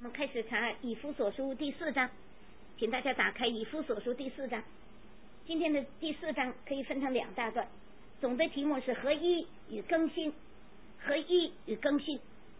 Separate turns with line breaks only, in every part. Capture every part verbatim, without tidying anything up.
我们开始查以弗所书第四章，请大家打开以弗所书第四章。今天的第四章可以分成两大段，总的题目是合一与更新，合一与更新，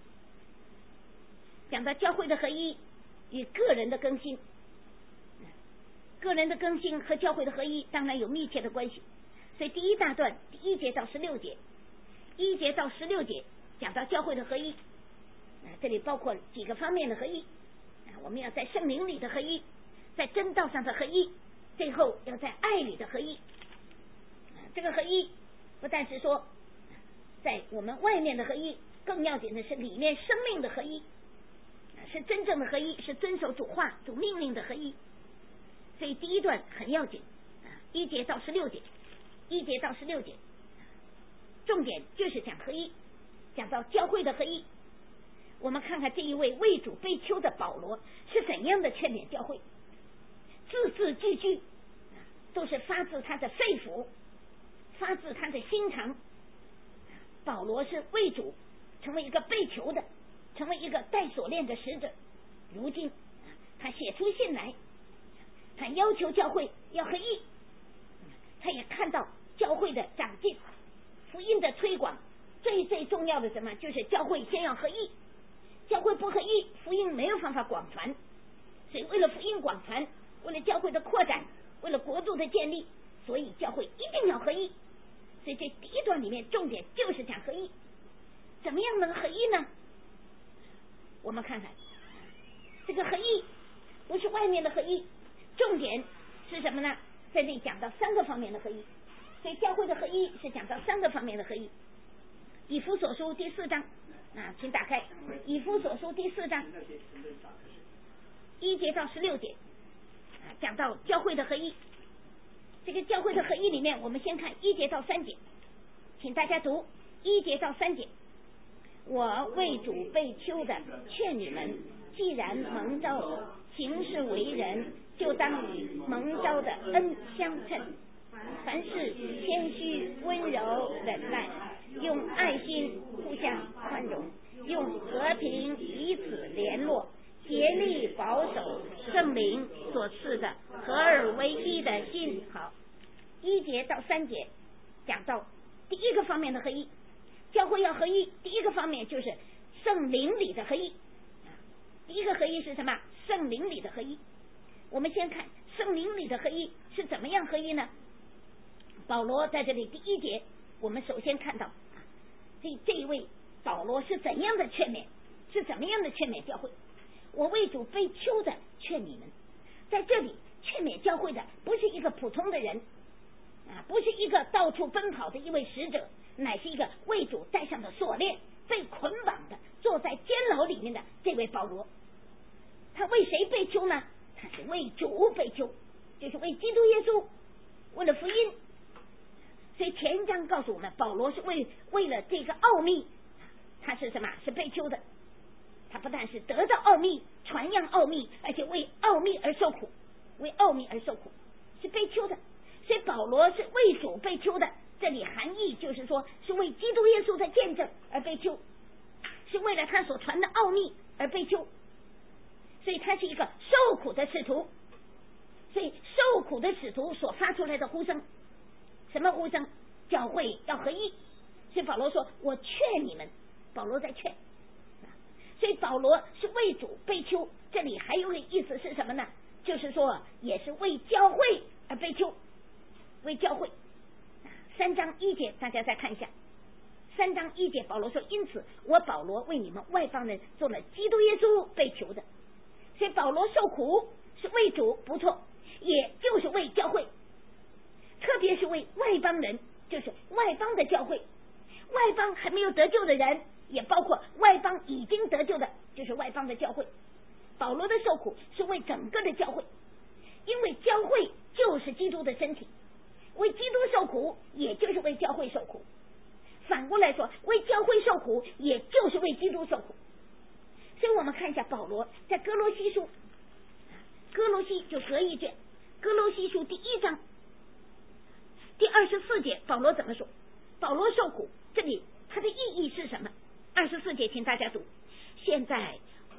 讲到教会的合一与个人的更新。个人的更新和教会的合一当然有密切的关系，所以第一大段第一节到十六节，一节到十六节讲到教会的合一，这里包括几个方面的合一，我们要在圣灵里的合一，在真道上的合一，最后要在爱里的合一。这个合一不但是说在我们外面的合一，更要紧的是里面生命的合一，是真正的合一，是遵守主话主命令的合一。所以第一段很要紧，一节到十六节，一节到十六节重点就是讲合一，讲到教会的合一。我们看看这一位为主被囚的保罗是怎样的劝勉教会，字字句句都是发自他的肺腑，发自他的心肠。保罗是为主成为一个被囚的，成为一个带锁链的使者，如今他写出信来，他要求教会要合一，他也看到教会的长进，福音的推广，最最重要的什么，就是教会先要合一，教会不合一，福音没有办法广传。所以为了福音广传，为了教会的扩展，为了国度的建立，所以教会一定要合一。所以这第一段里面重点就是讲合一，怎么样能合一呢？我们看看这个合一不是外面的合一，重点是什么呢？在这里讲到三个方面的合一，所以教会的合一是讲到三个方面的合一。以弗所书第四章啊，请打开以弗所书第四章一节到十六节，啊，讲到教会的合一。这个教会的合一里面，我们先看一节到三节，请大家读一节到三节。我为主被囚的，劝你们，既然蒙召行事为人，就当与蒙召的恩相称，凡事谦虚温柔忍耐，用爱心互相宽容，用和平彼此联络，竭力保守圣灵所赐的合而为一的心。好，一节到三节讲到第一个方面的合一，教会要合一，第一个方面就是圣灵里的合一。第一个合一是什么？圣灵里的合一。我们先看圣灵里的合一是怎么样合一呢？保罗在这里第一节，我们首先看到这这一位保罗是怎样的劝勉，是怎么样的劝勉教会。我为主被囚的，劝你们。在这里劝勉教会的不是一个普通的人啊，不是一个到处奔跑的一位使者，乃是一个为主戴上的锁链，被捆绑的，坐在监牢里面的这位保罗。他为谁被囚呢？他是为主被囚，就是为基督耶稣，为了福音。所以前一章告诉我们，保罗是为为了这个奥秘，他是什么？是被囚的。他不但是得到奥秘，传扬奥秘，而且为奥秘而受苦，为奥秘而受苦，是被囚的。所以保罗是为主被囚的，这里含义就是说是为基督耶稣的见证而被囚，是为了他所传的奥秘而被囚。所以他是一个受苦的使徒，所以受苦的使徒所发出来的呼声，什么呼声？教会要合一。所以保罗说我劝你们，保罗在劝。所以保罗是为主被囚，这里还有个意思是什么呢？就是说也是为教会而被囚，为教会。三章一节大家再看一下，三章一节保罗说，因此我保罗为你们外邦人做了基督耶稣被囚的。所以保罗受苦是为主不错，也就是为教会，特别是为外邦人，就是外邦的教会，外邦还没有得救的人，也包括外邦已经得救的，就是外邦的教会。保罗的受苦是为整个的教会，因为教会就是基督的身体，为基督受苦也就是为教会受苦，反过来说，为教会受苦也就是为基督受苦。所以我们看一下保罗在哥罗西书，哥罗西就合一卷，哥罗西书第一章第二十四节，保罗怎么说？保罗受苦，这里它的意义是什么？二十四节请大家读，现在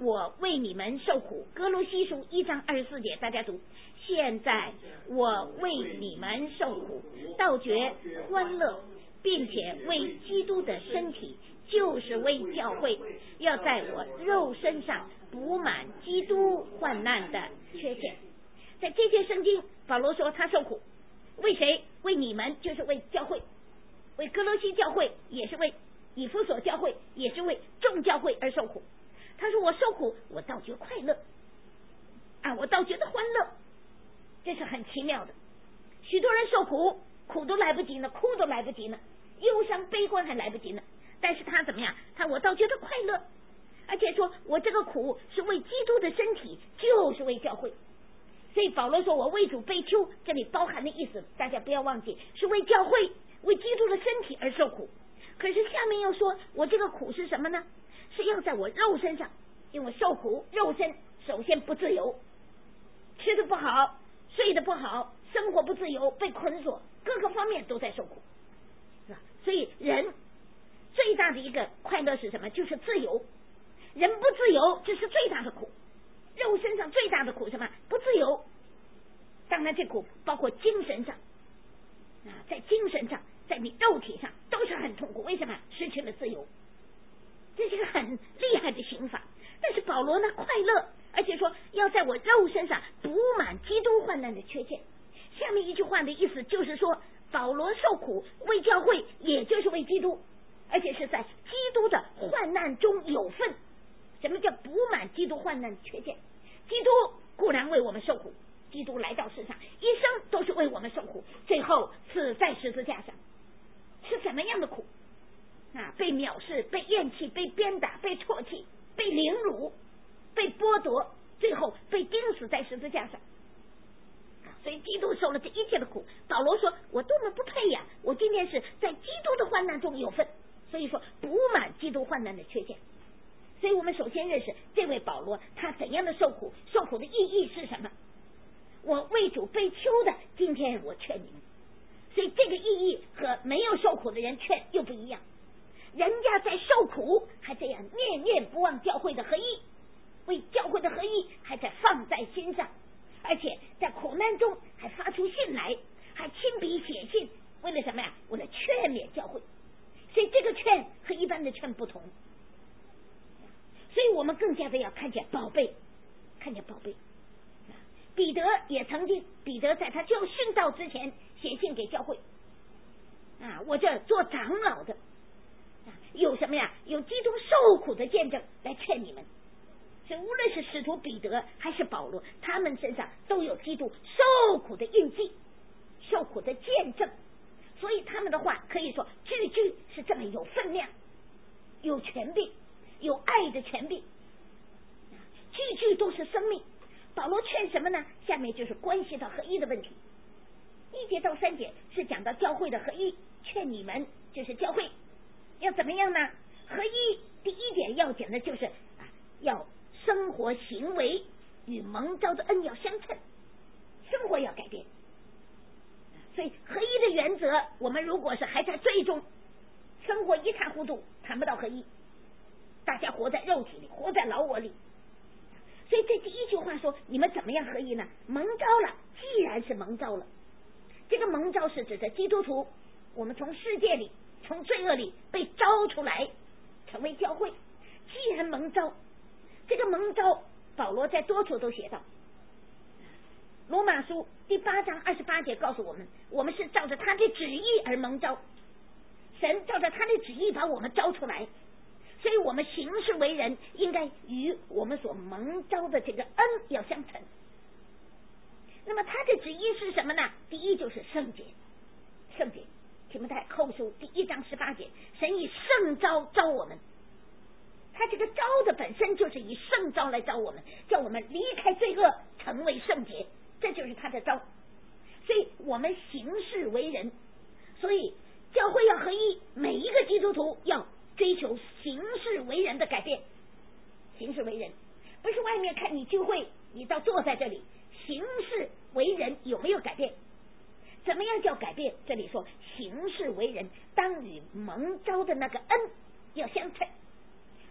我为你们受苦。哥罗西书一章二十四节，大家读。现在我为你们受苦，倒觉欢乐，并且为基督的身体，就是为教会，要在我肉身上补满基督患难的缺陷。在这些圣经，保罗说他受苦，为谁？为你们，就是为教会，为哥罗西教会，也是为以弗所教会，也是为众教会而受苦。他说我受苦，我倒觉快乐啊，我倒觉得欢乐，这是很奇妙的。许多人受苦，苦都来不及呢，哭都来不及呢，忧伤悲观还来不及呢，但是他怎么样？他我倒觉得快乐，而且说我这个苦是为基督的身体，就是为教会。所以保罗说我为主被囚，这里包含的意思大家不要忘记，是为教会，为基督的身体而受苦。可是下面又说我这个苦是什么呢？是要在我肉身上，因为受苦，肉身首先不自由，吃的不好，睡的不好，生活不自由，被捆锁，各个方面都在受苦，是吧？所以人最大的一个快乐是什么？就是自由。人不自由，这是最大的苦。肉身上最大的苦什么？不自由。当然这苦包括精神上啊，在精神上，在你肉体上都是很痛苦。为什么？失去了自由，这是个很厉害的刑罚。但是保罗呢快乐，而且说要在我肉身上补满基督患难的缺陷。下面一句话的意思就是说，保罗受苦为教会，也就是为基督，而且是在基督的患难中有份。什么叫补满基督患难的缺陷？基督固然为我们受苦，基督来到世上一生都是为我们受苦，最后死在十字架上，是什么样的苦啊？被藐视，被厌弃，被鞭打，被唾弃，被凌辱，被剥夺，最后被钉死在十字架上。所以基督受了这一切的苦。保罗说我多么不配呀，我今天是在基督的患难中有份。所以说补满基督患难的缺陷。所以我们首先认识这位保罗，他怎样的受苦，受苦的意义是什么？我为主被囚的，今天我劝你们。所以这个意义和没有受苦的人劝又不一样。人家在受苦还这样念念不忘教会的合一，为教会的合一还在放在心上，而且在苦难中还发出信来，还亲笔写信，为了什么呀？为了劝勉教会。所以这个劝和一般的劝不同，所以我们更加的要看见宝贝，看见宝贝。彼得也曾经，彼得在他就殉道之前写信给教会啊，我这做长老的啊，有什么呀？有基督受苦的见证来劝你们。所以无论是使徒彼得还是保罗，他们身上都有基督受苦的印记，受苦的见证。所以他们的话可以说句句是这么有分量，有权柄，有爱的权柄，句句都是生命。保罗劝什么呢？下面就是关系到合一的问题。一节到三节是讲到教会的合一，劝你们就是教会要怎么样呢？合一第一点要讲的就是啊，要生活行为与蒙召的恩要相称，生活要改变。所以合一的原则，我们如果是还在最终生活一塌糊涂，谈不到合一。大家活在肉体里，活在老我里。所以这第一句话说你们怎么样合一呢？蒙召了，既然是蒙召了，这个蒙召是指的基督徒，我们从世界里从罪恶里被招出来成为教会。既然蒙召，这个蒙召保罗在多处都写到，罗马书第八章二十八节告诉我们，我们是照着他的旨意而蒙召，神照着他的旨意把我们招出来，所以我们行事为人应该与我们所蒙召的这个恩要相称。那么他的旨意是什么呢？第一就是圣洁，圣洁。提摩太后书第一章十八节，神以圣召召我们，他这个召的本身就是以圣召来召我们，叫我们离开罪恶，成为圣洁，这就是他的召。所以我们行事为人，所以教会要合一，每一个基督徒要追求行事为人的改变。行事为人不是外面看你聚会，你到坐在这里，行事为人有没有改变？怎么样叫改变？这里说行事为人当与蒙召的那个恩要相称。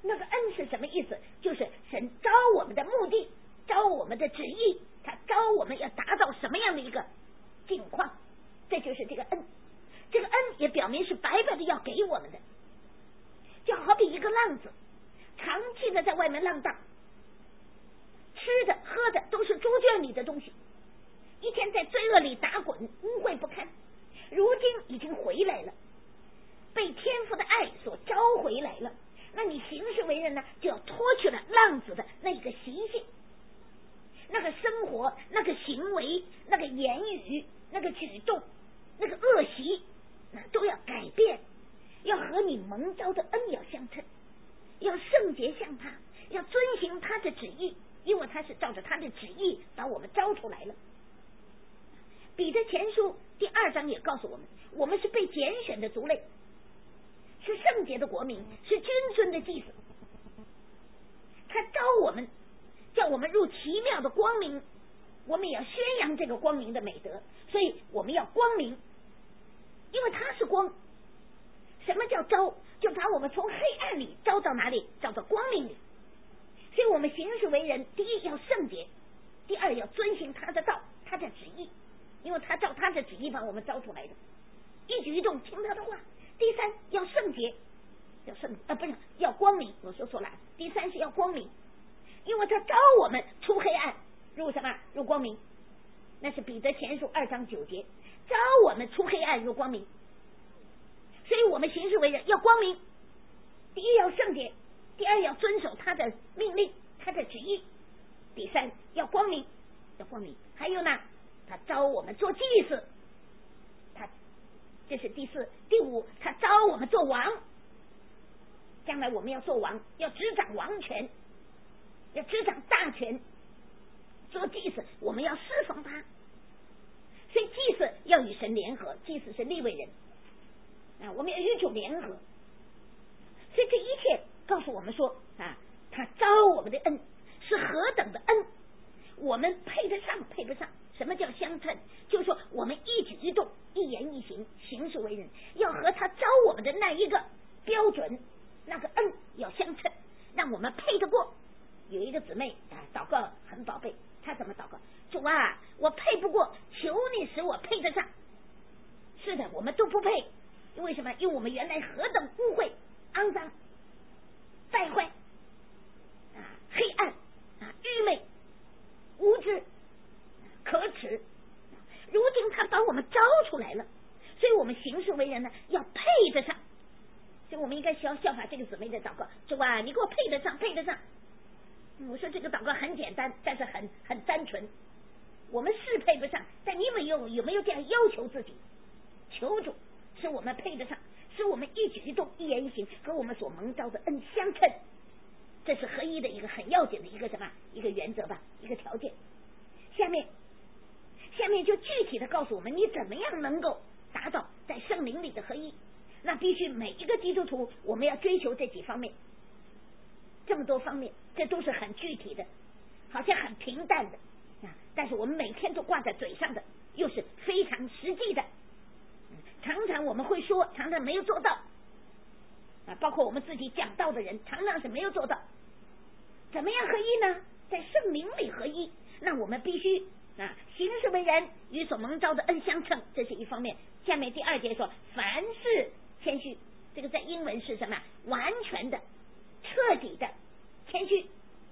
那个恩是什么意思？就是神招我们的目的，招我们的旨意，他招我们要达到什么样的一个境况，这就是这个恩。这个恩也表明是白白的要给我们的，就好比一个浪子长期的在外面浪荡，吃的喝的都是猪圈里的东西，一天在罪恶里打滚，污秽不堪，如今已经回来了，被天父的爱所招回来了，那你行事为人呢，就要脱去了浪子的那个习性，那个生活，那个行为，那个言语，那个举动，那个恶习，那都要改变，要和你蒙召的恩要相称，要圣洁像他，要遵行他的旨意，因为他是照着他的旨意把我们招出来了。彼得前书第二章也告诉我们，我们是被拣选的族类，是圣洁的国民，是君尊的祭司。他招我们，叫我们入奇妙的光明，我们也要宣扬这个光明的美德，所以我们要光明，因为他是光。什么叫招？就把我们从黑暗里招到哪里？招到光明里。所以我们行事为人，第一要圣洁，第二要遵行他的道，他的旨意，因为他照他的旨意把我们招出来的，一举一动听他的话。第三要圣洁，要圣啊不是要光明，我说错了，第三是要光明，因为他招我们出黑暗入什么？入光明。那是彼得前书二章九节，招我们出黑暗入光明。所以我们行事为人要光明，第一要圣洁，第二要遵守他的命令，他的旨意，第三要光明，要光明。还有呢，他招我们做祭司，他这是第四。第五，他招我们做王，将来我们要做王，要执掌王权，要执掌大权。做祭司我们要侍奉他，所以祭司要与神联合，祭司是利未人啊，我们要与主联合。所以这一切告诉我们说啊，他招我们的恩是何等的恩，我们配得上配不上。什么叫相称？就是说我们一举一动一言一行行事为人要和他招我们的那一个标准，那个恩要相称，让我们配得过。有一个姊妹啊，祷告很宝贝，她怎么祷告？主啊，我配不过，求你使我配得上。是的，我们都不配，因为什么？因为我们原来何等污秽、肮脏、败坏啊、黑暗啊、愚昧、无知、可耻。如今他把我们招出来了，所以我们行事为人呢，要配得上。所以我们应该效效法这个姊妹的祷告，主啊，你给我配得上，配得上。我说这个祷告很简单，但是很很单纯。我们是配不上，但你们有有没有这样要求自己？求主使我们配得上，使我们一举一动、一言一行和我们所蒙召的恩相称。这是合一的一个很要紧的一个什么一个原则吧，一个条件。下面下面就具体的告诉我们，你怎么样能够达到在圣灵里的合一。那必须每一个基督徒我们要追求这几方面，这么多方面，这都是很具体的，好像很平淡的啊，但是我们每天都挂在嘴上的，又是非常实际的。常常我们会说，常常没有做到啊，包括我们自己讲道的人，常常是没有做到。怎么样合一呢？在圣灵里合一，那我们必须啊，行事为人与所蒙召的恩相称，这是一方面。下面第二节说，凡事谦虚，这个在英文是什么？完全的、彻底的谦虚。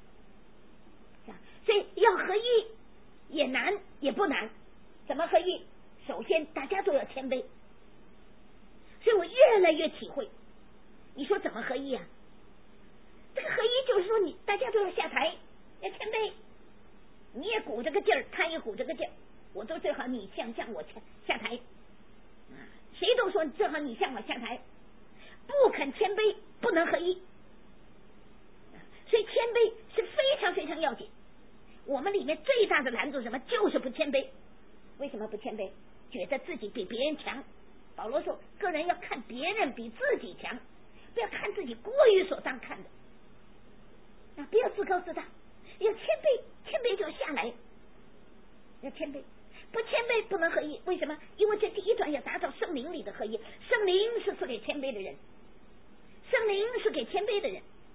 所以要合一也难也不难。怎么合一？首先大家都要谦卑。所以我越来越体会，你说怎么合一啊？这个合一就是说你大家都要下台，要谦卑，你也鼓着个劲儿，他也鼓着个劲儿，我都最好你向向我下下台啊，谁都说最好你向我下台，不肯谦卑不能合一。所以谦卑是非常非常要紧。我们里面最大的难度是什么？就是不谦卑。为什么不谦卑？觉得自己比别人强。保罗说，个人要看别人比自己强，不要看自己过于所当看的啊！不要自高自大，要谦卑，谦卑就要下来，要谦卑，不谦卑不能合一。为什么？因为这第一段要达到圣灵里的合一，圣灵是赐给谦卑的人，圣灵是给谦卑的人，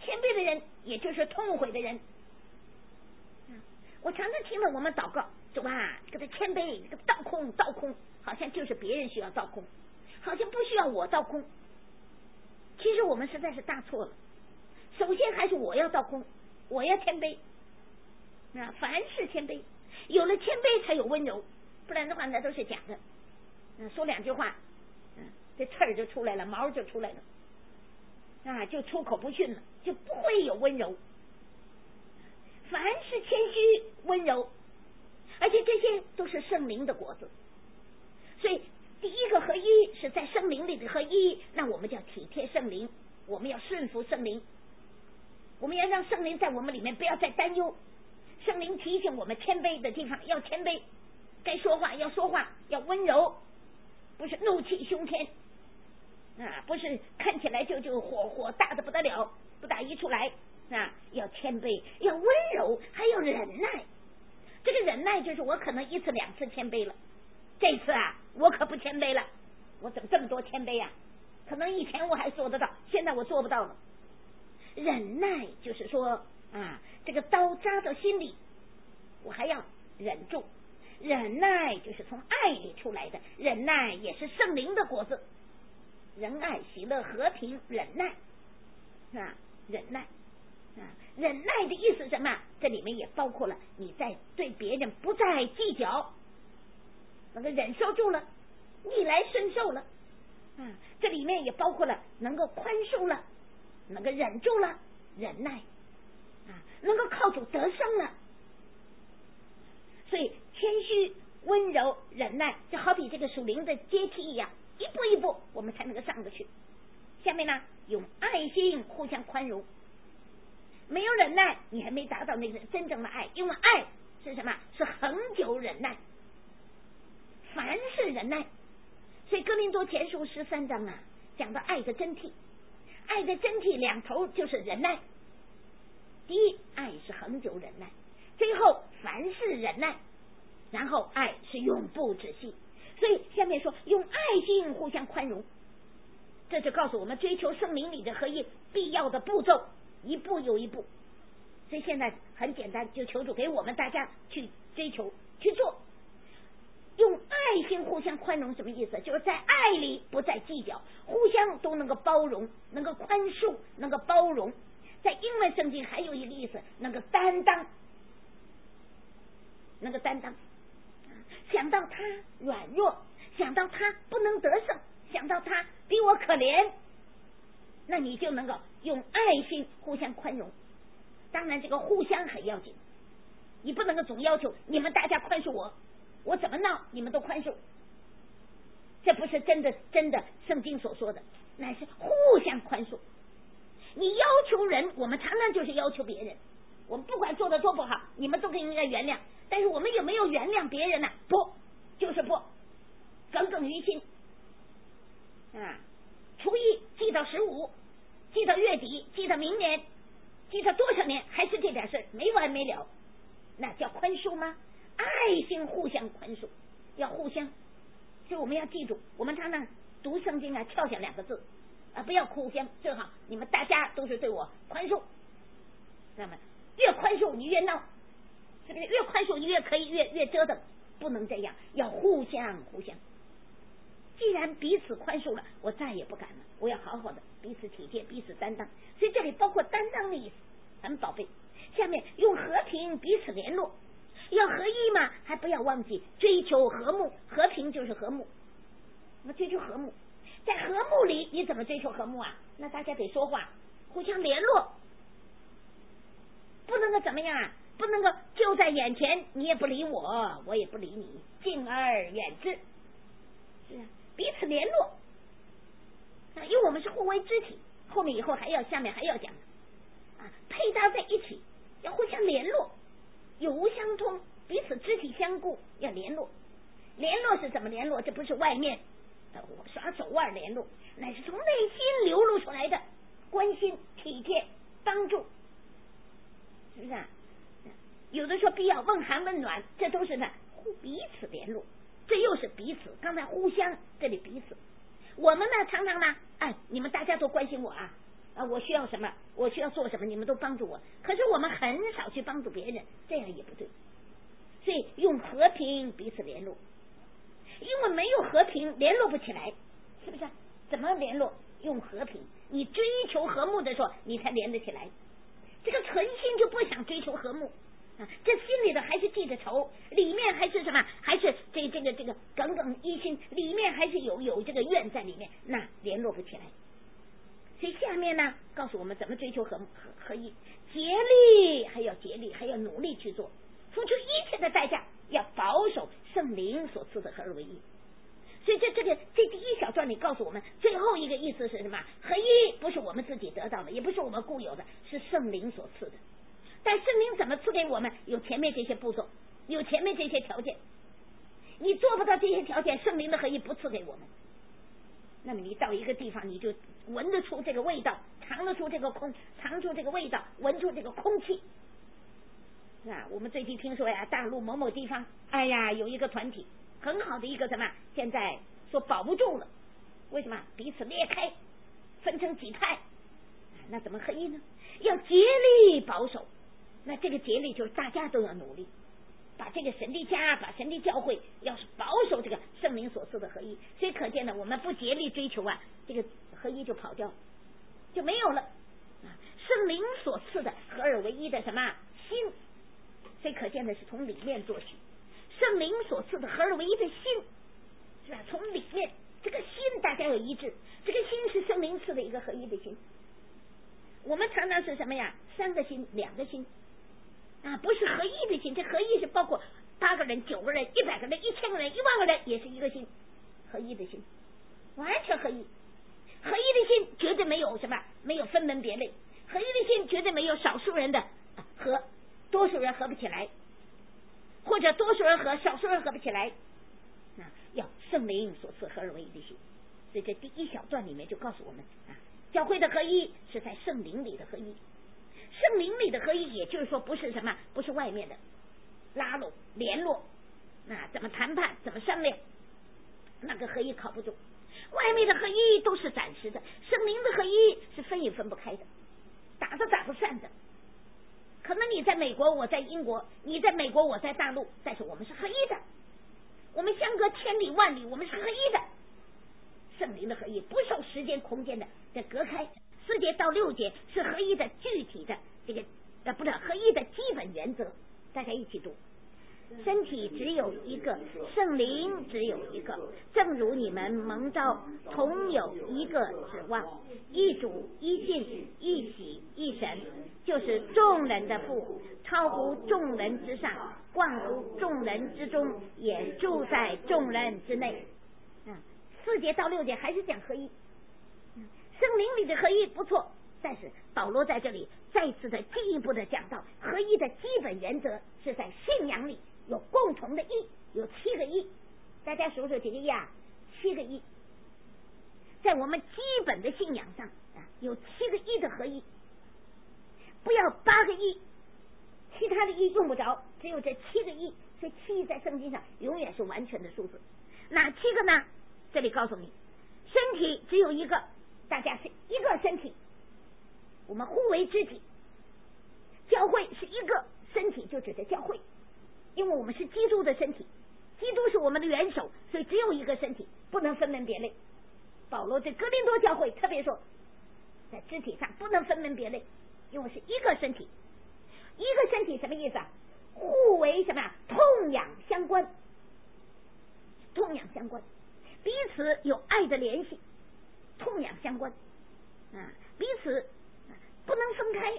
谦卑的人，也就是痛悔的人。我常常听了我们祷告，主啊，这个谦卑，这个倒空倒空，好像就是别人需要倒空，好像不需要我倒空。其实我们实在是大错了。首先还是我要倒空，我要谦卑啊！凡事谦卑，有了谦卑才有温柔，不然的话那都是假的。嗯，说两句话，嗯，这刺儿就出来了，毛就出来了，啊，就出口不逊了，就不会有温柔。凡是谦虚温柔，而且这些都是圣灵的果子。所以第一个合一是在圣灵里的合一，那我们就要体贴圣灵，我们要顺服圣灵，我们要让圣灵在我们里面不要再担忧。圣灵提醒我们谦卑的地方要谦卑，该说话要说话，要温柔，不是怒气冲天啊，不是看起来就就火火大的不得了，不打一处来啊，要谦卑，要温柔，还要忍耐。这个忍耐就是我可能一次两次谦卑了，这次啊我可不谦卑了，我怎么这么多谦卑呀、啊？可能以前我还做得到，现在我做不到了。忍耐就是说啊，这个刀扎到心里，我还要忍住。忍耐就是从爱里出来的，忍耐也是圣灵的果子。仁爱、喜乐、和平、忍耐啊，忍耐啊，忍耐的意思是什么？这里面也包括了你在对别人不再计较，能够忍受住了，逆来顺受了啊，这里面也包括了能够宽恕了，能够忍住了，忍耐啊，能够靠主得胜了。所以谦虚、温柔、忍耐，就好比这个属灵的阶梯一样，一步一步我们才能够上得去。下面呢，用爱心互相宽容。没有忍耐，你还没达到那个真正的爱，因为爱是什么？是恒久忍耐，凡事忍耐。所以哥林多前书十三章啊，讲到爱的真谛，爱的真谛两头就是忍耐。第一，爱是恒久忍耐；最后，凡事忍耐，然后爱是永不止息。所以下面说，用爱心互相宽容，这就告诉我们追求圣灵里的合一必要的步骤，一步又一步。所以现在很简单，就求主给我们大家去追求去做。用爱心互相宽容什么意思？就是在爱里不再计较，互相都能够包容，能够宽恕，能够包容。在英文圣经还有一个意思，能够担当，能够担当。想到他软弱，想到他不能得胜，想到他比我可怜，那你就能够用爱心互相宽容。当然这个互相很要紧，你不能够总要求你们大家宽恕我，我怎么闹你们都宽恕，这不是真的真的圣经所说的，乃是互相宽恕。你要求人，我们常常就是要求别人，我们不管做的多不好，你们都应该原谅，但是我们有没有原谅别人呢？不，就是不，耿耿于心啊！初一记到十五，记到月底，记到明年，记到多少年，还是这点事没完没了，那叫宽恕吗？爱心互相宽恕，要互相。所以我们要记住，我们常常读圣经啊，跳下两个字啊，不要互相，正好你们大家都是对我宽恕，那么越宽恕你越闹，是不是？越宽恕你越可以越越折腾，不能这样，要互相互相。既然彼此宽恕了，我再也不敢了，我要好好的彼此体贴，彼此担当。所以这里包括担当的意思，很宝贝。下面用和平彼此联络，要合一嘛，还不要忘记追求和睦，和平就是和睦，那追求和睦。在和睦里你怎么追求和睦啊？那大家得说话，互相联络，不能够怎么样啊？不能够就在眼前，你也不理我，我也不理你，敬而远之，是啊，彼此联络啊，因为我们是互为肢体，后面以后还要下面还要讲啊，配搭在一起，要互相联络，有无相通，彼此肢体相顾，要联络。联络是怎么联络？这不是外面我耍手腕联络，乃是从内心流露出来的关心、体贴、帮助，是不是啊？有的说必要问寒问暖，这都是呢彼此联络，这又是彼此。刚才互相，这里彼此。我们呢常常呢，哎，你们大家都关心我啊， 啊，我需要什么，我需要做什么，你们都帮助我。可是我们很少去帮助别人，这样也不对。所以用和平彼此联络，因为没有和平联络不起来，是不是？怎么联络？用和平，你追求和睦的时候，你才连得起来。这个存心就不想追求和睦啊，这心里的还是记着仇，里面还是什么？还是这这个这个耿耿于心，里面还是有有这个怨在里面，那联络不起来。所以下面呢，告诉我们怎么追求和和合一，竭力还要竭力，还要努力去做，付出一切的代价，要保守圣灵所赐的合而为一。所以这这个这第一小段里告诉我们最后一个意思是什么？合一不是我们自己得到的，也不是我们固有的，是圣灵所赐的。但圣灵怎么赐给我们？有前面这些步骤，有前面这些条件。你做不到这些条件，圣灵的合一不赐给我们。那么你到一个地方，你就闻得出这个味道，尝得出这个空，尝出这个味道，闻出这个空气。啊，我们最近听说呀，大陆某某地方，哎呀，有一个团体很好的一个什么，现在说保不住了。为什么？彼此裂开，分成几派。那怎么合一呢？要竭力保守。那这个竭力就是大家都要努力，把这个神的家，把神的教会，要是保守这个圣灵所赐的合一。所以可见呢，我们不竭力追求啊，这个合一就跑掉，就没有了。啊，圣灵所赐的合而为一的什么心？所以可见的是从里面做起，圣灵所赐的合而为一的心，是吧？从里面这个心大家有一致，这个心是圣灵赐的一个合一的心。我们常常是什么呀？三个心，两个心啊，不是合一的心。这合一是包括八个人、九个人、一百个人、一千个人、一万个人，也是一个心，合一的心，完全合一。合一的心绝对没有什么，没有分门别类。合一的心绝对没有少数人的和多数人合不起来，或者多数人和少数人合不起来。啊，要圣灵所赐合而为一的心。所以这第一小段里面就告诉我们啊，教会的合一是在圣灵里的合一。圣灵里的合一，也就是说不是什么，不是外面的拉拢联络，那怎么谈判，怎么商量，那个合一靠不住。外面的合一都是暂时的，圣灵的合一是分也分不开的，打都打不散的。可能你在美国，我在英国，你在美国，我在大陆，但是我们是合一的，我们相隔千里万里，我们是合一的。圣灵的合一不受时间空间的的隔开，四节到六节是合一的具体的这个呃不是合一的基本原则，大家一起读。身体只有一个，圣灵只有一个，正如你们蒙召同有一个指望，一主一信一喜一神，就是众人的父，超乎众人之上，贯乎众人之中，也住在众人之内。嗯，四节到六节还是讲合一，圣灵里的合一不错，但是保罗在这里再次的进一步的讲到合一的基本原则是在信仰里有共同的义，有七个义。大家数数几个义啊？七个义。在我们基本的信仰上啊，有七个义的合一，不要八个义，其他的义用不着，只有这七个义。所以七在圣经上永远是完全的数字。哪七个呢？这里告诉你，身体只有一个，大家是一个身体，我们互为肢体。教会是一个身体，就指的教会，因为我们是基督的身体，基督是我们的元首，所以只有一个身体，不能分门别类。保罗对哥林多教会特别说，在肢体上不能分门别类，因为是一个身体。一个身体什么意思啊？互为什么？痛痒相关，痛痒相关，彼此有爱的联系，痛痒相关啊，彼此不能分开，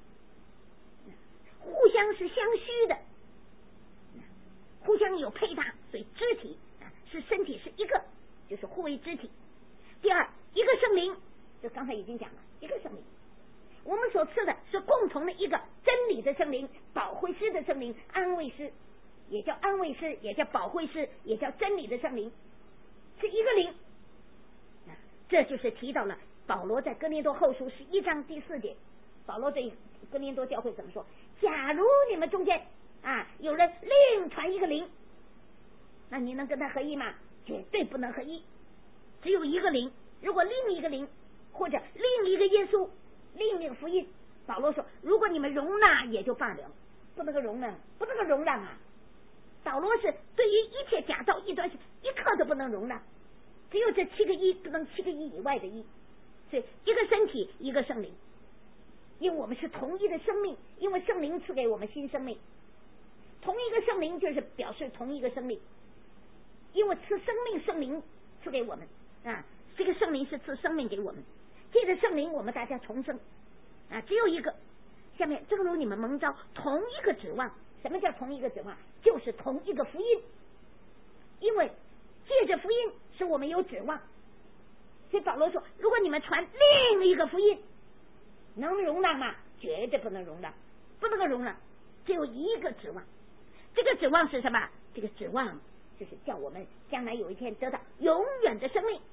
互相是相需的，互相有配搭，所以肢体是身体是一个，就是互为肢体。第二，一个圣灵，就刚才已经讲了，一个圣灵，我们所赐的是共同的一个真理的圣灵，保惠师的圣灵，安慰师也叫安慰师，也叫保惠师，也叫真理的圣灵，是一个灵。这就是提到了保罗在哥林多后书十一章第四节，保罗对哥林多教会怎么说？假如你们中间啊有人另传一个灵，那你能跟他合一吗？绝对不能合一，只有一个灵。如果另一个灵或者另一个耶稣另一个福音。保罗说，如果你们容纳也就罢了，不能够容忍，不能够容让啊。保罗是对于一切假造异端是一刻都不能容让，只有这七个一，不能七个一以外的一。所以一个身体，一个圣灵，因为我们是同一的生命，因为圣灵赐给我们新生命，同一个圣灵就是表示同一个生命，因为赐生命，圣灵赐给我们啊，这个圣灵是赐生命给我们，借着圣灵我们大家重生啊，只有一个。下面正如你们蒙召同一个指望，什么叫同一个指望？就是同一个福音，因为借着福音使我们有指望。所以保罗说，如果你们传另一个福音，能容纳吗？绝对不能容纳，不能够容纳，只有一个指望。这个指望是什么？这个指望就是叫我们将来有一天得到永远的生命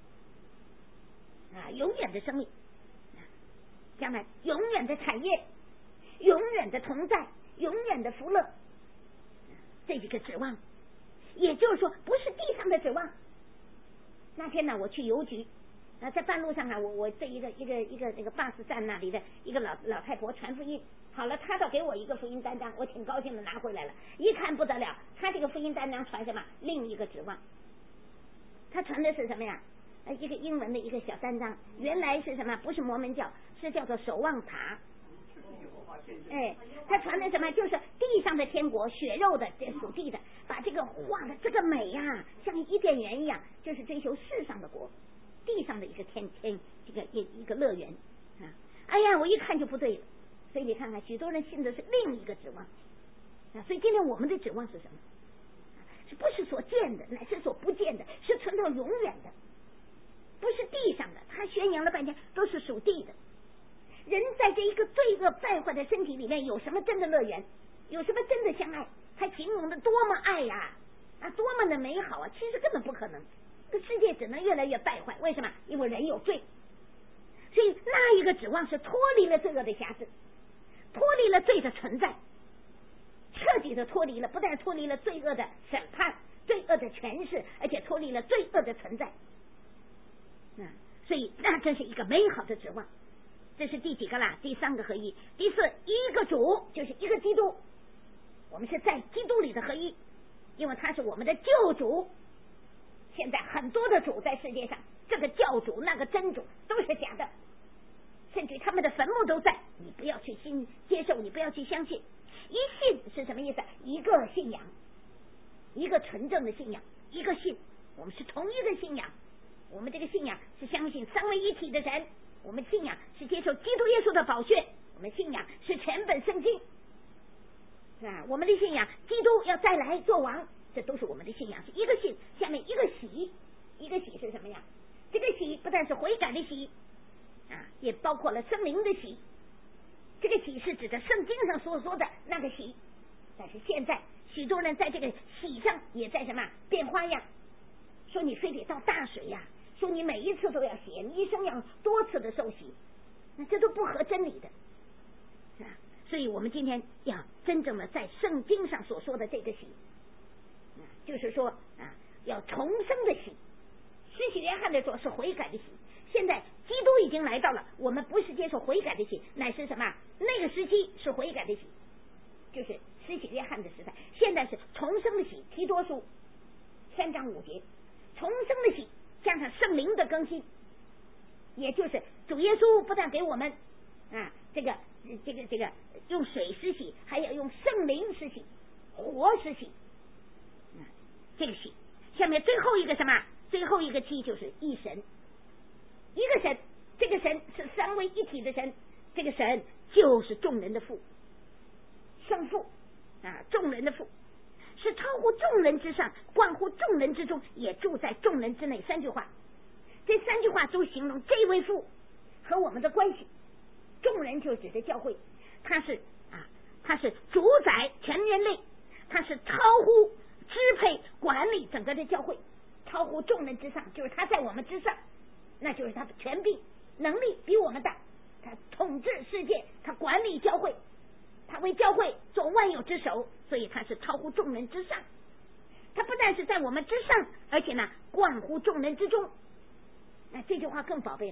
啊，永远的生命，将来永远的产业，永远的同在，永远的福乐，这几个指望。也就是说，不是地上的指望。那天呢，我去邮局啊，在半路上啊，我我对一个一个一个那个巴士站那里的一个老老太婆传福音，好了，她倒给我一个福音单张，我挺高兴的拿回来了。一看不得了，她这个福音单张传什么？另一个指望。她传的是什么呀？一个英文的一个小单张，原来是什么？不是摩门教，是叫做守望塔。哎，他传的什么？就是地上的天国，血肉的，这属地的，把这个画的这个美呀、啊，像伊甸园一样，就是追求世上的国，地上的一个天天这个一一个乐园啊！哎呀，我一看就不对了。所以你看看，许多人信的是另一个指望啊！所以今天我们的指望是什么？是不是所见的，乃是所不见的，是存到永远的，不是地上的。他宣扬了半天都是属地的。人在这一个罪恶败坏的身体里面，有什么真的乐园？有什么真的相爱？他形容的多么爱呀、啊，啊，多么的美好啊！其实根本不可能，这世界只能越来越败坏。为什么？因为人有罪。所以那一个指望是脱离了罪恶的辖制，脱离了罪的存在，彻底的脱离了，不但脱离了罪恶的审判、罪恶的权势，而且脱离了罪恶的存在。嗯，所以那真是一个美好的指望。这是第几个啦？第三个合一。第四，一个主，就是一个基督。我们是在基督里的合一，因为他是我们的救主。现在很多的主在世界上，这个教主那个真主都是假的，甚至他们的坟墓都在，你不要去信接受，你不要去相信。一信是什么意思？一个信仰，一个纯正的信仰，一个信，我们是同一个信仰。我们这个信仰是相信三位一体的神，我们信仰是接受基督耶稣的宝血，我们信仰是全本圣经啊，我们的信仰基督要再来做王，这都是我们的信仰，是一个信。下面一个喜，一个喜是什么呀？这个喜不但是悔改的喜啊，也包括了生灵的喜。这个喜是指的圣经上所说的那个喜，但是现在许多人在这个喜上也在什么变花样，说你非得到大水呀、啊，说你每一次都要洗，你一生要多次的受洗，那这都不合真理的，是吧？所以我们今天要真正的在圣经上所说的这个洗，啊，就是说啊，要重生的洗。施洗约翰的说是悔改的洗，现在基督已经来到了，我们不是接受悔改的洗，乃是什么？那个时期是悔改的洗，就是施洗约翰的时代。现在是重生的洗，提多书三章五节，重生的洗加上圣灵的更新，也就是主耶稣不但给我们啊这个这个这个用水施洗，还要用圣灵施洗，活施洗，啊，这个洗。下面最后一个什么？最后一个期就是一神，一个神，这个神是三位一体的神，这个神就是众人的父，圣父啊，众人的父，是超乎众人之上，贯乎众人之中，也住在众人之内。三句话，这三句话都形容这位父和我们的关系。众人就指的教会，他是啊，他是主宰全人类，他是超乎支配管理整个的教会，超乎众人之上，就是他在我们之上，那就是他的权柄能力比我们大，他统治世界，他管理教会，他为教会做万有之首，所以他是超乎众人之上。他不但是在我们之上，而且呢贯乎众人之中。那这句话更宝贝了，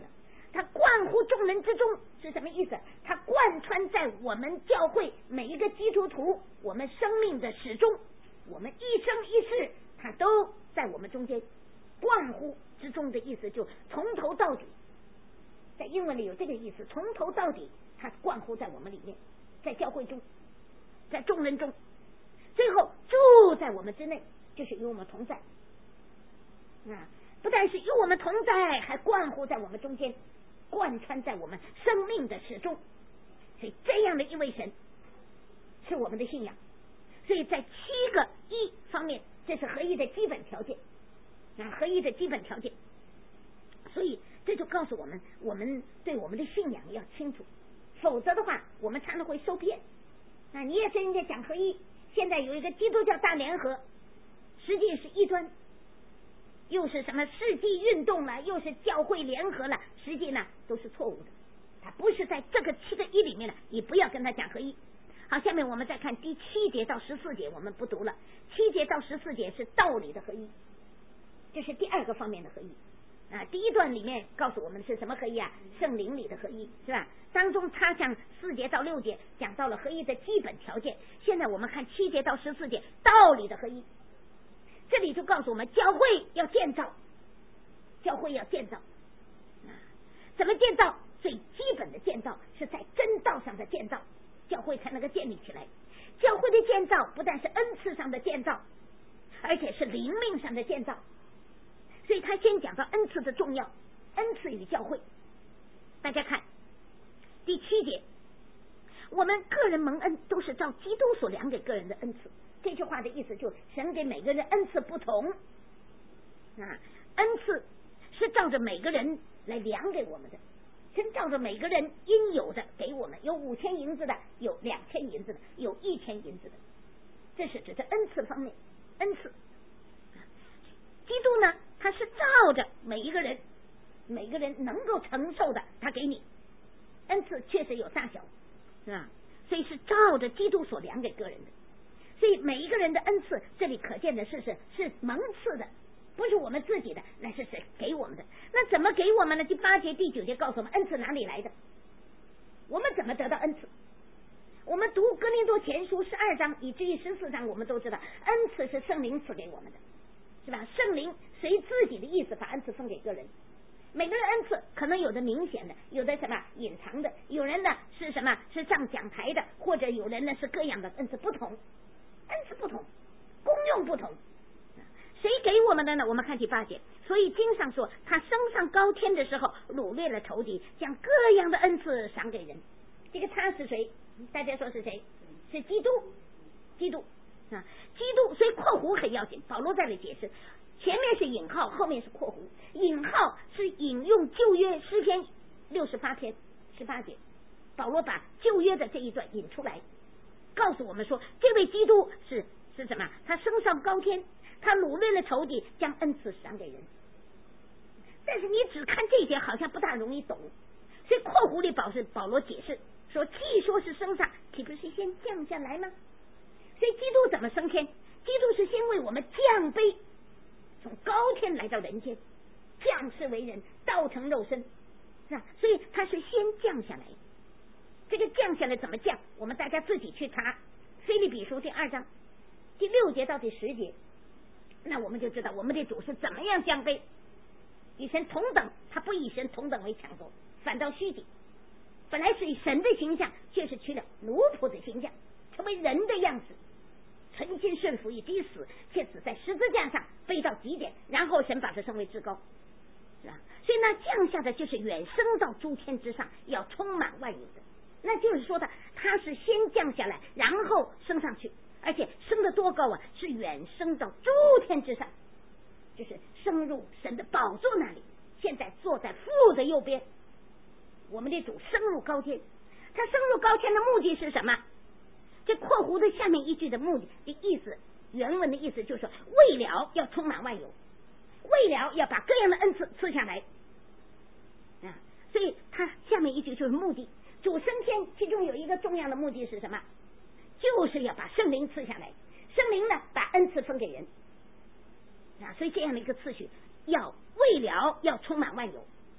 他贯乎众人之中是什么意思？他贯穿在我们教会每一个基督徒我们生命的始终，我们一生一世他都在我们中间。贯乎之中的意思就从头到底，在英文里有这个意思，从头到底他贯乎在我们里面，在教会中，在众人中，最后住在我们之内，就是与我们同在啊！不但是与我们同在，还贯乎在我们中间，贯穿在我们生命的始终。所以这样的一位神是我们的信仰。所以在七个一方面，这是合一的基本条件啊，合一的基本条件。所以这就告诉我们，我们对我们的信仰要清楚，否则的话，我们常常会受骗啊！你也是人家讲合一，现在有一个基督教大联合，实际是异端，又是什么世纪运动了，又是教会联合了，实际呢都是错误的。它不是在这个七个一里面了，你不要跟他讲合一。好，下面我们再看第七节到十四节，我们不读了。七节到十四节是道理的合一，这是第二个方面的合一啊。第一段里面告诉我们是什么合一啊？圣灵里的合一，是吧？当中他讲四节到六节讲到了合一的基本条件，现在我们看七节到十四节道理的合一。这里就告诉我们，教会要建造，教会要建造啊，怎么建造？最基本的建造是在真道上的建造，教会才能够建立起来。教会的建造不但是恩赐上的建造，而且是灵命上的建造。所以他先讲到恩赐的重要，恩赐与教会。大家看第七节，我们个人蒙恩都是照基督所量给个人的恩赐。这句话的意思就是神给每个人恩赐不同啊，恩赐是照着每个人来量给我们的，神照着每个人应有的给我们，有五千银子的，有两千银子的，有一千银子的，这是指的恩赐方面。恩赐基督呢，他是照着每一个人每个人能够承受的，他给你恩赐确实有大小是吧？所以是照着基督所量给个人的。所以每一个人的恩赐，这里可见的是是是蒙赐的，不是我们自己的，那是谁给我们的？那怎么给我们呢？第八节第九节告诉我们恩赐哪里来的，我们怎么得到恩赐？我们读哥林多前书十二章以至于十四章，我们都知道恩赐是圣灵赐给我们的，是吧？圣灵随自己的意思把恩赐分给个人，每个人恩赐可能有的明显的，有的什么隐藏的，有人呢是什么是上讲台的，或者有人呢是各样的恩赐不同，恩赐不同，功用不同，谁给我们的呢？我们看第八节，所以经上说他升上高天的时候掳掠了仇敌，将各样的恩赐赏给人。这个他是谁？大家说是谁？是基督，基督啊，基督。所以括弧很要紧，保罗在这里解释，前面是引号，后面是括弧。引号是引用旧约诗篇六十八篇十八节，保罗把旧约的这一段引出来，告诉我们说，这位基督是是什么？他升上高天，他掳掠了仇敌，将恩赐赏给人。但是你只看这些，好像不大容易懂。所以括弧里保是保罗解释说，既说是升上，岂不是先降下来吗？所以基督怎么升天？基督是先为我们降卑，从高天来到人间，降世为人，道成肉身，是吧？所以他是先降下来。这个降下来怎么降？我们大家自己去查腓立比书第二章第六节到第十节，那我们就知道我们的主是怎么样降卑，与神同等，他不以神同等为强夺，反倒虚己，本来是以神的形象，却是取了奴仆的形象，成为人的样子，存心顺服以至死，且死在十字架上，背到极点，然后神把他升为至高，是吧？所以那降下的就是远升到诸天之上，要充满万有的。那就是说的，他是先降下来，然后升上去，而且升得多高啊？是远升到诸天之上，就是升入神的宝座那里，现在坐在父的右边。我们的主升入高天，他升入高天的目的是什么？这括弧的下面一句的目的的意思，原文的意思就是为了要充满万有，为了要把各样的恩赐赐下来啊！所以他下面一句就是目的。主升天，其中有一个重要的目的是什么？就是要把圣灵赐下来，圣灵呢把恩赐分给人啊！所以这样的一个次序，要为了要充满万有，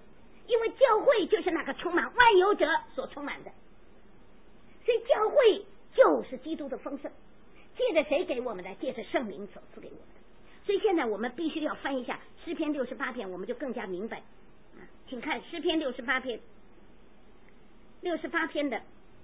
因为教会就是那个充满万有者所充满的，所以教会就是基督的丰盛，借着谁给我们的？借着圣灵所赐给我们的。所以现在我们必须要翻一下诗篇六十八篇，我们就更加明白啊。请看诗篇六十八篇，六十八篇的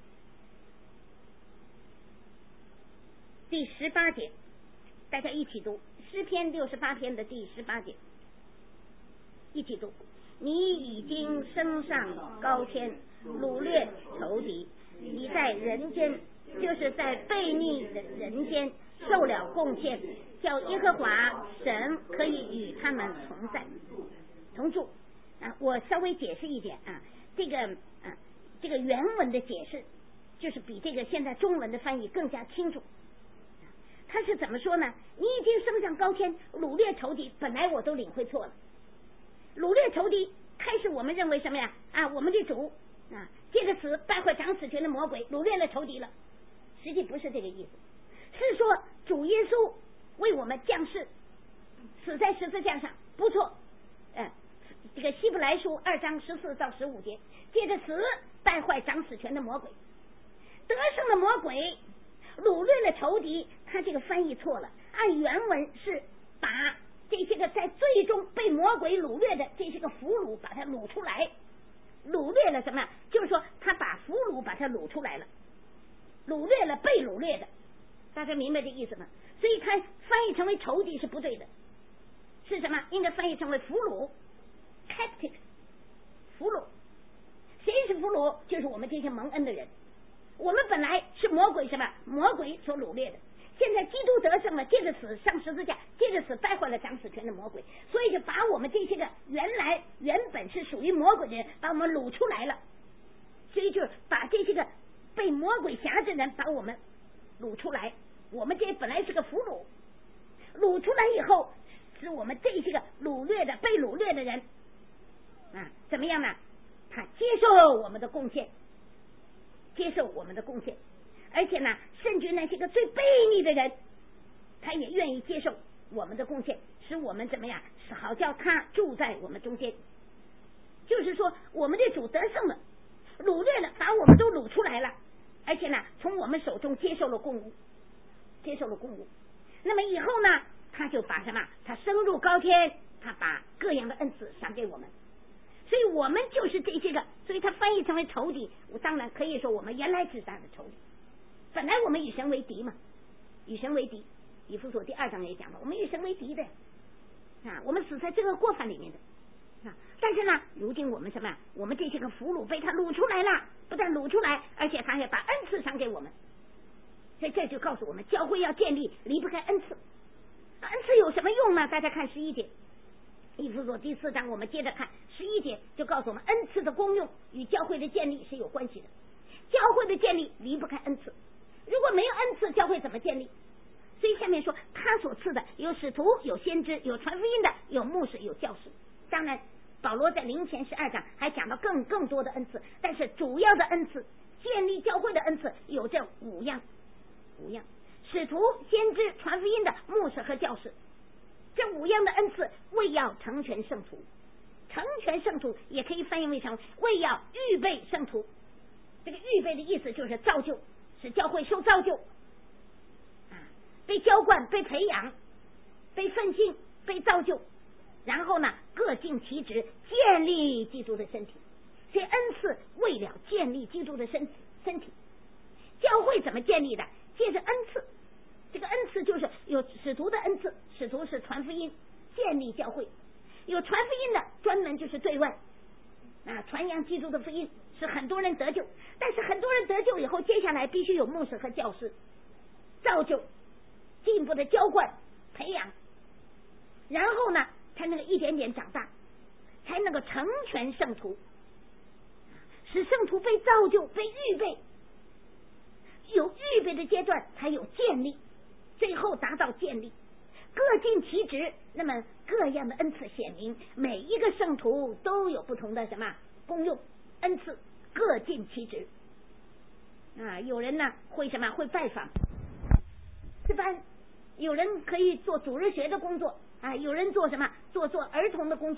第十八节，大家一起读诗篇六十八篇的第十八节，一起读。你已经升上高天，掳掠仇敌，你在人间，就是在悖逆的人间受了贡献，叫耶和华神可以与他们同在同住啊。我稍微解释一点啊，这个啊这个原文的解释就是比这个现在中文的翻译更加清楚。他是怎么说呢？你已经升上高天，掳掠仇敌，本来我都领会错了。掳掠仇敌，开始我们认为什么呀？啊，我们的主啊，借着此败坏掌死权的魔鬼，掳掠了仇敌了。实际不是这个意思，是说主耶稣为我们降世，死在十字架上，不错。呃，这个希伯来书二章十四到十五节，借着此败坏掌死权的魔鬼，得胜的魔鬼，掳掠了仇敌。他这个翻译错了，按原文是把这些个在最终被魔鬼掳掠的这些个俘虏把他掳出来，掳掠了什么？就是说他把俘虏把他掳出来了，掳掠了被掳掠的，大家明白这意思吗？所以他翻译成为仇敌是不对的，是什么？应该翻译成为俘虏 captive， 俘虏。谁是俘虏？就是我们这些蒙恩的人。我们本来是魔鬼什么？魔鬼所掳掠的，现在基督得胜了，借着此上十字架，借着此败坏了掌死权的魔鬼，所以就把我们这些个原来原本是属于魔鬼的人把我们掳出来了，所以就是把这些个被魔鬼辖制的人把我们掳出来，我们这本来是个俘虏，掳出来以后使我们这些个掳掠的被掳掠的人啊怎么样呢？他接受我们的贡献，接受我们的贡献，而且呢，甚至那些个最悖逆的人，他也愿意接受我们的贡献，使我们怎么样？好叫他住在我们中间。就是说，我们的主得胜了，掳掠了，把我们都掳出来了，而且呢，从我们手中接受了供物，接受了供物。那么以后呢，他就把什么？他升入高天，他把各样的恩赐赏给我们。所以我们就是这些个，所以他翻译成为仇敌，我当然可以说我们原来是他的仇敌，本来我们与神为敌嘛，与神为敌。以弗所第二章也讲了，我们与神为敌的啊，我们死在这个过犯里面的啊。但是呢，如今我们什么？我们这些个俘虏被他掳出来了，不但掳出来，而且他还把恩赐赏给我们。所以这就告诉我们，教会要建立，离不开恩赐。恩赐有什么用呢？大家看十一节。以弗所第四章，我们接着看十一节，就告诉我们恩赐的功用与教会的建立是有关系的。教会的建立离不开恩赐，如果没有恩赐，教会怎么建立？所以下面说，他所赐的有使徒，有先知，有传福音的，有牧师，有教师。当然，保罗在林前十二章还讲到更更多的恩赐，但是主要的恩赐，建立教会的恩赐有这五样，五样：使徒、先知、传福音的、牧师和教师。这五样的恩赐为要成全圣徒，成全圣徒也可以翻译为成为要预备圣徒。这个预备的意思就是造就，使教会受造就啊，被浇灌、被培养、被奋进、被造就，然后呢各尽其职，建立基督的身体。所以恩赐为了建立基督的身身体。教会怎么建立的？借着恩赐。这个恩赐就是有使徒的恩赐，使徒是传福音，建立教会；有传福音的，专门就是对外啊，传扬基督的福音，使很多人得救。但是很多人得救以后，接下来必须有牧师和教师造就，进一步的浇灌、培养，然后呢，才能够一点点长大，才能够成全圣徒，使圣徒被造就、被预备。有预备的阶段，才有建立。最后达到建立，各尽其职。那么各样的恩赐显明，每一个圣徒都有不同的什么功用，恩赐各尽其职啊。有人呢会什么会拜访这班，有人可以做主日学的工作啊，有人做什么做做儿童的工作，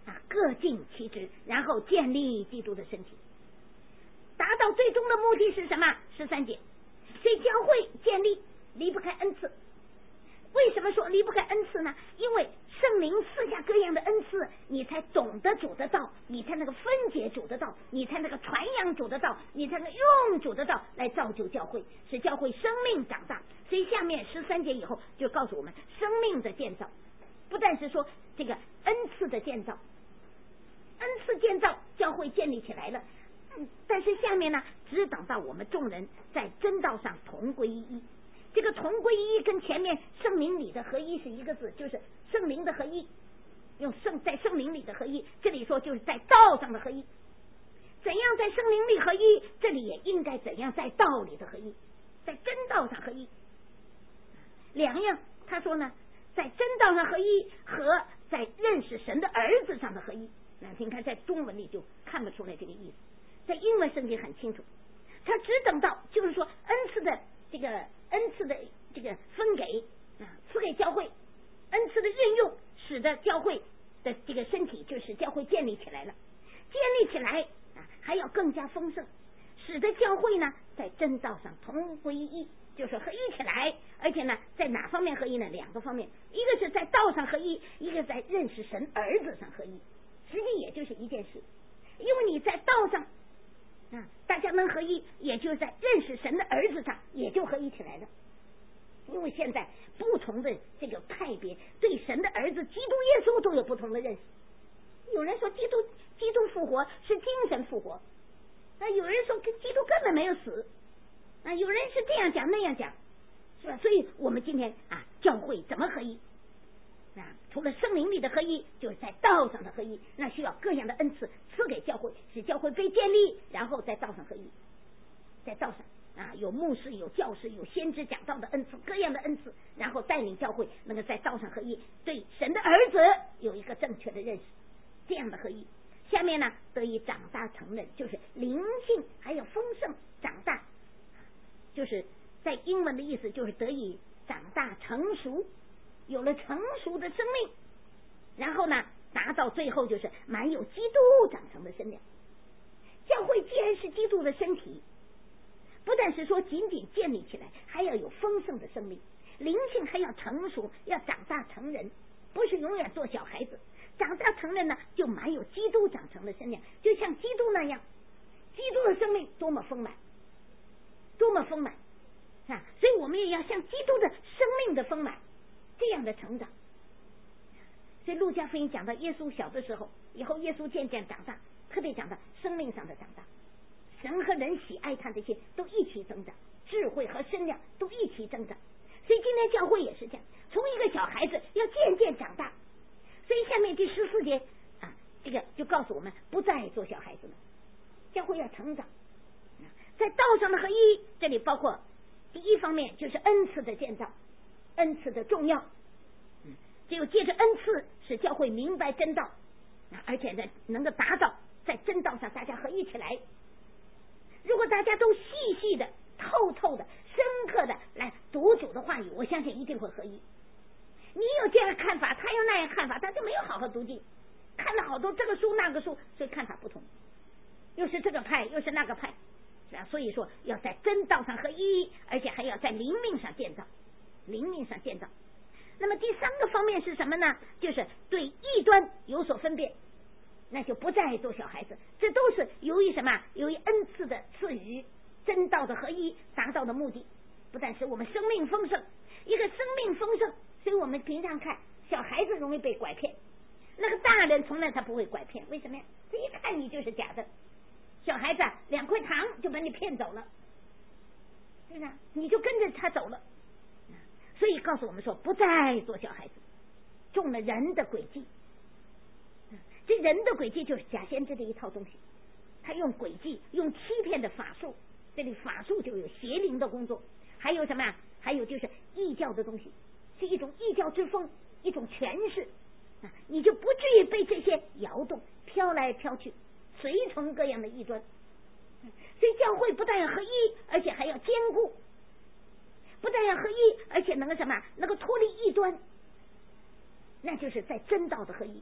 啊，各尽其职，然后建立基督的身体，达到最终的目的是什么？十三节，所以教会建立离不开恩赐。为什么说离不开恩赐呢？因为圣灵赐下各样的恩赐，你才懂得主的道，你才那个分解主的道，你才那个传扬主的道，你才能用主的道来造就教会，使教会生命长大。所以下面十三节以后就告诉我们生命的建造，不但是说这个恩赐的建造，恩赐建造教会建立起来了，嗯，但是下面呢，只等到我们众人在真道上同归一一。这个同归一跟前面圣灵里的合一是一个字，就是圣灵的合一，用圣在圣灵里的合一，这里说就是在道上的合一。怎样在圣灵里合一，这里也应该怎样在道里的合一，在真道上合一。两样，他说呢，在真道上合一和在认识神的儿子上的合一。那你看在中文里就看不出来这个意思，在英文圣经很清楚，他只等到就是说恩赐的这个恩赐的这个分给啊，赐给教会，恩赐的运用，使得教会的这个身体就使教会建立起来了，建立起来啊，还要更加丰盛，使得教会呢在真道上同归一，就是合一起来。而且呢，在哪方面合一呢？两个方面，一个是在道上合一，一个在认识神儿子上合一。实际也就是一件事，因为你在道上啊，大家能合一，也就是在认识神的儿子上也就合一起来了。因为现在不同的这个派别对神的儿子基督耶稣都有不同的认识。有人说基督基督复活是精神复活，那有人说基督根本没有死，啊，有人是这样讲那样讲，是吧？所以我们今天啊，教会怎么合一？啊，除了圣灵里的合一，就是在道上的合一，那需要各样的恩赐赐给教会，使教会被建立，然后在道上合一。在道上啊，有牧师，有教师，有先知讲道的恩赐，各样的恩赐，然后带领教会能够在道上合一，对神的儿子有一个正确的认识，这样的合一。下面呢，得以长大成人，就是灵性还有丰盛长大，就是在英文的意思就是得以长大成熟，有了成熟的生命，然后呢，达到最后就是满有基督长成的身量。教会既然是基督的身体，不但是说仅仅建立起来，还要有丰盛的生命，灵性还要成熟，要长大成人，不是永远做小孩子。长大成人呢，就满有基督长成的身量，就像基督那样，基督的生命多么丰满，多么丰满啊！所以我们也要像基督的生命的丰满这样的成长。所以路加福音讲到耶稣小的时候，以后耶稣渐渐长大，特别讲到生命上的长大，神和人喜爱他这些都一起增长，智慧和身量都一起增长。所以今天教会也是这样，从一个小孩子要渐渐长大。所以下面第十四节啊，这个就告诉我们不再做小孩子了，教会要成长，在道上的合一，这里包括第一方面就是恩赐的建造，恩赐的重要，嗯，只有借着恩赐使教会明白真道，而且呢能够达到在真道上大家合一起来。如果大家都细细的、透透的、深刻的来读主的话语，我相信一定会合一。你有这样看法，他有那样看法，他就没有好好读经，看了好多这个书那个书，所以看法不同，又是这个派又是那个派，是吧？所以说要在真道上合一，而且还要在灵命上建造，灵命上建造。那么第三个方面是什么呢？就是对异端有所分辨，那就不再做小孩子。这都是由于什么？由于恩赐的赐予，真道的合一达到的目的。不但使我们生命丰盛，一个生命丰盛，所以我们平常看小孩子容易被拐骗，那个大人从来他不会拐骗，为什么呀？这一看你就是假的。小孩子两块糖就把你骗走了，是不是？你就跟着他走了。所以告诉我们说，不再做小孩子，中了人的诡计。这人的诡计就是假先知的一套东西，他用诡计，用欺骗的法术，这里法术就有邪灵的工作，还有什么呀？还有就是异教的东西，是一种异教之风，一种诠释啊，你就不至于被这些摇动，飘来飘去，随从各样的异端。所以教会不但要合一，而且还要坚固，不但要合一，而且能够什么？能够脱离异端，那就是在真道的合一。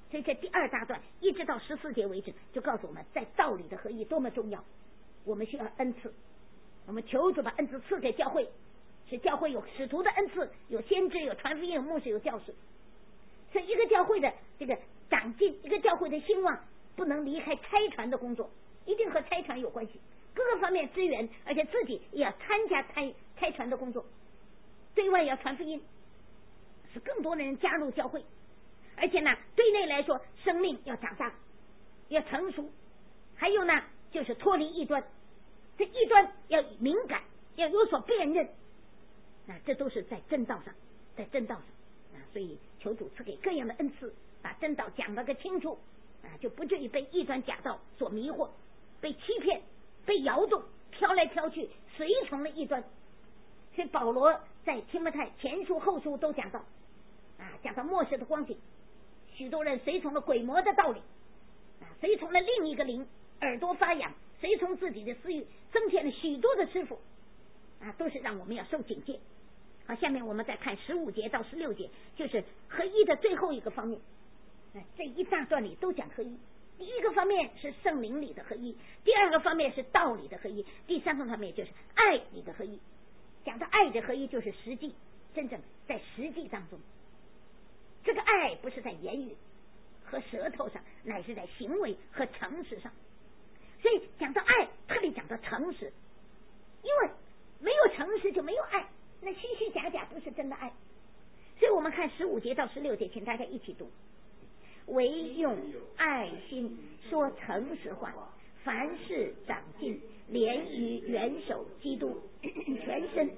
所以这第二大段一直到十四节为止，就告诉我们在道理的合一多么重要。我们需要恩赐，我们求主把恩赐赐给教会，使教会有使徒的恩赐，有先知，有传福音，有牧师，有教师。所以一个教会的这个长进，一个教会的兴旺，不能离开差传的工作，一定和差传有关系，各个方面支援，而且自己也要参加差差传的工作，对外要传福音，使更多的人加入教会。而且呢，对内来说，生命要长大，要成熟，还有呢，就是脱离异端，这异端要敏感，要有所辨认，啊，这都是在正道上，在正道上啊，所以求主赐给各样的恩赐，把正道讲得个清楚啊，就不至于被异端假道所迷惑，被欺骗，被摇动，飘来飘去，随从了异端。所以保罗在提摩太前书后书都讲到啊，讲到末世的光景，许多人随从了鬼魔的道理啊，随从了另一个灵，耳朵发痒，随从自己的私欲，增添了许多的师傅啊，都是让我们要受警戒。好，下面我们再看十五节到十六节，就是合一的最后一个方面。啊，这一大段里都讲合一。第一个方面是圣灵里的合一，第二个方面是道理的合一，第三个方面就是爱里的合一。讲到爱的合一，就是实际，真正在实际当中。这个爱不是在言语和舌头上，乃是在行为和诚实上。所以讲到爱，特别讲到诚实，因为没有诚实就没有爱，那虚虚假假不是真的爱。所以我们看十五节到十六节，请大家一起读：唯用爱心说诚实话，凡事长进，连于元首基督全身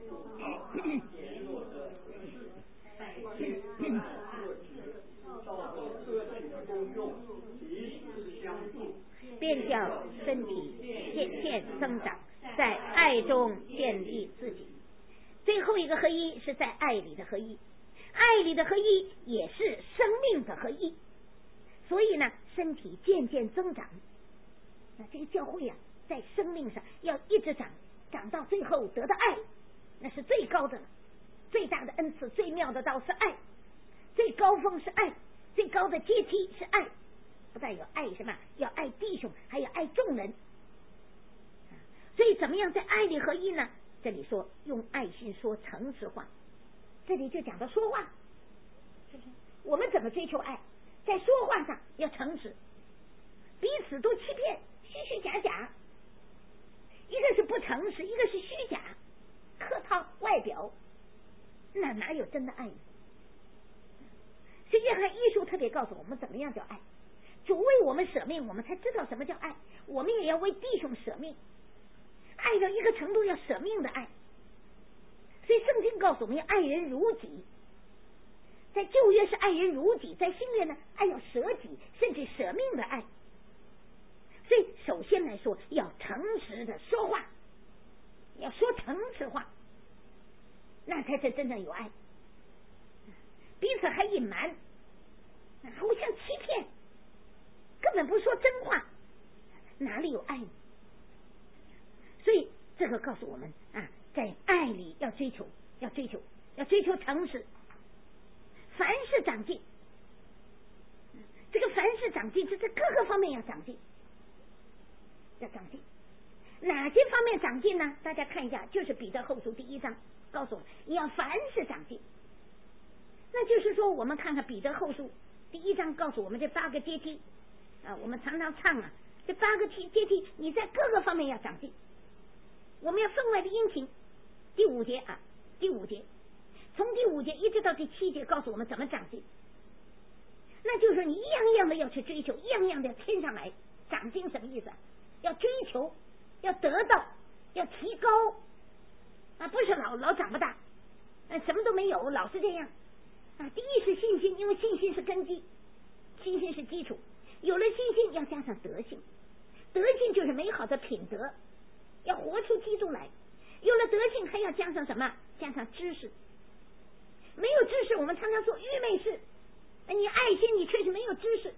便叫身体渐渐增长，在爱中建立自己。最后一个合一是在爱里的合一，爱里的合一也是生命的合一。所以呢，身体渐渐增长，那这个教会啊，在生命上要一直长，长到最后得到爱，那是最高的了，最大的恩赐，最妙的道是爱，最高峰是爱，最高的阶梯是爱。不但有爱什么，要爱弟兄，还要爱众人。所以怎么样在爱里合一呢？这里说用爱心说诚实话，这里就讲到说话，是不是？我们怎么追求爱？在说话上要诚实，彼此都欺骗，虚虚假假，一个是不诚实，一个是虚假，客套外表，那哪有真的爱呢？所以约翰一书特别告诉我们怎么样叫爱。主为我们舍命，我们才知道什么叫爱。我们也要为弟兄舍命，爱到一个程度要舍命的爱。所以圣经告诉我们要爱人如己，在旧约是爱人如己，在新约呢，爱要舍己，甚至舍命的爱。所以首先来说，要诚实的说话，要说诚实话，那才是真正有爱。彼此还隐瞒，互相欺骗，根本不说真话，哪里有爱呢？所以这个告诉我们啊，在爱里要追求，要追求，要追求诚实，凡事长进。这个凡事长进是在各个方面要长进，要长进。哪些方面长进呢？大家看一下，就是彼得后书第一章告诉我们，你要凡事长进。那就是说，我们看看彼得后书第一章告诉我们这八个阶梯啊，我们常常唱啊，这八个阶梯，你在各个方面要长进。我们要分外的殷勤。第五节啊，第五节，从第五节一直到第七节，告诉我们怎么长进。那就是说，你一样一样的要去追求，一样一样的要添上来。长进什么意思啊？要追求，要得到，要提高啊，不是老老长不大，啊，什么都没有，老是这样啊。第一是信心，因为信心是根基，信心是基础。有了信心，要加上德性，德性就是美好的品德，要活出基督来。有了德性，还要加上什么？加上知识。没有知识，我们常常说愚昧事。你爱心，你确实没有知识。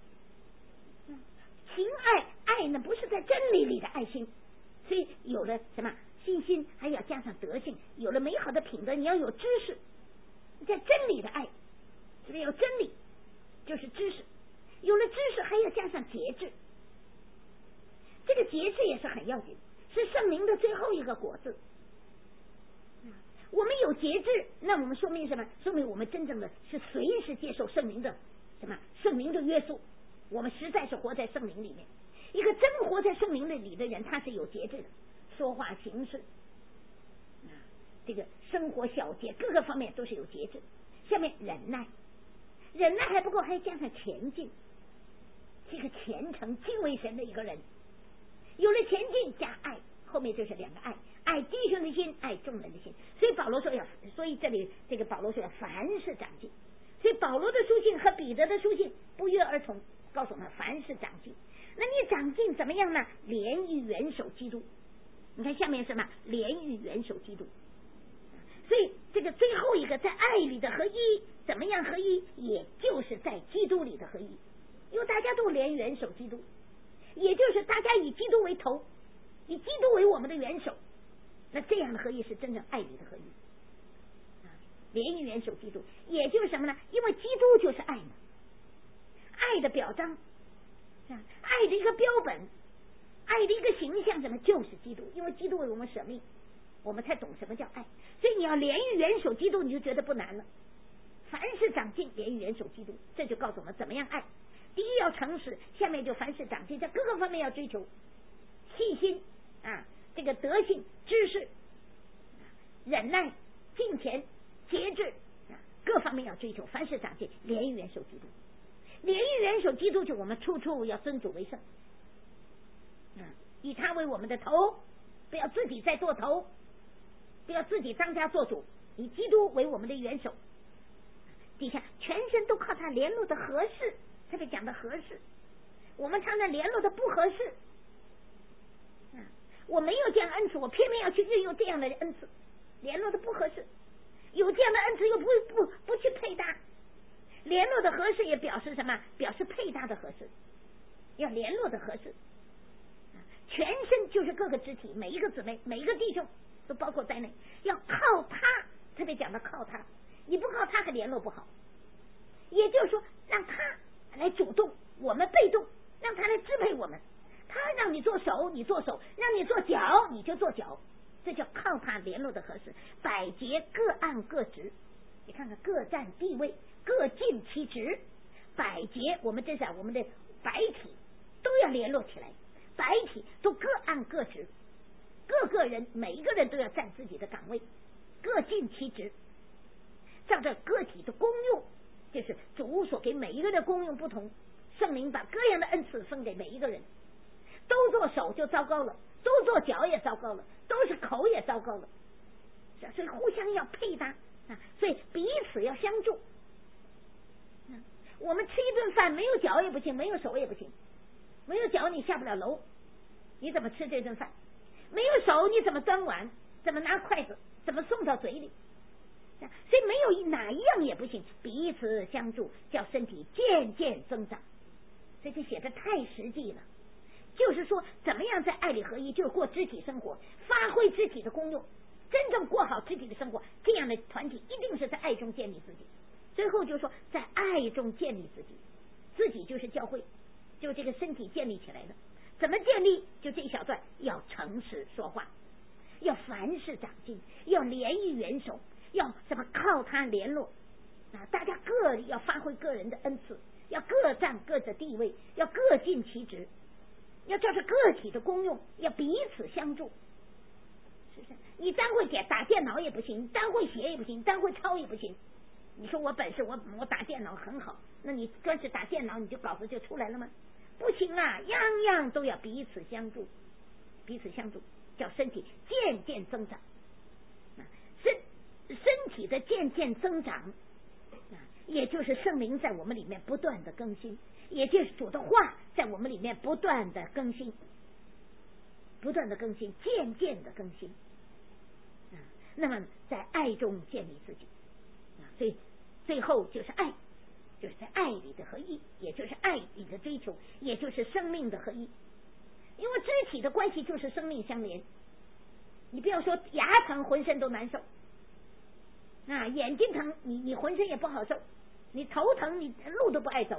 情爱爱呢，不是在真理里的爱心。所以有了什么信心，还要加上德性。有了美好的品德，你要有知识，在真理的爱，是不是有真理？就是知识。 有了知识还要加上节制，这个节制也是很要紧，是圣灵的最后一个果子。我们有节制，那我们说明什么？说明我们真正的是随时接受圣灵的什么圣灵的约束，我们实在是活在圣灵里面。一个真活在圣灵里的人，他是有节制的，说话行事啊，这个生活小节各个方面都是有节制。下面忍耐，忍耐还不够，还加上前进，是一个虔诚敬畏神的一个人。有了前进加爱，后面就是两个爱，爱弟兄的心，爱众人的心。所以保罗说要，所以这里这个保罗说要凡事长进。所以保罗的书信和彼得的书信不约而同告诉我们凡事长进。那你长进怎么样呢？连于元首基督。你看下面什么？连于元首基督。所以这个最后一个在爱里的合一，怎么样合一？也就是在基督里的合一，因为大家都连元首基督，也就是大家以基督为头，以基督为我们的元首。那这样的合一是真正爱里的合一。连于元首基督，也就是什么呢？因为基督就是爱嘛，爱的表彰，爱的一个标本，爱的一个形象，什么？就是基督。因为基督为我们舍命，我们才懂什么叫爱。所以你要连于元首基督，你就觉得不难了。凡事长进，连于元首基督，这就告诉我们怎么样爱。第一要诚实，下面就凡事长进，在各个方面要追求细心啊，这个德性、知识、忍耐、敬虔、节制啊，各方面要追求，凡事长进，连于元首基督。连于元首基督，就我们处处要尊主为圣，啊，以他为我们的头，不要自己再做头，不要自己当家做主，以基督为我们的元首。底下全身都靠他联络的合适，特别讲的合适。我们常常联络的不合适，啊，我没有这样恩赐，我偏偏要去运用这样的恩赐，联络的不合适。有这样的恩赐又不不不去配搭，联络的合适也表示什么？表示配搭的合适，要联络的合适。全身就是各个肢体，每一个姊妹，每一个弟兄都包括在内，要靠他，特别讲的靠他，你不靠他可联络不好。也就是说，让他来主动，我们被动，让他来支配我们。他让你做手，你做手；让你做脚，你就做脚。这叫靠他联络的合适。百节各按各职，你看看各占地位，各尽其职。百节我们这是我们的百体都要联络起来，百体都各按各职，各个人每一个人都要占自己的岗位，各尽其职。照着个体的功用，就是主所给每一个人的功用不同，圣灵把各样的恩赐分给每一个人。都做手就糟糕了，都做脚也糟糕了，都是口也糟糕了。所以互相要配搭啊，所以彼此要相助。我们吃一顿饭，没有脚也不行，没有手也不行。没有脚你下不了楼，你怎么吃这顿饭？没有手你怎么端碗？怎么拿筷子？怎么送到嘴里？所以没有哪一样也不行，彼此相助，叫身体渐渐增长。这就写的太实际了。就是说怎么样在爱里合一，就是过肢体生活，发挥肢体的功用，真正过好肢体的生活，这样的团体一定是在爱中建立自己。最后就是说在爱中建立自己，自己就是教会，就这个身体建立起来的。怎么建立？就这一小段，要诚实说话，要凡事长进，要连于元首，要怎么靠他联络啊？大家各要发挥个人的恩赐，要各占各的地位，要各尽其职，要照着个体的功用，要彼此相助。是不是？你单会点打电脑也不行，单会写也不行，单会抄也不行。你说我本事我我打电脑很好，那你光是打电脑你就稿子就出来了吗？不行啊，样样都要彼此相助，彼此相助，叫身体渐渐增长。身身体的渐渐增长，也就是圣灵在我们里面不断的更新，也就是主的话在我们里面不断的更新，不断的更新，渐渐的更新。那么在爱中建立自己，所以最后就是爱，就是在爱里的合一，也就是爱里的追求，也就是生命的合一。因为肢体的关系就是生命相连，你不要说牙疼浑身都难受啊，眼睛疼你你浑身也不好受，你头疼你路都不爱走，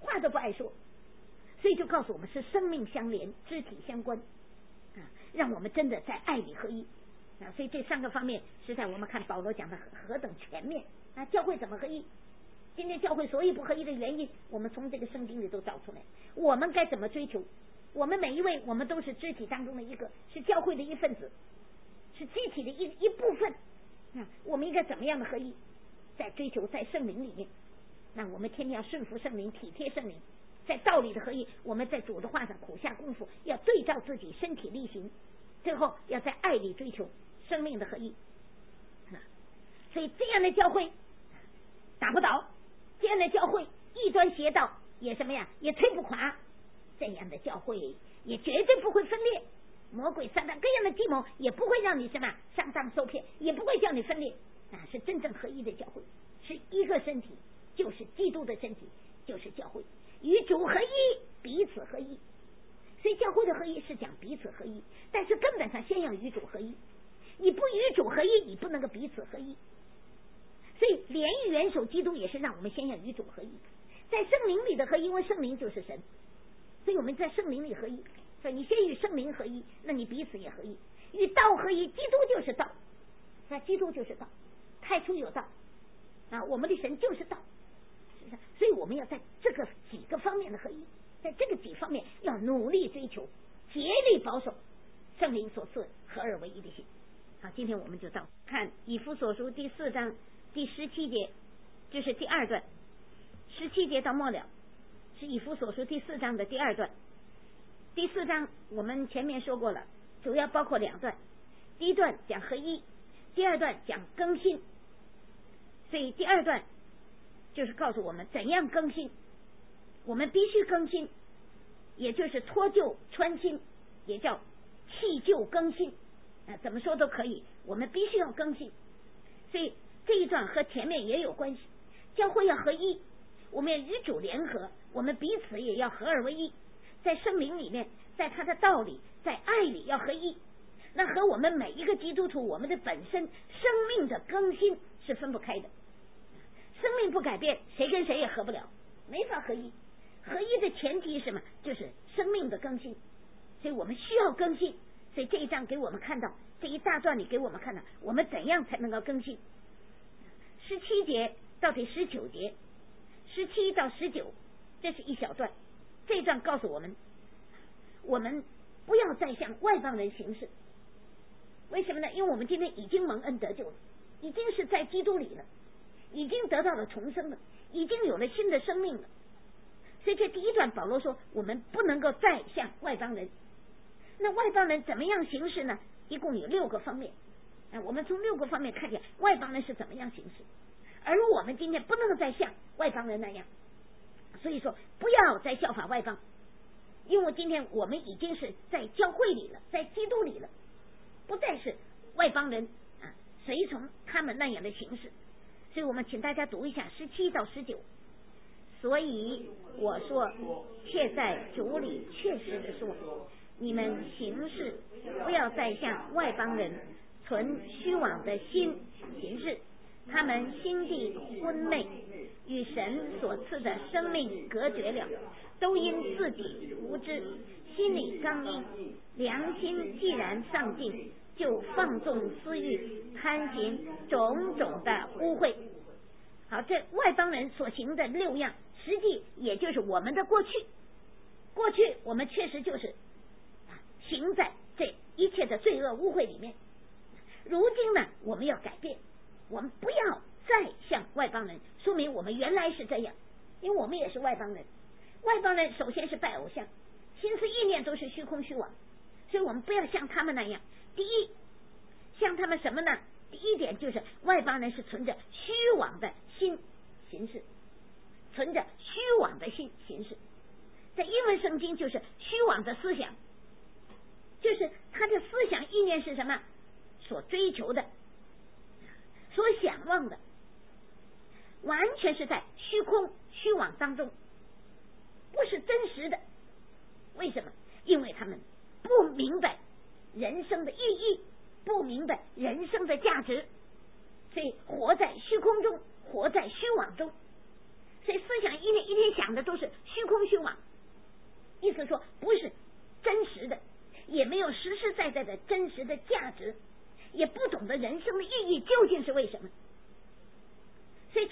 话都不爱说，所以就告诉我们是生命相连，肢体相关啊，让我们真的在爱里合一啊。所以这三个方面实在我们看保罗讲的何等全面啊！教会怎么合一？今天教会所有不合一的原因，我们从这个圣经里都找出来。我们该怎么追求？我们每一位，我们都是肢体当中的一个，是教会的一份子，是具体的一一部分啊。我们应该怎么样的合一？在追求在圣灵里面，那我们天天要顺服圣灵，体贴圣灵，在道理的合一，我们在主的话上苦下功夫，要对照自己身体力行，最后要在爱里追求生命的合一啊。所以这样的教会打不倒，这样的教会异端邪道也什么呀，也推不垮，这样的教会也绝对不会分裂，魔鬼撒旦各样的计谋也不会让你什么上当受骗，也不会叫你分裂啊，是真正合一的教会，是一个身体，就是基督的身体，就是教会，与主合一，彼此合一。所以教会的合一是讲彼此合一，但是根本上先要与主合一，你不与主合一，你不能够彼此合一。所以联于元首基督也是让我们先要与主合一，在圣灵里的合一，因为圣灵就是神，所以我们在圣灵里合一。所以你先与圣灵合一，那你彼此也合一，与道合一，基督就是道，那基督就是道，太初有道啊，我们的神就是道，是不是？所以我们要在这个几个方面的合一，在这个几方面要努力追求，竭力保守圣灵所赐合而为一的心。好，今天我们就到看以弗所书第四章第十七节，这是第二段，十七节到末了是以弗所书第四章的第二段。第四章我们前面说过了，主要包括两段，第一段讲合一，第二段讲更新。所以第二段就是告诉我们怎样更新，我们必须更新，也就是脱旧穿新，也叫弃旧更新啊，怎么说都可以，我们必须要更新。所以这一段和前面也有关系，教会要合一，我们要与主联合，我们彼此也要合而为一，在圣灵里面，在他的道理，在爱里要合一，那和我们每一个基督徒我们的本身生命的更新是分不开的。生命不改变，谁跟谁也合不了，没法合一。合一的前提是什么？就是生命的更新，所以我们需要更新。所以这一章给我们看到，这一大段里给我们看到我们怎样才能够更新。十七节到第十九节，十七到十九，这是一小段，这一段告诉我们，我们不要再向外邦人行事。为什么呢？因为我们今天已经蒙恩得救了，已经是在基督里了，已经得到了重生了，已经有了新的生命了。所以这第一段保罗说，我们不能够再向外邦人。那外邦人怎么样行事呢？一共有六个方面啊，我们从六个方面看见外邦人是怎么样行事，而我们今天不能够再像外邦人那样。所以说不要再效法外邦，因为今天我们已经是在教会里了，在基督里了，不再是外邦人啊随从他们那样的形式。所以我们请大家读一下十七到十九。所以我说，却在主里确实的说，你们行事不要再像外邦人存虚妄的心行事，他们心地昏昧，与神所赐的生命隔绝了，都因自己无知，心里刚硬，良心既然丧尽，就放纵私欲，贪行种种的污秽。好，这外邦人所行的六样，实际也就是我们的过去。过去我们确实就是行在这一切的罪恶污秽里面。如今呢，我们要改变，我们不要再像外邦人，说明我们原来是这样，因为我们也是外邦人。外邦人首先是拜偶像，心思意念都是虚空虚妄，所以我们不要像他们那样。第一，像他们什么呢？第一点就是外邦人是存着虚妄的心行事，存着虚妄的心行事，在英文圣经就是虚妄的思想，就是他的思想意念是什么？所追求的，所想望的，完全是在虚空虚妄当中，不是真实的。为什么？因为他们不明白人生的意义，不明白人生的价值，所以活在虚空中，活在虚妄中，所以思想一天一天想的都是虚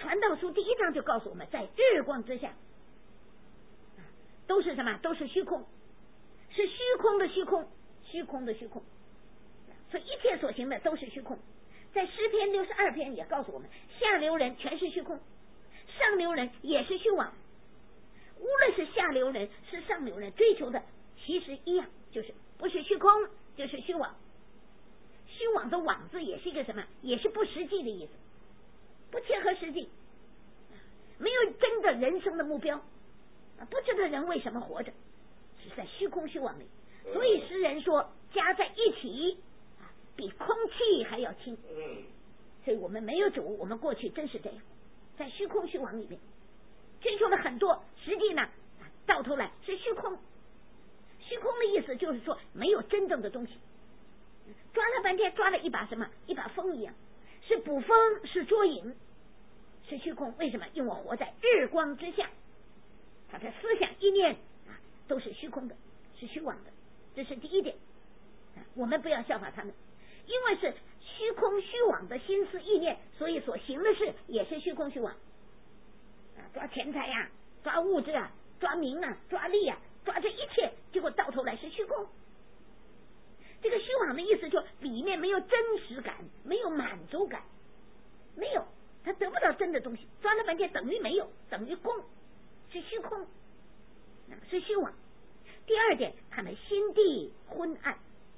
传道书第一章就告诉我们，在日光之下都是什么？都是虚空，是虚空的虚空，虚空的虚空。所以一切所行的都是虚空。在诗篇六十二篇也告诉我们，下流人全是虚空，上流人也是虚妄。无论是下流人是上流人，追求的其实一样，就是不是虚空就是虚妄。虚妄的妄字也是一个什么？也是不实际的意思，不切合实际，没有真的人生的目标，不知道人为什么活着，是在虚空虚妄里。所以诗人说加在一起比空气还要轻。所以我们没有主，我们过去真是这样，在虚空虚妄里面追求了很多，实际呢到头来是虚空。虚空的意思就是说没有真正的东西，抓了半天抓了一把什么？一把风一样，是捕风是捉影，是虚空。为什么？因为我活在日光之下，他的思想意念啊都是虚空的，是虚妄的。这是第一点，我们不要效法他们，因为是虚空虚妄的心思意念，所以所行的事也是虚空虚妄。抓钱财呀、啊，抓物质啊，抓名啊，抓利啊，抓这一切，结果到头来是虚空。这个虚妄的意思就里面没有真实感，没有满足感，没有，他得不到真的东西，抓了半天等于没有，等于空，是虚空，是虚妄。第二点，他们心地昏暗，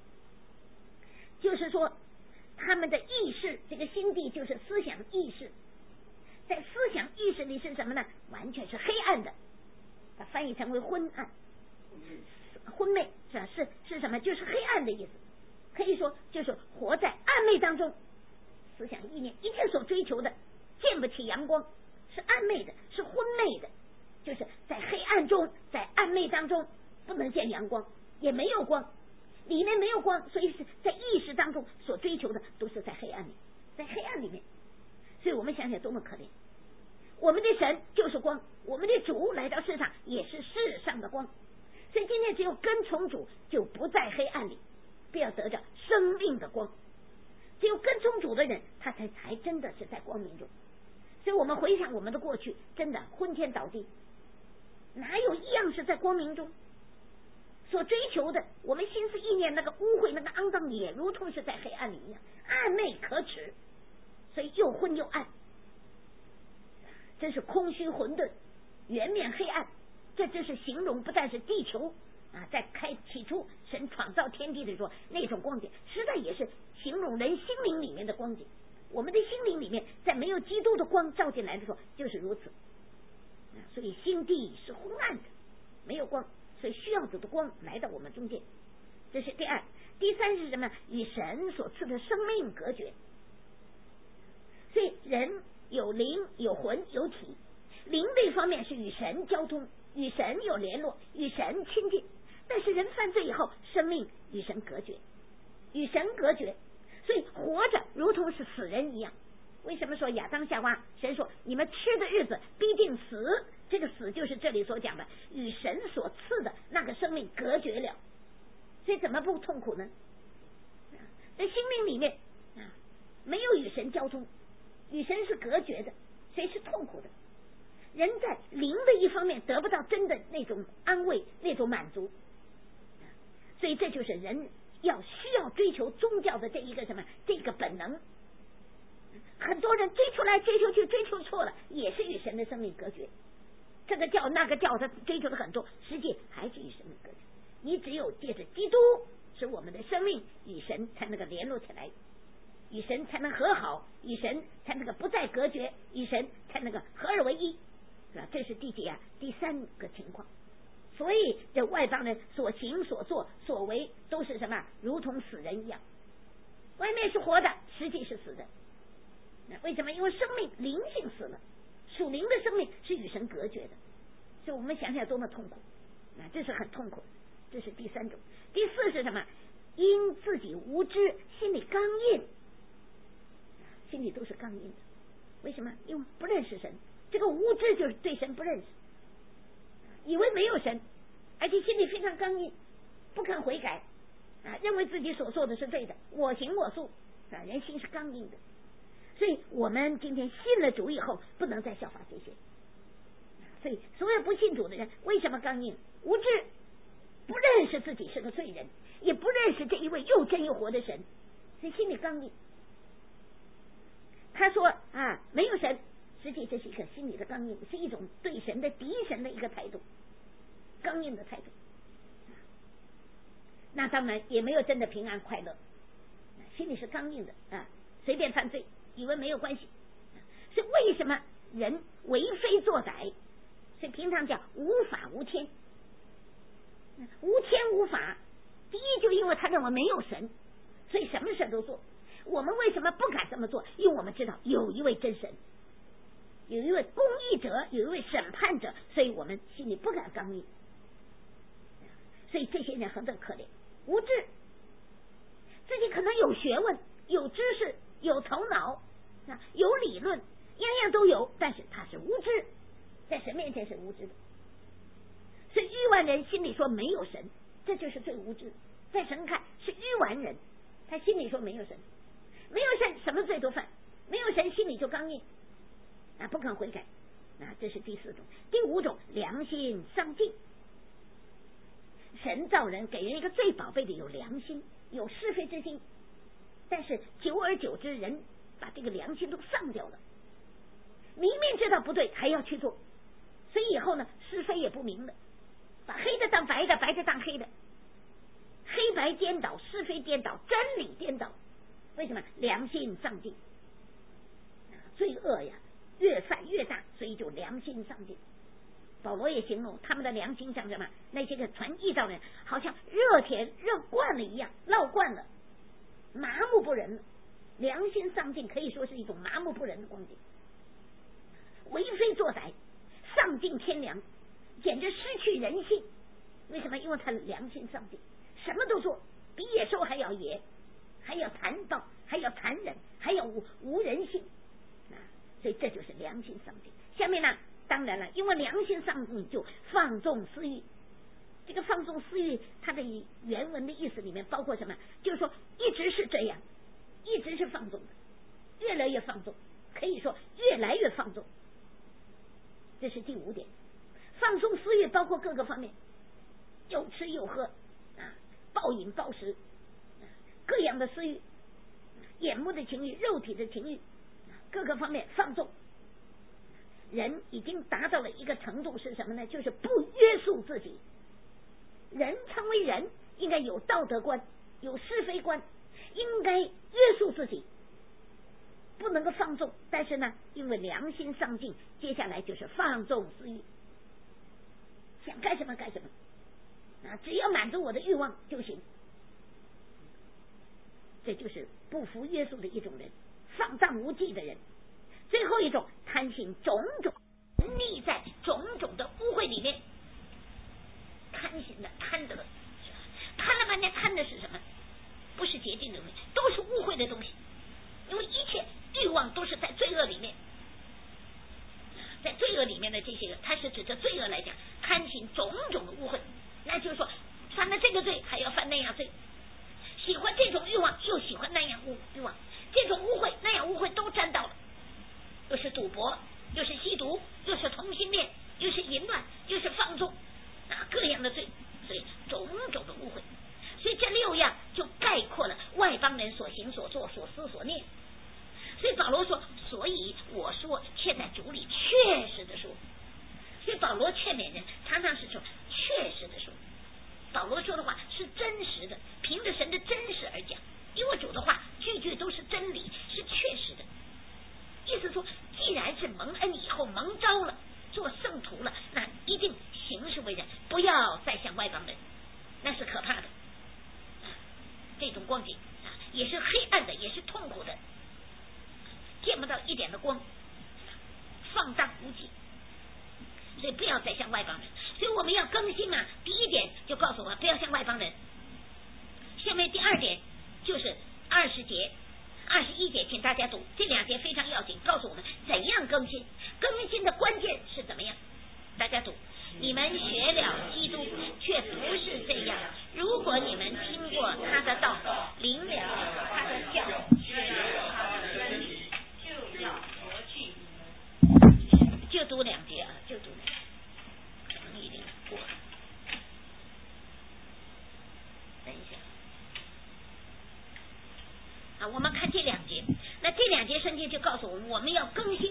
就是说他们的意识，这个心地就是思想意识，在思想意识里是什么呢？完全是黑暗的，它翻译成为昏暗、昏昧，是吧？是是什么？就是黑暗的意思。可以说就是活在暗昧当中，思想意念一切所追求的见不起阳光，是暗昧的，是昏昧的，就是在黑暗中，在暗昧当中不能见阳光，也没有光，里面没有光，所以是在意识当中所追求的都是在黑暗里，在黑暗里面。所以我们想想多么可怜，我们的神就是光，我们的主来到世上也是世上的光。所以今天只有跟从主，就不在黑暗里，不要得着生命的光。只有跟从主的人，他才才真的是在光明中。所以我们回想我们的过去，真的昏天倒地，哪有一样是在光明中？所追求的，我们心思意念那个污秽、那个肮脏，也如同是在黑暗里一样，暗昧可耻。所以又昏又暗，真是空虚混沌，圆面黑暗。这就是形容不但是地球啊，在开起初神创造天地的时候那种光景，实在也是形容人心灵里面的光景。我们的心灵里面在没有基督的光照进来的时候就是如此，啊、所以心地是昏暗的，没有光，所以需要主的光来到我们中间。这是第二。第三是什么？与神所赐的生命隔绝。所以人有灵有魂有体，灵的一方面是与神交通，与神有联络，与神亲近。但是人犯罪以后，生命与神隔绝，与神隔绝，所以活着如同是死人一样。为什么说亚当夏娃，神说你们吃的日子必定死？这个死就是这里所讲的与神所赐的那个生命隔绝了。所以怎么不痛苦呢？在心灵里面啊，没有与神交通，与神是隔绝的，所以是痛苦的。人在灵的一方面得不到真的那种安慰，那种满足，所以这就是人要需要追求宗教的这一个什么这个本能。很多人追求来追求去，追求错了，也是与神的生命隔绝。这个教那个教，他追求的很多，实际还是与神的隔绝。你只有借着基督，使我们的生命与神才能够联络起来，与神才能和好，与神才能够不再隔绝，与神才能够合二为一，是吧？这是第几啊？第三个情况。所以这外邦人所行所作所为都是什么？如同死人一样，外面是活的，实际是死的。为什么？因为生命灵性死了，属灵的生命是与神隔绝的。所以我们想想多么痛苦，那这是很痛苦。这是第三种。第四是什么？因自己无知，心里刚硬，心里都是刚硬的。为什么？因为不认识神。这个无知就是对神不认识，以为没有神，而且心里非常刚硬，不肯悔改啊，认为自己所做的是对的，我行我素啊，人心是刚硬的。所所以我们今天信了主以后，不能再效法这些。所以所有不信主的人为什么刚硬？无知，不认识自己是个罪人，也不认识这一位又真又活的神，所以心里刚硬。他说啊，没有神，实际这是一个心理的刚硬，是一种对神的敌神的一个态度，刚硬的态度。那当然也没有真的平安快乐，心里是刚硬的啊，随便犯罪，以为没有关系。是为什么人为非作歹？所以平常讲无法无天，无天无法。第一，就因为他认为没有神，所以什么事都做。我们为什么不敢这么做？因为我们知道有一位真神，有一位公义者，有一位审判者，所以我们心里不敢刚硬。所以这些人何等可怜，无知，自己可能有学问、有知识、有头脑、有理论，样样都有，但是他是无知，在神面前是无知的。所以亿万人心里说没有神，这就是最无知。在神看是亿万人，他心里说没有神，没有神什么罪都犯，没有神心里就刚硬啊，不肯悔改啊，这是第四种。第五种，良心丧尽。神造人，给人一个最宝贝的有良心，有是非之心，但是久而久之，人把这个良心都丧掉了，明明知道不对还要去做，所以以后呢，是非也不明了，把黑的当白的，白的当黑的，黑白颠倒，是非颠倒，真理颠倒。为什么？良心丧尽，罪恶呀越犯越大，所以就良心丧尽。保罗也形容他们的良心像什么？那些个传异道人，好像热铁热惯了一样，烙惯了，麻木不仁了。良心丧尽可以说是一种麻木不仁的光景，为非作歹，丧尽天良，简直失去人性。为什么？因为他良心丧尽，什么都做，比野兽还要野，还要残暴，还要残忍，还要无无人性啊！所以这就是良心丧尽。下面呢？当然了，因为良心丧尽就放纵私欲。这个放纵私欲，它的原文的意思里面包括什么？就是说一直是这样，一直是放纵的，越来越放纵，可以说越来越放纵。这是第五点。放纵私欲包括各个方面，又吃又喝啊，暴饮暴食，各样的私欲，眼目的情欲、肉体的情欲，各个方面放纵。人已经达到了一个程度是什么呢？就是不约束自己。人称为人，应该有道德观，有是非观，应该约束自己，不能够放纵。但是呢，因为良心丧尽，接下来就是放纵私欲，想干什么干什么啊，只要满足我的欲望就行。这就是不服约束的一种人，放荡无忌的人。最后一种，贪心种种溺在种种的污秽里面，贪心的贪的了，贪了半天，贪的是什么？不是洁净的东西，都是污秽的东西。因为一切欲望都是在罪恶里面，在罪恶里面的这些个，它是指着罪恶来讲，贪心种种的污秽。那就是说，犯了这个罪还要犯那样罪，喜欢这种欲望又喜欢那样污欲望，这种污秽那样污秽都沾到了。又是赌博，又是吸毒，又是同性恋，又是淫乱，又是放纵啊，各样的罪，所以种种的污秽。所以这六样就概括了外邦人所行所做所思所念。所以保罗说，所以我说却在主里确实的说。所以保罗劝勉人常常是说确实的说，保罗说的话是真实的，凭着神的真实而讲，因为主的话句句都是真理，是确实的。意思说，既然是蒙恩以后蒙召了，做圣徒了，那一定行事为人不要再像外邦人，那是可怕的。这种光景啊，也是黑暗的，也是痛苦的，见不到一点的光，放荡无忌。所以不要再像外邦人。所以我们要更新嘛。第一点就告诉我们不要像外邦人。下面第二点就是二十节。二十一节，请大家读，这两节非常要紧，告诉我们怎样更新。更新的关键是怎么样？大家读，你们学了基督，却不是这样。如果你们听过他的道，领了他的教，学了他的真理，就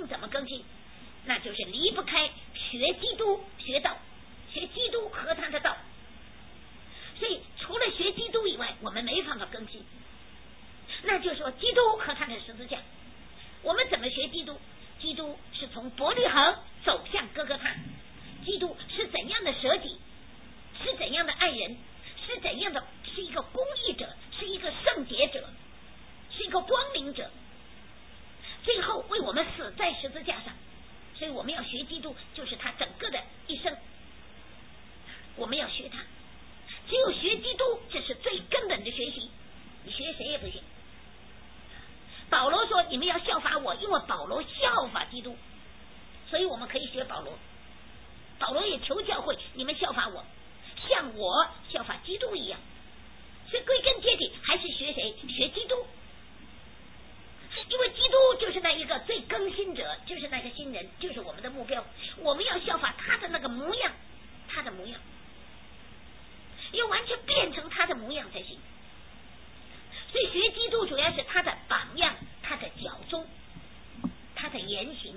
新怎么更新？那就是离不开学基督学道，学基督和他的道。所以除了学基督以外，我们没办法更新。那就是说基督和他的十字架，我们怎么学基督？基督是从伯利恒走向哥哥他，基督是怎样的舍己，是怎样的爱人，是怎样的是一个公义者，是一个圣洁者，是一个光明者，最后为我们死在十字架上。所以我们要学基督，就是他整个的一生，我们要学他。只有学基督，这是最根本的学习，你学谁也不行。保罗说你们要效法我，因为保罗效法基督，所以我们可以学保罗。保罗也求教会你们效法我，像我效法基督一样。所以归根结底还是学谁？学基督。因为基督就是那一个最更新者，就是那个新人，就是我们的目标。我们要效法他的那个模样，他的模样要完全变成他的模样才行。所以学基督主要是他的榜样，他的脚踪，他的言行，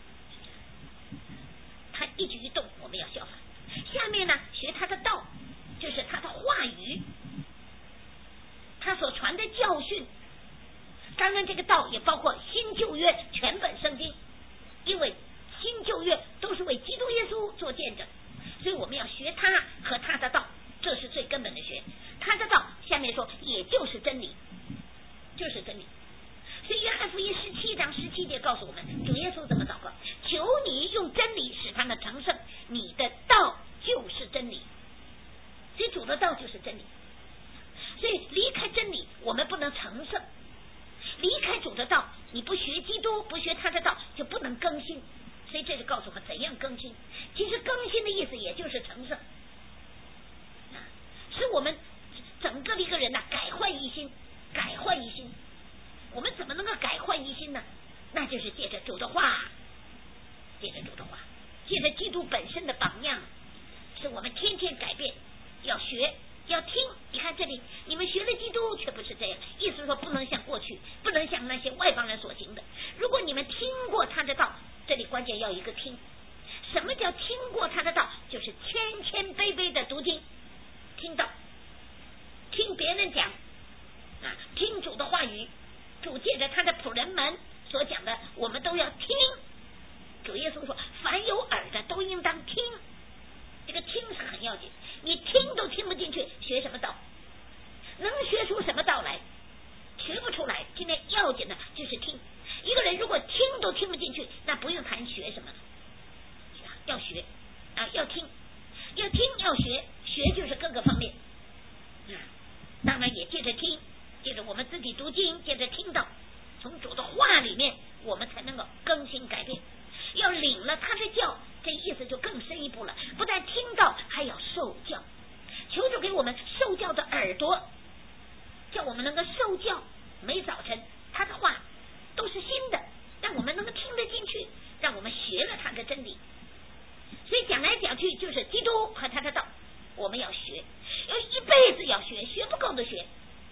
他一举一动我们要效法。下面呢，学他的道，就是他的话语，他所传的教训。当然这个道也包括新旧约全本圣经，因为新旧约都是为基督耶稣做见证，所以我们要学他和他的道，这是最根本的学。他的道下面说也就是真理，就是真理。所以约翰福音十七章十七节告诉我们，主耶稣怎么祷告？求你用真理使他们成圣，你的道就是真理。所以主的道就是真理。所以离开真理我们不能成圣，离开主的道，你不学基督，不学他的道，就不能更新。所以这就告诉我们怎样更新。其实更新的意思也就是成圣，是我们整个的一个人呢、啊、改换一心，改换一心。我们怎么能够改换一心呢？那就是借着主的话，借着主的话，借着基督本身的榜样，是我们天天改变，要学要听。你看这里，你们学了基督却不是这样，意思说不能像过去，不能像那些外邦人所行的。如果你们听过他的道，这里关键要一个听。什么叫听过他的道？就是谦谦卑卑的读经，听道，听别人讲啊，听主的话语。主借着他的仆人们所讲的，我们都要听。主耶稣说凡有耳的都应当听，这个听是很要紧，你听都听不进去，学什么道？能学出什么道来？学不出来。今天要紧的就是听。一个人如果听都听不进去，那不用谈学什么了。要学啊，要听，要听要学，学就是各个方面啊，当然也借着听，借着我们自己读经，借着听到从主的话里面，我们才能够更新改变。要领了他的教，这意思就更深一步了，不但听到，还要受教。求主给我们受教的耳朵，叫我们能够受教。每早晨他的话都是新的，让我们能够听得进去，让我们学了他的真理。所以讲来讲去就是基督和他的道，我们要学，要一辈子要学，学不够的学。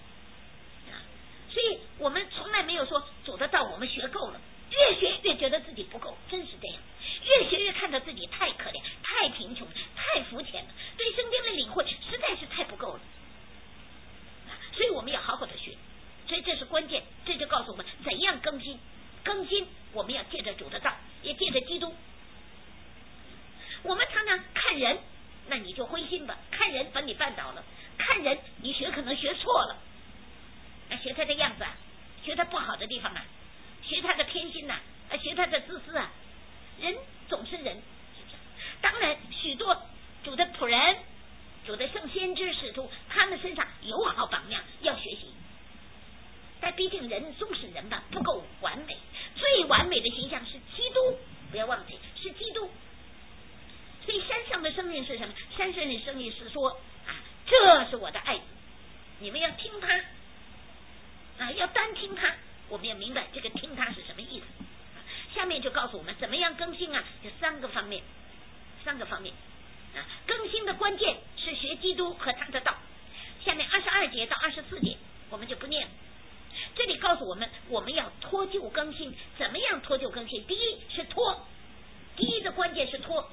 所以我们从来没有说主的道我们学够了，越学越觉得自己不够，真是这样。越学越看到自己太可怜，太贫穷，太肤浅了，对圣经的领会实在是太不够了。所以我们要好好的学，所以这是关键。这就告诉我们怎样更新。更新我们要借着主的道，也借着基督。我们常常看人，那你就灰心吧，看人把你绊倒了，看人你学可能学错了，学他的样子啊，学他不好的地方啊，学他的偏心呐、啊，学他的自私啊。人总是人，当然许多主的仆人、主的圣先知使徒，他们身上有好榜样要学习。但毕竟人终是人吧，不够完美。最完美的形象是基督，不要忘记是基督。所以山上的声音是什么？山上的声音是说啊，这是我的爱子，你们要听他啊，要单听他。我们要明白这个听他是什么意思。下面就告诉我们怎么样更新啊，有三个方面，三个方面啊。更新的关键是学基督和他的道。下面二十二节到二十四节我们就不念了。 这里告诉我们，我们要脱旧更新。怎么样脱旧更新？第一是脱，第一的关键是脱。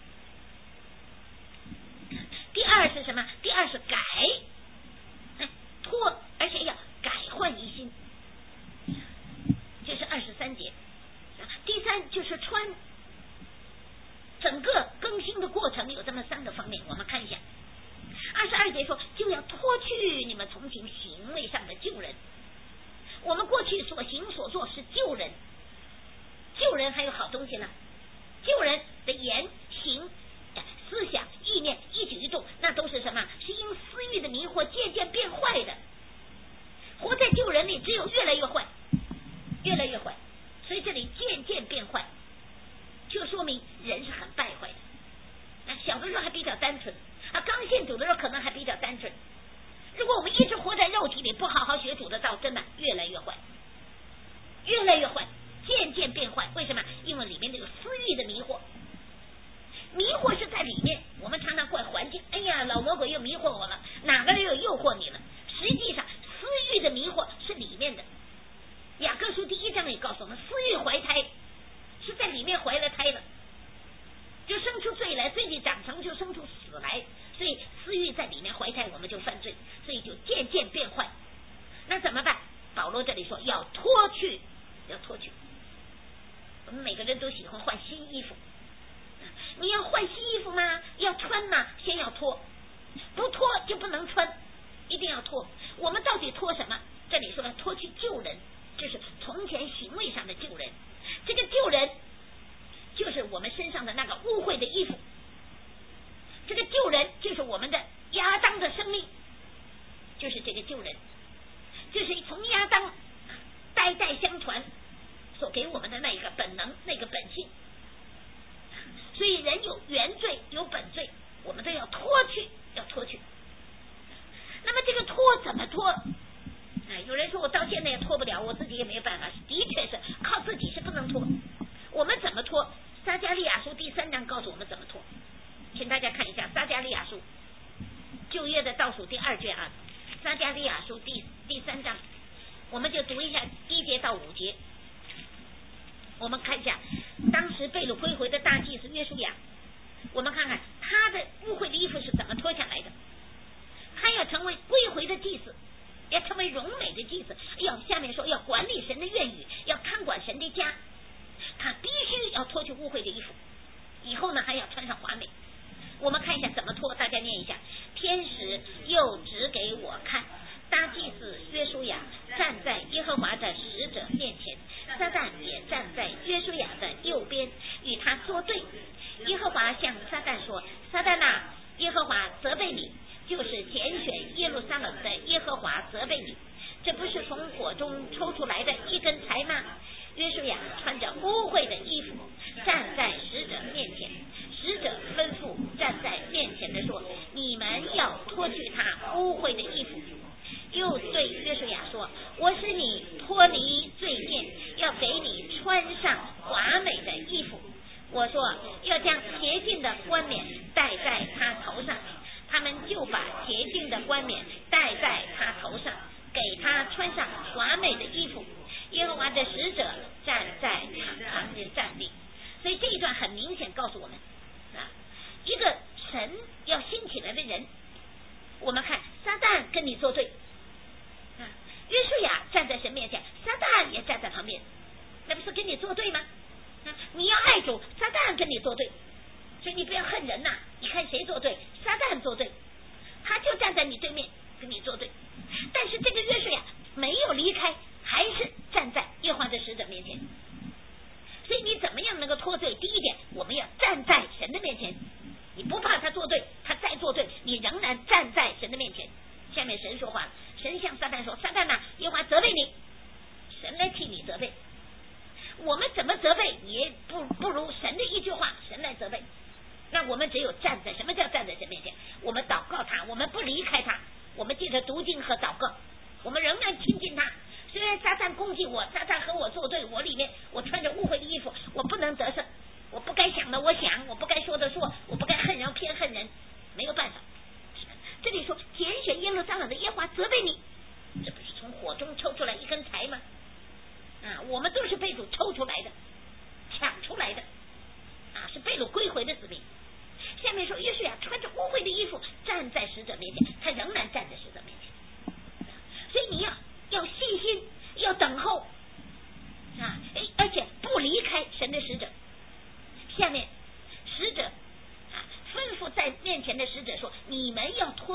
第二是什么？第二是改，哎，脱，而且要改换一新，这是二十三节。第三就是穿，整个更新的过程有这么三个方面，我们看一下。二十二节说，就要脱去你们从前行为上的旧人。我们过去所行所做是旧人，旧人还有好东西呢。旧人的言行、思想、意念、一举一动，那都是什么？是因私欲的迷惑渐渐变坏的。活在旧人里，只有越来越坏，越来越坏。所以这里渐渐变坏，就说明人是很败坏的。那小的时候还比较单纯啊，刚信主的时候可能还比较单纯。如果我们一直活在肉体里，不好好学主的道，真的越来越坏，越来越坏，渐渐变坏。为什么？因为里面这个私欲的迷惑，迷惑是在里面。我们常常怪环境，哎呀，老魔鬼又迷惑我了，哪个人又诱惑你了？实际上，私欲的迷惑是里面的。雅各书第一章也告诉我们，私欲怀胎是在里面怀了胎了，就生出罪来，罪的长成就生出死来。所以私欲在里面怀胎，我们就犯罪，所以就渐渐变坏。那怎么办？保罗这里说要脱去，要脱去。我们每个人都喜欢换新衣服，你要换新衣服吗？要穿吗？先要脱，不脱就不能穿，一定要脱。我们到底脱什么？这里说要脱去旧人，就是从前行为上的旧人。这个旧人就是我们身上的那个污秽的衣服，这个旧人就是我们的亚当的生命，就是这个旧人，就是从亚当代代相传所给我们的那一个本能，那个本性。所以人有原罪有本罪，我们都要脱去，要脱去。那么这个脱怎么脱？哎，有人说我到现在也脱不了，我自己也没有办法，的确是靠自己是不能脱。我们怎么脱？撒迦利亚书第三章告诉我们怎么脱，请大家看一下撒迦利亚书旧约的倒数第二卷啊，撒迦利亚书第第三章，我们就读一下第一节到五节。我们看一下当时被掳归回的大祭司约书亚，我们看看他的污秽的衣服是怎么脱下来的。他要成为归回的祭司，要成为荣美的祭司，要下面说要管理神的院宇，要看管神的家，他必须要脱去污秽的衣服，以后呢还要穿上华美。我们看一下怎么脱，大家念一下。天使又指给我看，大祭司约书亚站在耶和华的使者面前，撒旦也站在约书亚的右边，与他作对。耶和华向撒旦说：撒旦啊，耶和华责备你，就是拣选耶路撒冷的耶和华责备你，这不是从火中抽出来的一根柴吗？约书亚穿着污秽的衣服站在使者面前，使者吩咐站在面前的说：你们要脱去他污秽的衣服。又对约书亚说：我使你脱离罪孽，要给你穿上华美的衣服。我说要将洁净的冠冕戴在他头上，他们就把洁净的冠冕戴在他头上，给他穿上华美的衣服。耶和华的使者站在旁边站立。所以这一段很明显告诉我们啊，一个神要兴起来的人。我们看撒旦跟你作对啊，约书亚站在神面前，撒旦也站在旁边，那不是跟你作对吗？啊，你要爱主，撒旦跟你作对，所以你不要恨人呐、啊。你看谁作对？撒旦作对，他就站在你对面跟你作对。但是这个约书亚没有离开，还是站在耶和华的使者面前。所以你怎么样能够脱罪？第一点，我们要站在神的面前，你不怕他作对，他再作对，你仍然站在神的面前。下面神说话，神向撒旦说：撒旦啊，耶和华责备你，神来替你责备。我们怎么责备也不不如神的一句话，神来责备。那我们只有站在，什么叫站在神面前？我们祷告他，我们不离开他，我们借着读经和祷告，我们仍然亲近他。虽然撒旦攻击我，撒旦和我作对，我里面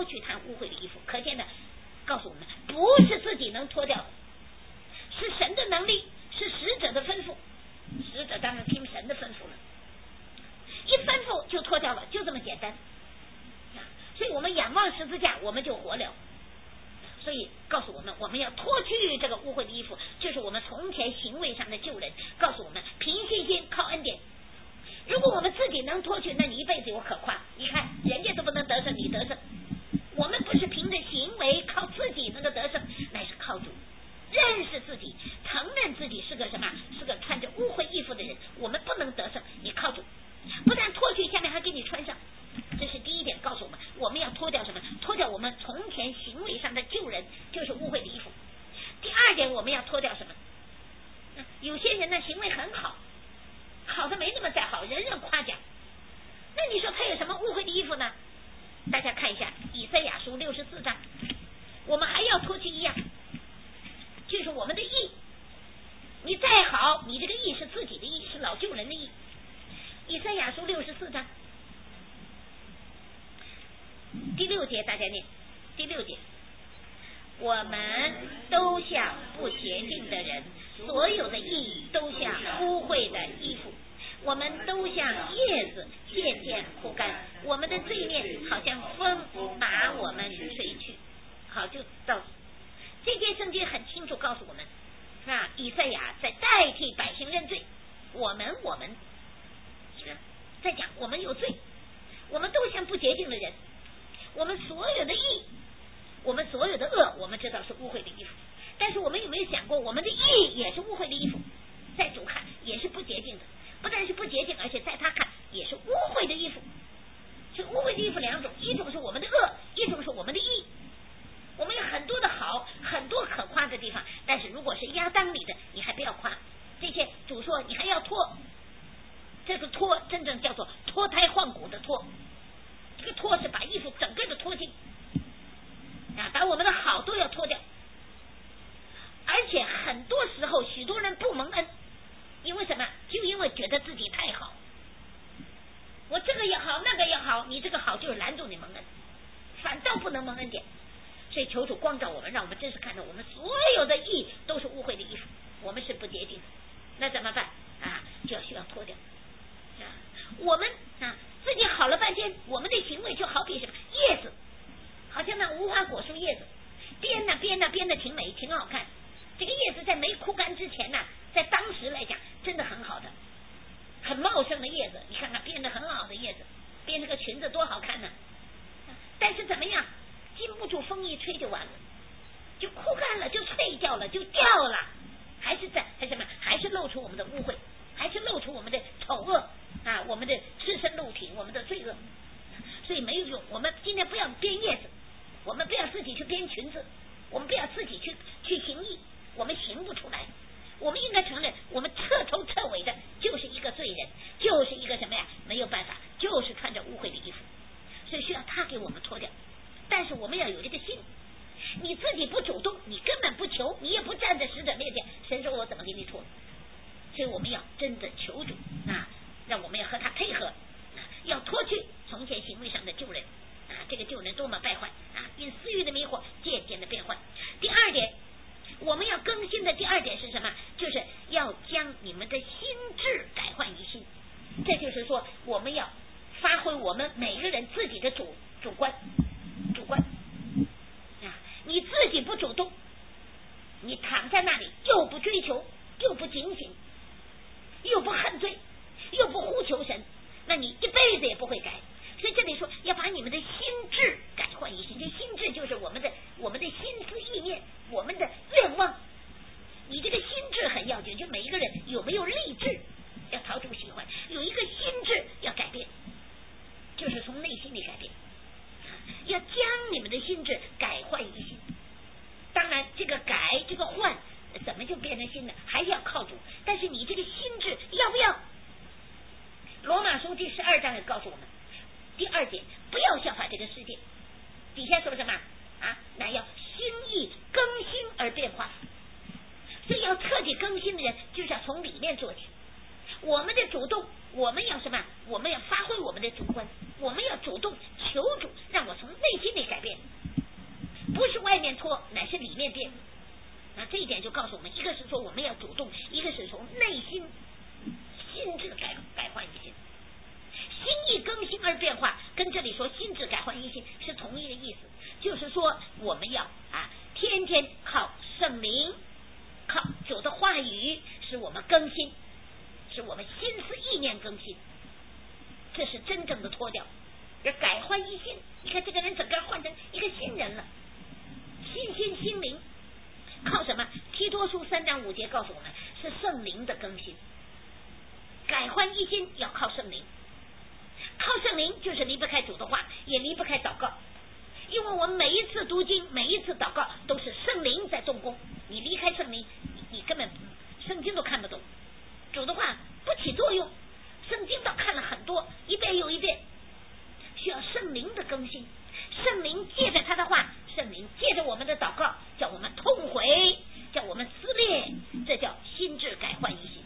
去他污秽的衣服。可见的告诉我们，不是自己能脱掉的，是神的能力，是使者的吩咐。使者当然听神的吩咐了，一吩咐就脱掉了，就这么简单。所以我们仰望十字架，我们就活了。所以告诉我们，我们要脱去这个污秽的衣服，就是我们从前行为上的旧人。告诉我们，凭信心靠恩典。如果我们自己能脱去，那你一辈子有可夸。你看人家都不能得胜，你得胜。我们不是凭着行为靠自己能够得胜，乃是靠主。认识自己，承认自己是个什么，是个穿着污秽衣服的人，我们不能得胜。你靠主，不但脱去，下面还给你穿上。这是第一点，告诉我们我们要脱掉什么？脱掉我们从前行为上的旧人，就是污秽的衣服。第二点，我们要脱掉什么？有些人呢行为很好，好的没那么再好，人人夸奖。那你说他有什么污秽的衣服呢？大家看一下以赛亚书六十四章，我们还要脱去一样，就是我们的义。你再好，你这个义是自己的义，是老旧人的义。以赛亚书六十四章第六节，大家念第六节，我们都像不洁净的人，所有的义都像污秽的衣服，我们都像叶子渐渐枯干，我们的罪孽好像风把我们吹去。好，就到这节圣经很清楚告诉我们，啊，以赛亚在代替百姓认罪。我们我们是在讲我们有罪，我们都像不洁净的人，我们所有的义，我们所有的恶，我们知道是污秽的衣服。但是我们有没有想过，我们的义也是污秽的衣服，在主看也是不洁净的。不但是不洁净，而且在他看也是污秽的衣服。是污秽的衣服两种，一种是我们的恶，一种是我们的义。我们有很多的好，很多可夸的地方，但是如果是亚当里的，你还不要夸。这些主说你还要脱，这个脱真正叫做脱胎换骨的脱。这个脱是把衣服整个的脱尽啊，把我们的好都要脱掉。而且很多时候许多人不蒙恩，因为什么？就因为觉得自己太好，我这个也好那个也好，你这个好就是拦住你蒙恩，反倒不能蒙恩典。所以求主光照我们，让我们真实看到我们所有的义都是污秽的衣服，我们是不洁净的。那怎么办啊？就要需要脱掉啊！我们啊自己好了半天，我们的行为就好比什么叶子，好像那无花果树叶子编呢编呢编的挺美挺好看。这个叶子在没枯干之前呢，在当时来讲真的很好的，很茂盛的叶子。你看看编的很好的叶子，编这个裙子多好看呢！但是怎么样？经不住风一吹就完了，就枯干了，就碎掉了，就掉了，还是在还什么？还是露出我们的污秽，还是露出我们的丑恶啊，我们的赤身露体，我们的罪恶。所以没有用。我们今天不要编叶子，我们不要自己去编裙子，我们不要自己去去行义，我们行不出来。我们应该承认，我们彻头彻尾的就是一个罪人，就是一个什么呀？没有办法，就是穿着污秽的衣服，所以需要他给我们脱掉。但是我们要有这个心，你自己不主动，你根本不求，你也不站在使者面前，神说我怎么给你脱？所以我们要真的求主啊，让我们要和他配合，啊、要脱去从前行为上的旧人啊，这个旧人多么败坏啊！因私欲的迷惑渐渐的变坏。第二点，我们要更新的第二点是什么？就是要将你们的心智改换于心。这就是说，我们要发挥我们每个人自己的主主观。主观啊，你自己不主动，你躺在那里又不追求，又不警醒，又不恨罪，又不呼求神，那你一辈子也不会改。所以这里说要把你们的心智改换于心，这心智就是我们的我们的心思意念，我们的愿望。你这个心智很要紧，就每一个人有没有立志要讨主喜欢，有一个心智要改变，就是从内心里改变。要将你们的心智改换于心。当然这个改这个换怎么就变成新的，还是要靠主。但是你这个心智要不要？罗马书第十二章也告诉我们，第二节，不要效法这个世界。底下说什么啊？乃要心意更新而变化。所以要彻底更新的人，就是要从里面做起。我们的主动，我们要什么？我们要发挥我们的主观，我们要主动求主，让我从内心里改变。
说我们要啊天天靠圣灵，靠主的话语使我们更新，使我们心思意念更新，这是真正的脱掉，要改换一心。你看这个人整个换成一个新人了，新心心灵。靠什么？提多书三章五节告诉我们，是圣灵的更新。改换一心要靠圣灵，靠圣灵就是离不开主的话，也离不开祷告。因为我们每一次读经，每一次祷告都是圣灵在动工，你离开圣灵，你根本圣经都看不懂，主的话不起作用。圣经倒看了很多，一遍又一遍，需要圣灵的更新。圣灵借着他的话，圣灵借着我们的祷告，叫我们痛悔，叫我们撕裂，这叫心智改换一心。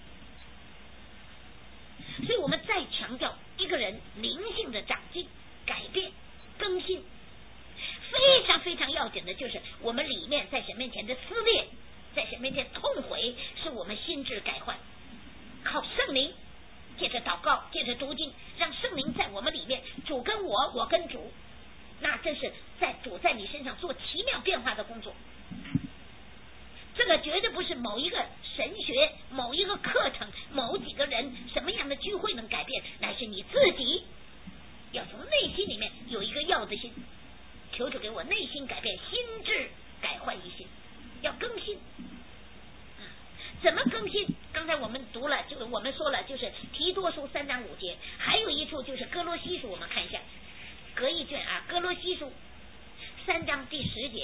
所以我们再强调一个人灵性的长进、改变、更新，非常非常要紧的就是我们里面在神面前的撕裂，在神面前痛悔，是我们心智改换。靠圣灵，借着祷告，借着读经，让圣灵在我们里面，主跟我，我跟主，那这是在主在你身上做奇妙变化的工作。这个绝对不是某一个神学、某一个课程、某几个人什么样的聚会能改变，乃是你自己要从内心里面有一个要的心，求主给我内心改变，心智改换一心，要更新。怎么更新？刚才我们读了，就是我们说了，就是提多书三章五节，还有一处就是哥罗西书，我们看一下，隔一卷啊，哥罗西书三章第十节。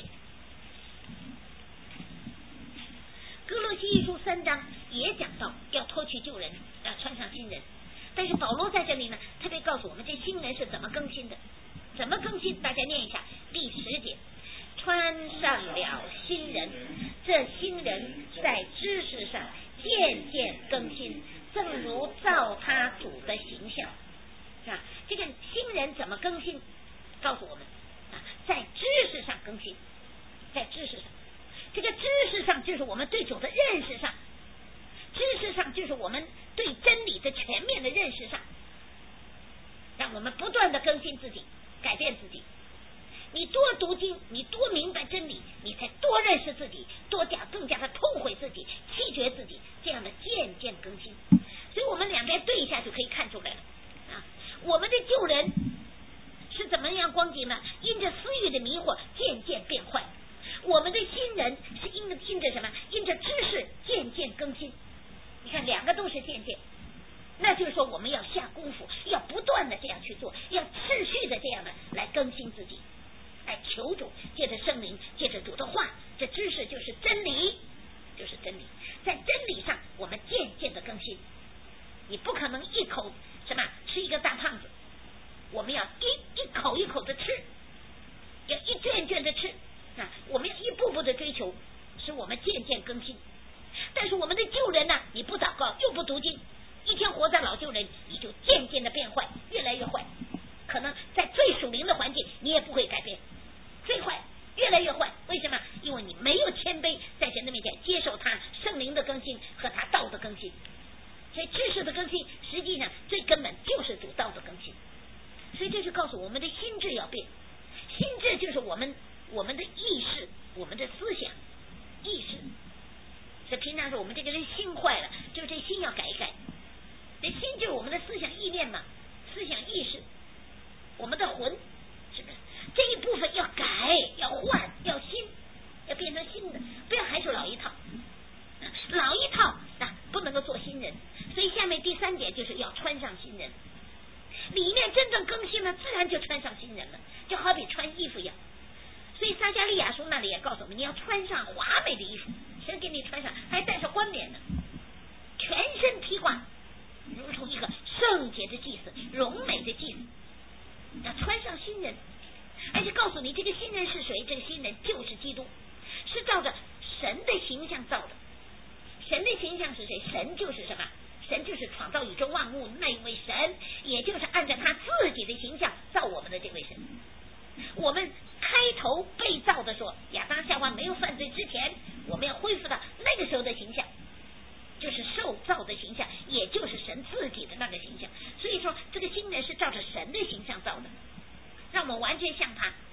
哥罗西书三章也讲到要脱去旧人，要穿上新人，但是保罗在这里呢，特别告诉我们这新人是怎么更新的。怎么更新？大家念一下第十节，穿上了新人，这新人在知识上渐渐更新，正如照他主的形象。啊，这个新人怎么更新？告诉我们啊，在知识上更新，在知识上。这个知识上就是我们对主的认识上，知识上就是我们对真理的全面的认识上，让我们不断的更新自己，改变自己。你多读经，你多明白真理，你才多认识自己，多加更加的痛悔自己，弃绝自己，这样的渐渐更新。所以我们两边对一下就可以看出来了啊，我们的旧人是怎么样光景呢？因着私欲的迷惑渐渐变坏，我们的新人是因着因着什么？因着知识渐渐更新。你看两个都是渐渐，那就是说我们要下功夫，要不断的这样去做，要持续的这样的来更新自己，来求主，借着圣灵，借着主的话，这知识就是真理，就是真理。在真理上我们渐渐的更新，你不可能一口什么吃一个大胖子，我们要一一口一口的吃，要一卷卷的吃啊！我们要一步步的追求，使我们渐渐更新。但是我们的旧人呢，你不祷告又不读经，一天活在老旧人，你就渐渐的变坏，越来越坏。可能在最属灵的环境，你也不会改变，最坏，越来越坏。为什么？因为你没有谦卑，在神的面前接受他圣灵的更新和他道的更新。所以知识的更新，实际上最根本就是主道的更新。所以这就告诉我们的心智要变，心智就是我们我们的意识，我们的思想意识。所以平常说我们这个人心坏了，就是这心要改一改。这心就是我们的思想意念嘛，思想意识，我们的魂，是不是？这一部分要改，要换，要新，要变成新的，不要还是老一套。老一套啊，不能够做新人。所以下面第三点就是要穿上新人，里面真正更新了，自然就穿上新人了，就好比穿衣服一样。所以撒迦利亚书那里也告诉我们，你要穿上华美的衣服，谁给你穿上？还带上冠冕呢，全身披挂，如同一个圣洁的祭司，荣美的祭司。要穿上新人，而且告诉你这个新人是谁？这个新人就是基督，是照着神的形象造的。神的形象是谁？神就是什么？神就是创造宇宙万物那一位神，也就是按照他自己的形象造我们的这位神。我们开头被造的时候，亚当夏娃没有犯罪之前，我们要恢复到那个时候的形象，就是受造的形象，也就是神自己的那个形象。所以说这个新人是照着神的形象造的，让我们完全像他。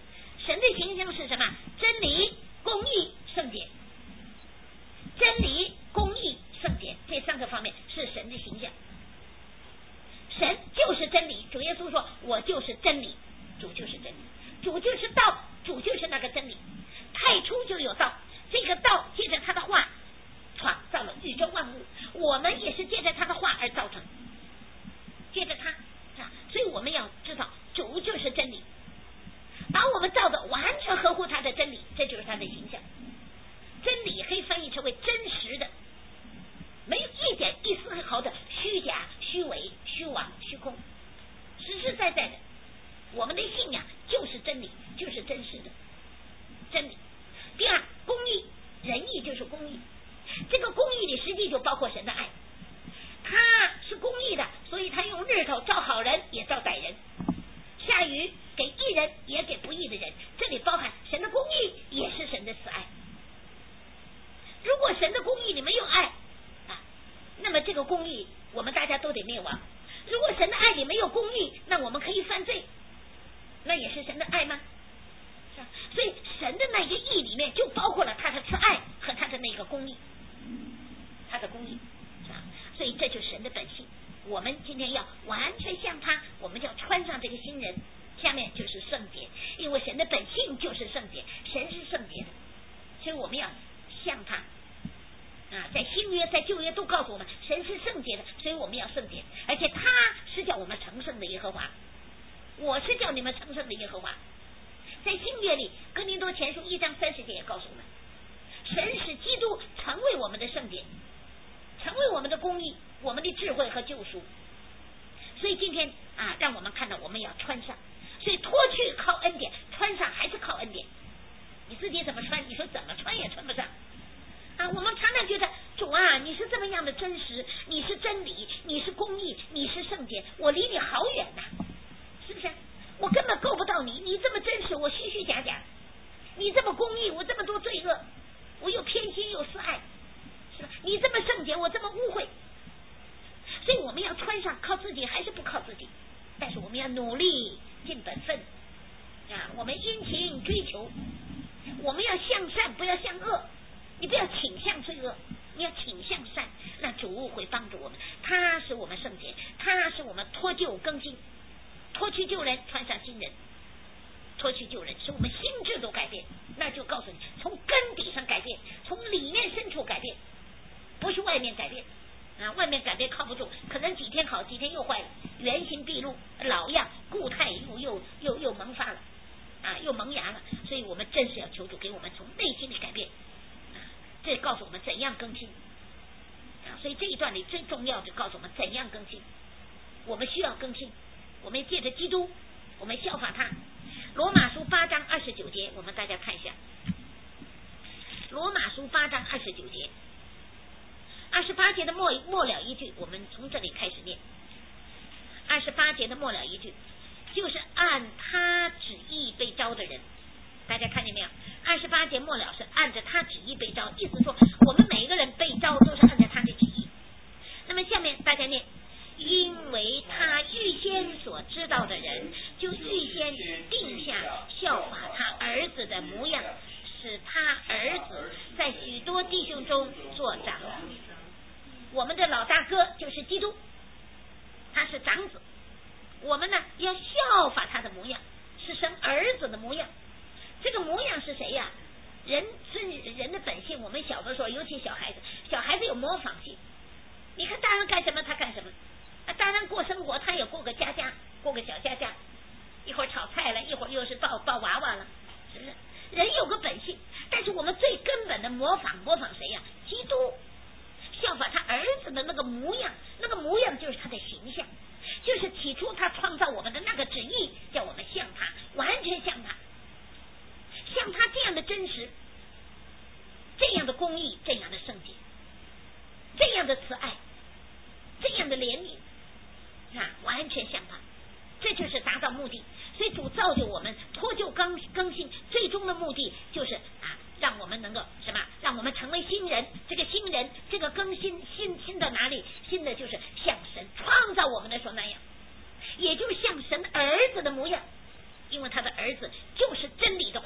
神的形象是什么？真理、公义、圣洁。真理、公义、圣洁这三个方面是神的形象。神就是真理，主耶稣说我就是真理，主就是真理，主就是道，主就是那个真理。太初就有道，这个道借着他的话创造了宇宙万物，我们也是借着他的话而造成，借着他，所以我们要知道主就是真理，把我们造的完全合乎他的真理，这就是他的形象。真理可以翻译成为真实的，没有一点一丝毫的虚假、虚伪、虚妄、虚空，实实在在的，我们的信仰就是真理，就是真实的真理。第二，公义，仁义就是公义，这个公义里实际就包括神的爱，他是公义的，所以他用日头照好人也照歹人，下雨给义人也给不义的人，这里包含神的公义也是神的慈爱。如果神的公义里没有爱啊，那么这个公义我们大家都得灭亡。如果神的爱里没有公义，那我们可以犯罪，那也是神的爱吗？是吧？所以神的那个义里面就包括了他的慈爱和他的那个公义，他的公义，是吧？所以这就是神的本性。我们今天要完全像他，我们就要穿上这个新人。下面就是圣洁，因为神的本性就是圣洁，神是圣洁的，所以我们要像他啊，在新约在旧约都告诉我们神是圣洁的，所以我们要圣洁，而且他是叫我们成圣的耶和华，我是叫你们成圣的耶和华。在新约里哥林多前书一章三十节也告诉我们，神使基督成为我们的圣洁，成为我们的公义，我们的智慧和救赎。所以今天啊，让我们看到我们要穿上，所以脱去靠恩典，穿上还是靠恩典。你自己怎么穿，你说怎么穿也穿不上啊！我们常常觉得主啊，你是这么样的真实，你是真理，你是公义，你是圣洁，我离你好远呐、啊，是不是？我根本够不到你，你这么真实，我虚虚假假；你这么公义，我这么多罪恶，我又偏心又私爱，是吧？你这么圣洁，我这么污秽。所以我们要穿上，靠自己还是不靠自己？但是我们要努力尽本分啊！我们殷勤追求，我们要向善，不要向恶。你不要倾向罪恶，你要倾向善，那主会帮助我们。他使我们圣洁，他使我们脱旧更新，脱去旧人，穿上新人。脱去旧人，使我们心智都改变，那就告诉你，从根底上改变，从里面深处改变，不是外面改变啊！外面改变靠不住，可能几天好，几天又坏了，原形毕露，老样固态又又又又萌发了啊，又萌芽了。所以我们真是要求主给我们从内心里改变啊！这告诉我们怎样更新啊！所以这一段里最重要的告诉我们怎样更新，我们需要更新，我们借着基督，我们效法他。罗马书八章二十九节，我们大家看一下。罗马书八章二十九节，二十八节的末末了一句，我们从这里开始念。二十八节的末了一句，就是按他旨意被招的人。大家看见没有？二十八节末了是按着他旨意被招，意思说我们每一个人被招都是按照他的旨意。那么下面大家念，因为他预先所知道的人，就预先定下效法他儿子的模样，使他儿子在许多弟兄中做长子。我们的老大哥就是基督，他是长子，我们呢要效法他的模样，是神儿子的模样。这个模样是谁呀？人是人的本性，我们小的时候，尤其小孩子，小孩子有模仿性。你看大人干什么他干什么，啊，大人过生活他也过个家家，过个小家家，一会儿炒菜了，一会儿又是抱抱娃娃了，是不是？人有个本性，但是我们最根本的模仿模仿谁呀？基督，效法他儿子的那个模样，那个模样就是他的形象，就是起初他创造我们的那个旨意，叫我们像他，完全像他，像他这样的真实，这样的公义，这样的圣洁，这样的慈爱，这样的怜悯啊，完全像他，这就是达到目的。所以主造就我们脱旧更更新，最终的目的就是啊，让我们能够什么？让我们成为新人。这个新人，这个更新新新的哪里？新的就是像神创造我们的时候那样，也就是像神儿子的模样，因为他的儿子就是真理的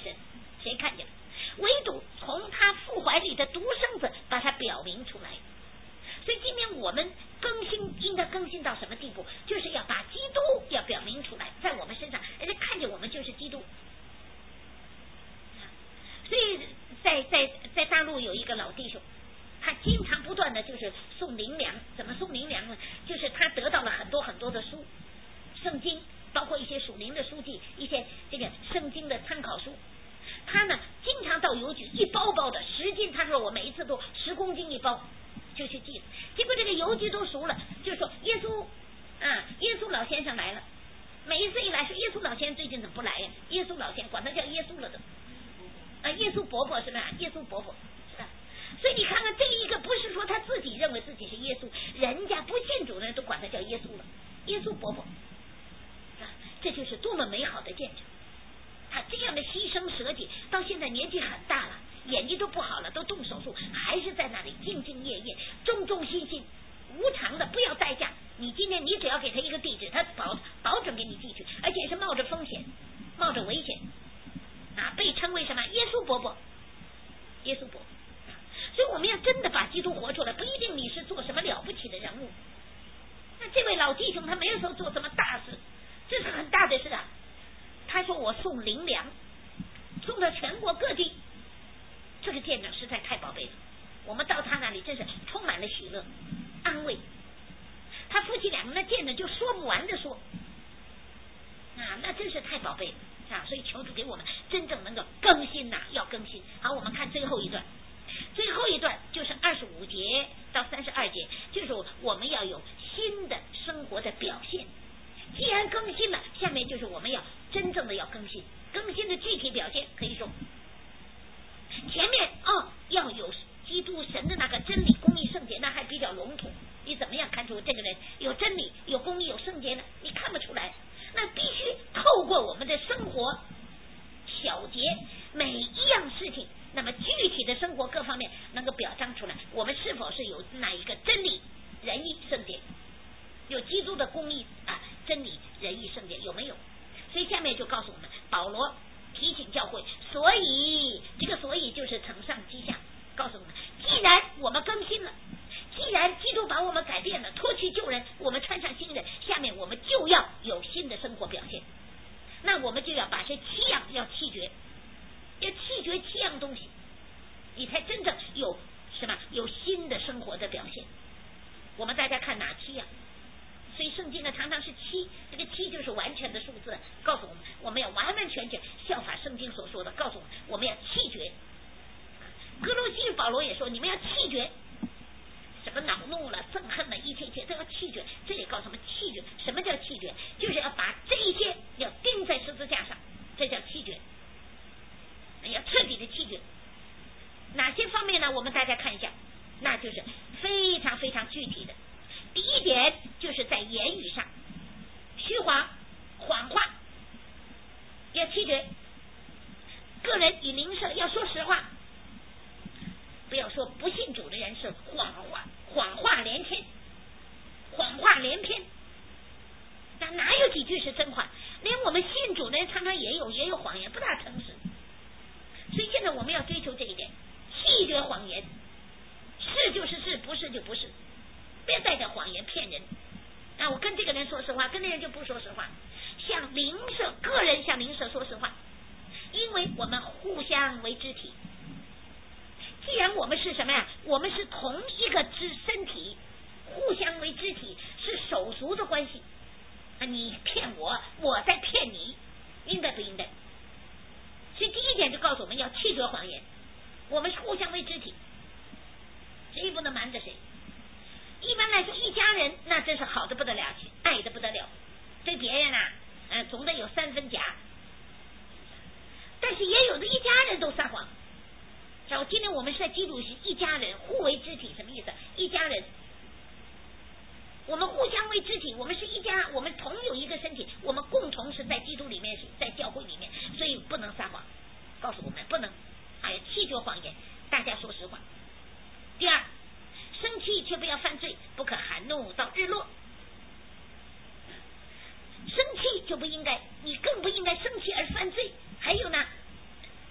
身，谁看见了？唯独从他腹怀里的独生子把它表明出来。所以今天我们更新应该更新到什么地步？就是要把基督要表明出来，在我们身上，人家看见我们就是基督。所以在在在大陆有一个老弟兄，他经常不断的就是送灵粮。怎么送灵粮呢？就是他得到了很多很多的书，圣经，包括一些属灵的书籍，一些这个圣经的参考书。他呢经常到邮局一包包的十斤，他说我每一次都十公斤一包就去寄了。结果这个邮局都熟了，就说耶稣啊，耶稣老先生来了。每一次一来说耶稣老先生最近怎么不来呀？耶稣老先生管他叫耶稣了的啊，耶稣伯伯是吧？耶稣伯伯是吧？所以你看看这一个，不是说他自己认为自己是耶稣，人家不信主的人都管他叫耶稣了，耶稣伯伯啊，这就是多么美好的见证。他这样的牺牲舍己，到现在年纪很大了，眼睛都不好了，都动手术，还是在那里兢兢业业，忠忠心心，无偿的，不要代价。你今天你只要给他一个地址，他保保准给你寄去，而且是冒着风险，冒着危险啊，被称为什么？耶稣伯伯，耶稣伯伯。所以我们要真的把基督活出来，不一定你是做什么了不起的人物。那这位老弟兄他没有说做什么大事，这是很大的事啊。他说我送灵粮，送到全国各地，这个见证实在太宝贝了。我们到他那里真是充满了喜乐、安慰。他夫妻两个人见证就说不完的说，啊，那真是太宝贝了啊！所以求主给我们真正能够更新呐、啊，要更新。好，我们看最后一段，最后一段就是二十五节到三十二节，就是我们要有新的生活的表现。既然更新了，下面就是我们要真正的要更新，更新的具体表现可以说，前面哦要有基督神的那个真理、公义、圣洁，那还比较笼统。你怎么样看出这个人有真理、有公义、有圣洁呢？你看不出来。那必须透过我们的生活小节，每一样事情，那么具体的生活各方面能够表彰出来，我们是否是有那一个真理、仁义、圣洁，有基督的公义啊，真理、仁义、圣洁有没有？所以下面就告诉我们，保罗提醒教会，所以这个所以就是承上启下，告诉我们，既然我们更新了，既然基督把我们改变了，脱去旧人，我们穿上新人，下面我们就要有新的生活表现。那我们就要把这七样要弃绝，要弃绝七样东西，你才真正有什么有新的生活的表现。我们大家看哪七样？所以圣经呢常常是七，这个七就是完全的数字，告诉我们我们要完完全全效法圣经所说的，告诉我们我们要弃绝。哥罗西保罗也说，你们要弃绝什么恼怒了、憎恨了，一切一切都要弃绝。这里告诉我们弃绝，什么叫弃绝？就是要把这一些要钉在十字架上，这叫弃绝，要彻底的弃绝。哪些方面呢？我们大家看一下，那就是非常非常具体的。第一点就是在言语上，虚谎、谎话要弃绝。个人以邻舍要说实话，不要说不信主的人是谎话，谎话连篇，谎话连篇。那哪有几句是真话？连我们信主的人常常也有也有谎言，不大诚实。所以现在我们要追求这一点，弃绝谎言，是就是是，不是就不是，别带着谎言骗人。啊，我跟这个人说实话，跟那人就不说实话。向邻舍，个人向邻舍说实话，因为我们互相为肢体。既然我们是什么呀？我们是同一个肢身体，互相为肢体，是手足的关系。啊，你骗我，我在骗你，应该不应该？所以第一点就告诉我们要弃绝谎言，我们是互相为肢体，谁不能瞒着谁。一般来说，一家人那真是好的不得了，爱的不得了，对别人啊，呃，总得有三分假。但是也有的一家人都撒谎。然后今天我们是在基督是一家人，互为肢体，什么意思？一家人，我们互相为肢体，我们是一家，我们同有一个身体，我们共同是在基督里面，在教会里面，所以不能撒谎。告诉我们不能，哎，弃绝谎言，大家说实话。第二，生气却不要犯罪，不可含怒到日落。生气就不应该，你更不应该生气而犯罪。还有呢，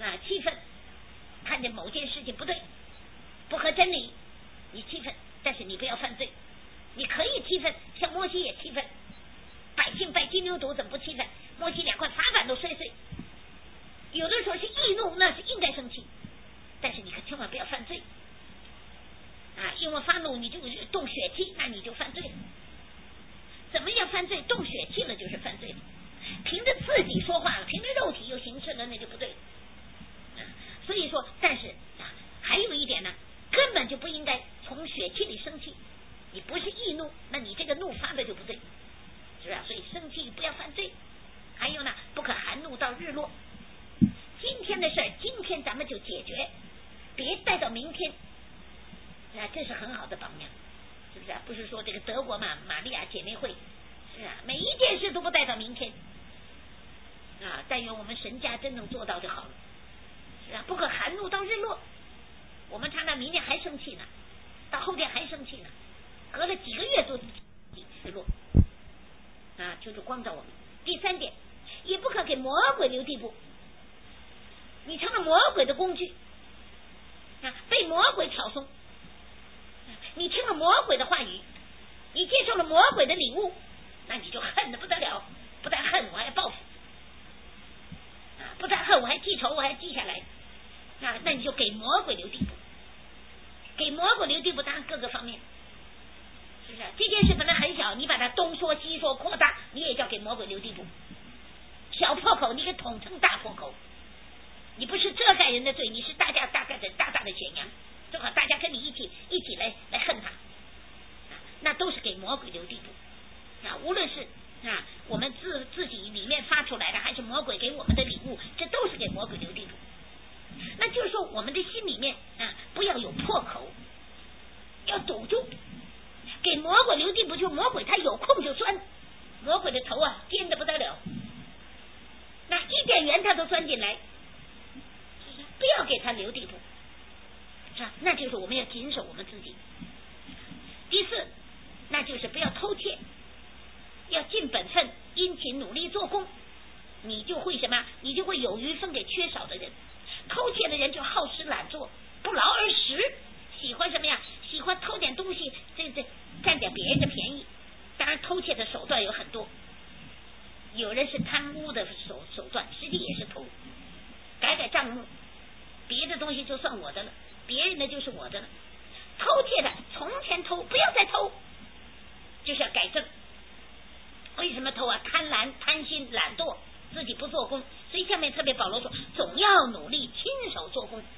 啊气愤，看见某件事情不对，不合真理，你气愤，但是你不要犯罪。你可以气愤，像摩西也气愤，百姓拜金牛犊怎么不气愤？摩西两块法板都摔碎。有的时候是易怒，那是应该生气，但是你可千万不要犯罪啊！因为发怒你就动血气，那你就犯罪了。怎么样犯罪？动血气了就是犯罪了。凭着自己说话了，凭着肉体又行事了，那就不对了。啊、所以说，但是啊，还有一点呢，根本就不应该从血气里生气。你不是易怒，那你这个怒发的就不对，是吧？所以生气不要犯罪。还有呢，不可含怒到日落。今天的事儿，今天咱们就解决，别带到明天。啊，这是很好的榜样，是不是啊？不是说这个德国嘛，玛利亚姐妹会，是啊，每一件事都不带到明天。啊，但愿我们神家真能做到就好了，是啊，不可含怒到日落。我们常常明天还生气呢，到后天还生气呢。隔了几个月都失落啊！求主光照我们。第三点，也不可给魔鬼留地步。你成了魔鬼的工具啊，被魔鬼挑唆。你听了魔鬼的话语，你接受了魔鬼的礼物，那你就恨得不得了。不但恨，我还报复啊！不但恨，我还记仇，我还记下来啊！那你就给魔鬼留地步。给魔鬼留地步，当然各个方面。是不是？这件事本来很小，你把它东说西说扩大，你也叫给魔鬼留地步。小破口你给捅成大破口，你不是遮盖人的罪，你是大家大概的大大的宣扬，正好大家跟你一起一起来来恨他，啊，那都是给魔鬼留地步啊！无论是啊我们自自己里面发出来的，还是魔鬼给我们的礼物，这都是给魔鬼留地步。那就是说，我们的心里面啊不要有破口，要堵住。给魔鬼留地步，就魔鬼他有空就钻，魔鬼的头啊尖得不得了，那一点圆他都钻进来，不要给他留地步，是吧？那就是我们要谨守我们自己。第四，那就是不要偷窃，要尽本分，殷勤努力做工，你就会什么？你就会有余分给缺少的人。偷窃的人就好吃懒做，不劳而食，喜欢什么呀？喜欢偷点东西，这这占点别人的便宜。当然，偷窃的手段有很多，有人是贪污的手手段，实际也是偷，改改账目，别的东西就算我的了，别人的就是我的了。偷窃的从前偷，不要再偷，就是要改正。为什么偷啊？贪婪、贪心、懒惰，自己不做工。所以下面特别保罗说，总要努力亲手做工。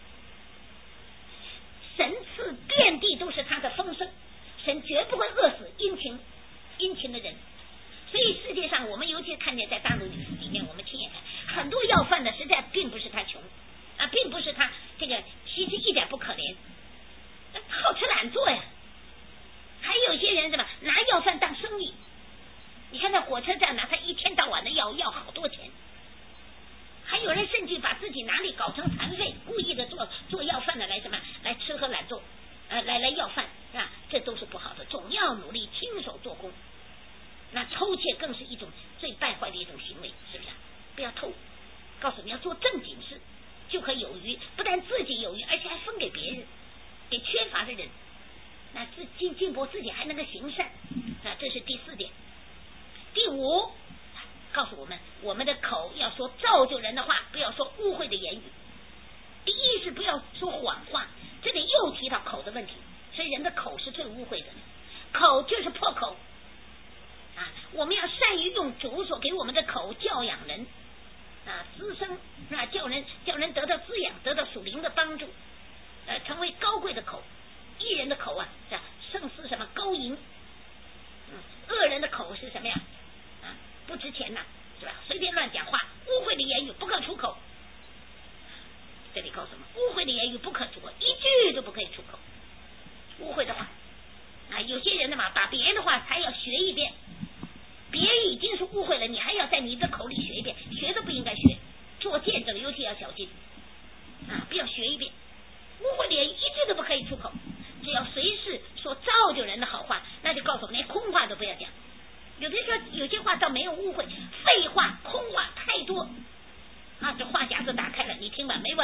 神赐遍地都是他的丰盛，神绝不会饿死殷勤殷勤的人。所以世界上我们尤其看见在大陆里面，我们亲眼看很多要饭的，实在并不是他穷啊，并不是他这个其实一点不可怜，好吃懒做呀。还有些人什么拿要饭当生意，你看在火车站呢，他一天到晚的要要好多钱。还有人甚至把自己哪里搞成残废，故意的做做要饭的来什么来吃喝懒做，呃，来来要饭啊，这都是不好的。总要努力亲手做工。那偷窃更是一种最败坏的一种行为，是不是？不要偷，告诉你要做正经事，就可以有余，不但自己有余，而且还分给别人，给缺乏的人。那自进进步自己还能够行善啊，这是第四点。第五，告诉我们，我们的口要说造就人的话，不要说污秽的言语。第一是不要说谎话，这里又提到口的问题，所以人的口是最污秽的，口就是破口啊！我们要善于用主所给我们的口教养人啊，滋生啊，叫人叫人得到滋养，得到属灵的帮助，呃，成为高贵的口。义人的口啊，是胜似什么高银，嗯，恶人的口是什么呀？啊，不值钱呐，是吧？随便乱讲话，污秽的言语不可出口。这里告诉我们，污秽的言语不可出口，一句都不可以出口。污秽的话啊，有些人的嘛，把别人的话还要学一遍，别人已经是误会了，你还要在你的口里学一遍，学都不应该学。做见证尤其要小心啊，不要学一遍。污秽的言语一句都不可以出口，只要随时说造就人的好话，那就告诉我们连空话都不要讲。有的说有些话倒没有误会，废话空话太多啊，这话匣子打开了，你听吧，没完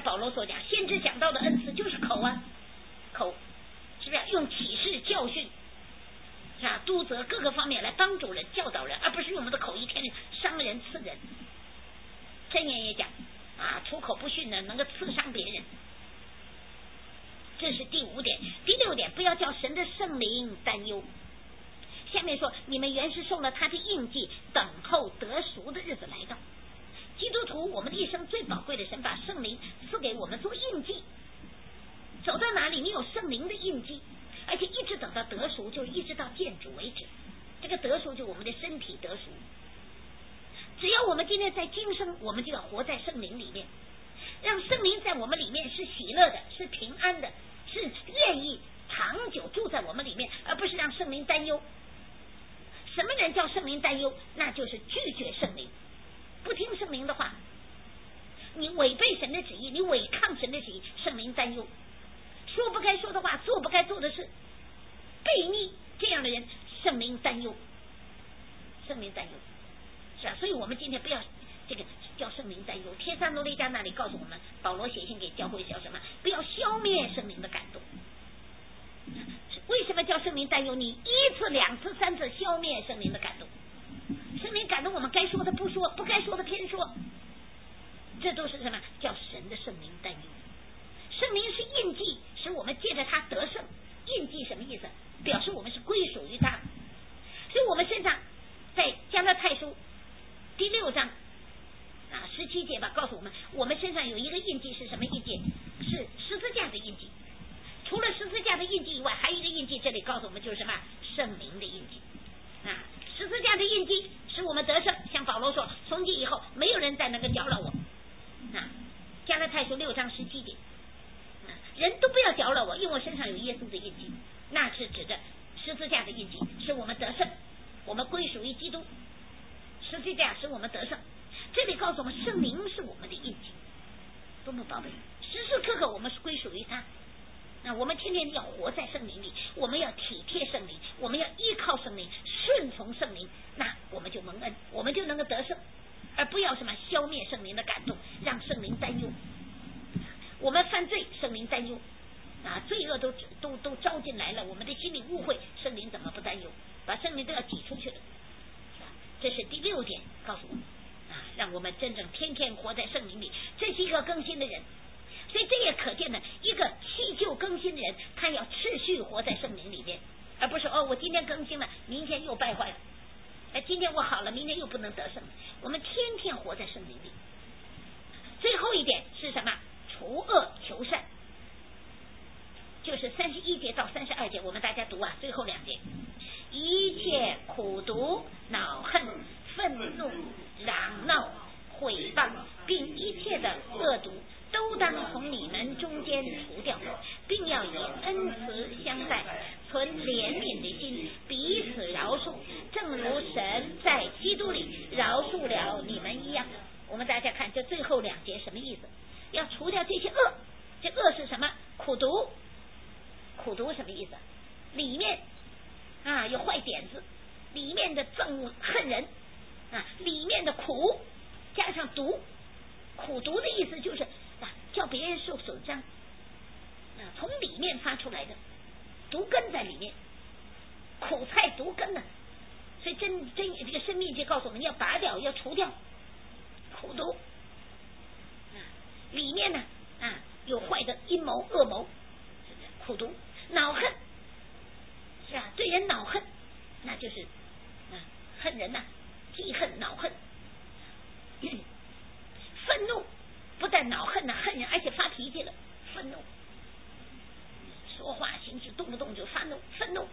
保罗所讲，先知讲道的恩赐就是口啊，口是不是用启示教训，是吧？督责各个方面来帮助人、教导人，而不是用我们的口一天天伤人、刺人。箴言也讲啊，出口不逊的能够刺伤别人。这是第五点。第六点，不要叫神的圣灵担忧。下面说，你们原是受了他的印记，等候得赎的日子来到。基督徒，我们的一生最宝贵的，神把圣灵赐给我们做印记，走到哪里你有圣灵的印记，而且一直等到得赎，就一直到见主为止。这个得赎就我们的身体得赎。只要我们今天在今生，我们就要活在圣灵里面，让圣灵在我们里面是喜乐的，是平安的，是愿意长久住在我们里面，而不是让圣灵担忧。什么人叫圣灵担忧？那就是拒绝圣灵，不听圣灵的话，你违背神的旨意，你违抗神的旨意，圣灵担忧，说不该说的话，做不该做的事，悖逆，这样的人圣灵担忧，圣灵担忧，是吧？所以我们今天不要这个叫圣灵担忧。帖撒罗尼迦那里告诉我们，保罗写信给教会叫什么？不要消灭圣灵的感动。为什么叫圣灵担忧？你一次、两次、三次消灭圣灵的感动，圣灵感动我们该说的不说，不该说的偏说，这都是什么？叫神的圣灵担忧。圣灵是印记，使我们借着它得胜。印记什么意思？表示我们是归属于他。所以我们身上在加拉太书第六章啊十七节吧，告诉我们，我们身上有一个印记，是什么印记？是十字架的印记。除了十字架的印记以外，还有一个印记，这里告诉我们就是什么？圣灵的印记啊！十字架的印记使我们得胜，像保罗说，从今以后没有人再能够搅扰我啊！加拉太书六章十七节啊，人都不要搅扰我，因为我身上有耶稣的印记，那是指着十字架的印记，使我们得胜，我们归属于基督，十字架使我们得胜。这里告诉我们，圣灵是我们的印记，多么宝贝！时时刻刻我们是归属于他。那我们天天要活在圣灵里，我们要体贴圣灵，我们要依靠圣灵，顺从圣灵，那我们就蒙恩，我们就能够得胜，而不要什么消灭圣灵的感动，让圣灵担忧。我们犯罪，圣灵担忧啊，罪恶都都都招进来了，我们的心里误会，圣灵怎么不担忧？把圣灵都要挤出去了。这是第六点，告诉我们啊，让我们真正天天活在圣灵里，这是一个更新的人。所以这也可见的，一个弃旧更新的人，他要持续活在圣灵里面，而不是哦，我今天更新了，明天又败坏了，哎，今天我好了，明天又不能得胜。我们天天活在圣灵里。最后一点是什么？除恶求善，就是三十一节到三十二节，我们大家读啊，最后两节，一切苦毒、恼恨、愤怒、嚷闹、毁谤，并一切的恶毒，都当从你们中间除掉，并要以恩慈相待，存怜悯的心，彼此饶恕，正如神在基督里饶恕了你们一样。我们大家看这最后两节什么意思？要除掉这些恶，这恶是什么？苦毒。苦毒什么意思？里面啊有坏点子，里面的憎恶恨人啊，里面的苦加上毒，苦毒的意思就是啊，叫别人受损伤啊，从里面发出来的毒根在里面，苦菜毒根呢、啊。所以真真这个生命就告诉我们要拔掉，要除掉苦毒啊，里面呢啊有坏的阴谋恶谋，苦毒。恼恨是啊，对人恼恨，那就是啊恨人呐、啊，记恨恼恨。愤怒不但恼恨呐、啊、恨人，而且发脾气了，愤怒，说话行事动不动就发怒愤怒。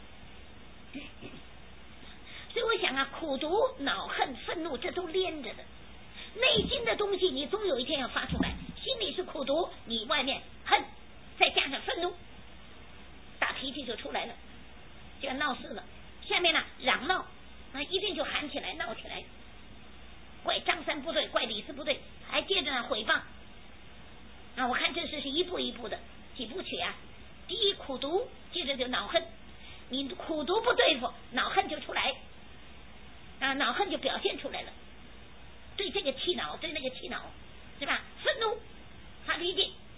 所以我想啊，苦毒、恼恨、愤怒，这都连着的。内心的东西你总有一天要发出来，心里是苦毒，你外面恨，再加上愤怒，大脾气就出来了，就要闹事了。下面呢嚷闹啊，一定就喊起来闹起来，怪张三不对，怪李四不对，还接着呢诽谤啊。我看这是是一步一步的几部曲啊。第一苦毒，接着就恼恨，你苦毒不对付，恼恨就出来啊，恼恨就表现出来了，对这个气恼，对那个气恼，是吧？愤怒发脾气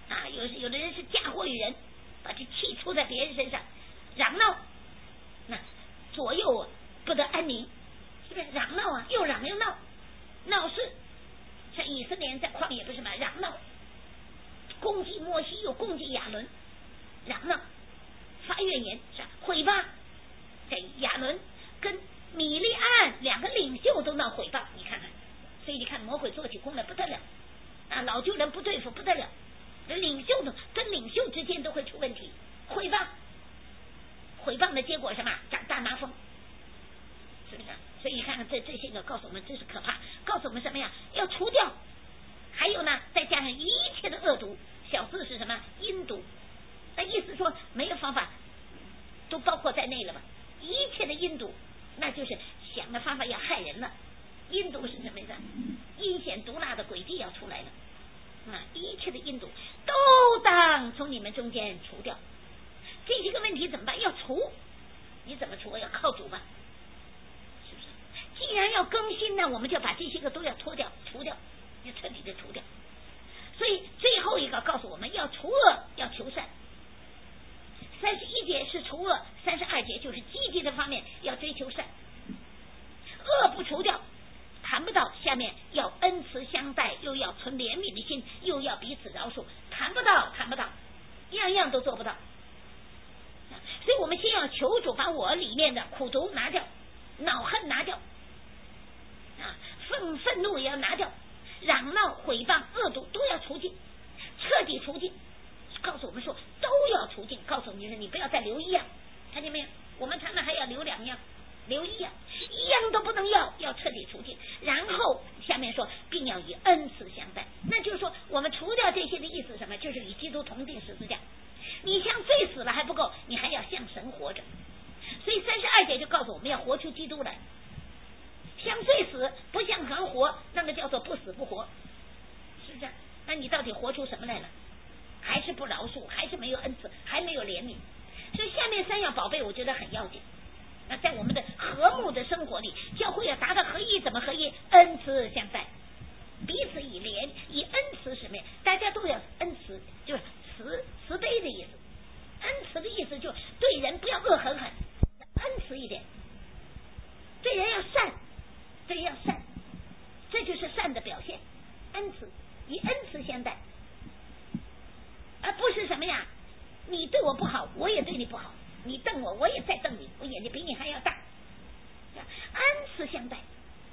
啊，有有的人是嫁祸于人，把这气出在别人身上，嚷闹，那左右不得安宁，是不是嚷闹啊？又嚷又闹，闹事。像以色列人在旷野不是吗？嚷闹，攻击摩西又攻击亚伦，嚷闹发怨言，是毁谤。在亚伦跟米利暗两个领袖都闹毁谤，你看看，所以你看魔鬼做起功来不得了啊！老旧人不对付不得了，领袖呢跟领袖之间都会出问题，毁谤，毁谤的结果什么？长大麻风，是不是？所以你看看这这些个告诉我们，真是可怕，告诉我们什么呀？要除掉。还有呢，再加上一切的恶毒，小字是什么？阴毒。那意思说没有方法，都包括在内了吧？一切的阴毒，那就是想的方法要害人了。阴毒是什么意思？阴险毒辣的诡计要出来了。啊，一切的阴毒都当从你们中间除掉。这些个问题怎么办？要除，你怎么除？要靠主吧。既然要更新呢，我们就把这些个都要脱掉、除掉，要彻底的除掉。所以最后一个告诉我们要除恶，要求善。三十一节是除恶，三十二节就是积极的方面要追求善。恶不除掉，谈不到下面要恩慈相待，又要存怜悯的心，又要彼此饶恕，谈不到，谈不到，样样都做不到。所以我们先要求主把我里面的苦毒拿掉，恼恨拿掉。啊，愤愤怒也要拿掉，嚷闹、毁谤、恶毒都要除尽，彻底除尽。告诉我们说都要除尽，告诉你说你不要再留一样，看见没有？我们常常还要留两样，留一样，一样都不能要，要彻底除尽。然后下面说，并要以恩慈相待，那就是说我们除掉这些的意思是什么？就是与基督同定十字架。你像罪死了还不够，你还要向神活着。所以三十二节就告诉我们要活出基督来。像罪死不像人活，那个叫做不死不活，是不是？那你到底活出什么来了？还是不饶恕，还是没有恩慈，还没有怜悯。所以下面三样宝贝我觉得很要紧。那在我们的和睦的生活里，教会要达到合一，怎么合一？恩慈相待，彼此以怜，以恩慈什么呀？大家都要恩慈，就是慈慈悲的意思。恩慈的意思就对人不要恶狠狠，恩慈一点，对人要善。对，要善，这就是善的表现。恩慈，以恩慈相待，而不是什么呀？你对我不好，我也对你不好；你瞪我，我也再瞪你，我眼睛比你还要大。恩慈相待，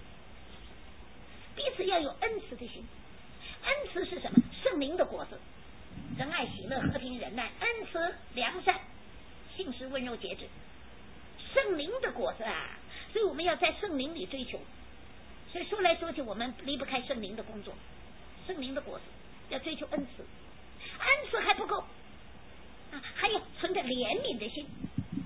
彼此要有恩慈的心。恩慈是什么？圣灵的果子：仁爱、喜乐、和平、忍耐、恩慈、良善、信实、温柔、节制。圣灵的果子啊，所以我们要在圣灵里追求。所以说来说去，我们离不开圣灵的工作，圣灵的果子要追求恩慈，恩慈还不够啊，还要存着怜悯的心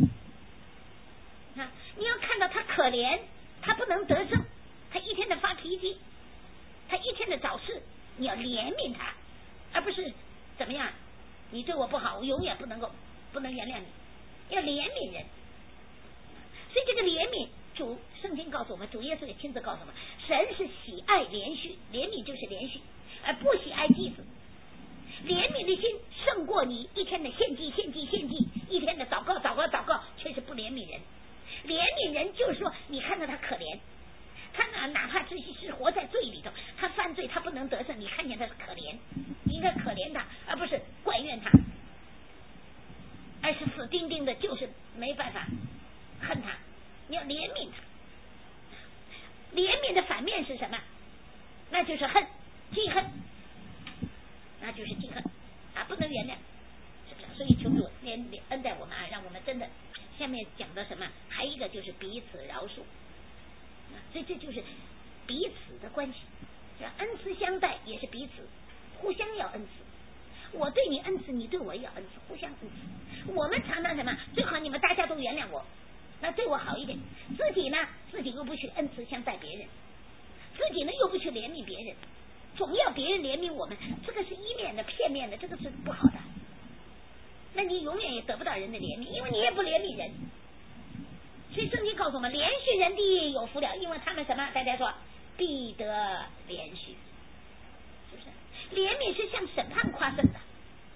啊！你要看到他可怜，他不能得胜，他一天的发脾气，他一天的找事，你要怜悯他，而不是怎么样？你对我不好，我永远不能够不能原谅你，要怜悯人。所以这个怜悯。主圣经告诉我们，主耶稣也亲自告诉我们，神是喜爱连续，怜悯就是连续，而不喜爱祭祀。怜悯的心胜过你一天的献祭、献祭、献祭，一天的祷告、祷告、祷告，却是不怜悯人。怜悯人就是说，你看到他可怜，他哪哪怕只是活在罪里头，他犯罪他不能得胜，你看见他是可怜，你应该可怜他，而不是怪怨他，而是死钉钉的，就是没办法恨他。你要怜悯他，怜悯的反面是什么？那就是恨，记恨，那就是记恨啊，不能原谅，是不是？所以求主怜恩待我们啊，让我们真的。下面讲的什么？还一个就是彼此饶恕，啊，所以这就是彼此的关系，是吧？恩慈相待也是彼此，互相要恩慈。我对你恩慈，你对我也要恩慈，互相恩慈。我们常常什么？最好你们大家都原谅我。那对我好一点，自己呢，自己又不去恩慈相待别人，自己呢又不去怜悯别人，总要别人怜悯我们，这个是一面的、片面的，这个是不好的。那你永远也得不到人的怜悯，因为你也不怜悯人。所以圣经告诉我们，怜恤人的有福了，因为他们什么？大家说必得怜恤，是不是？怜悯是向审判夸胜的，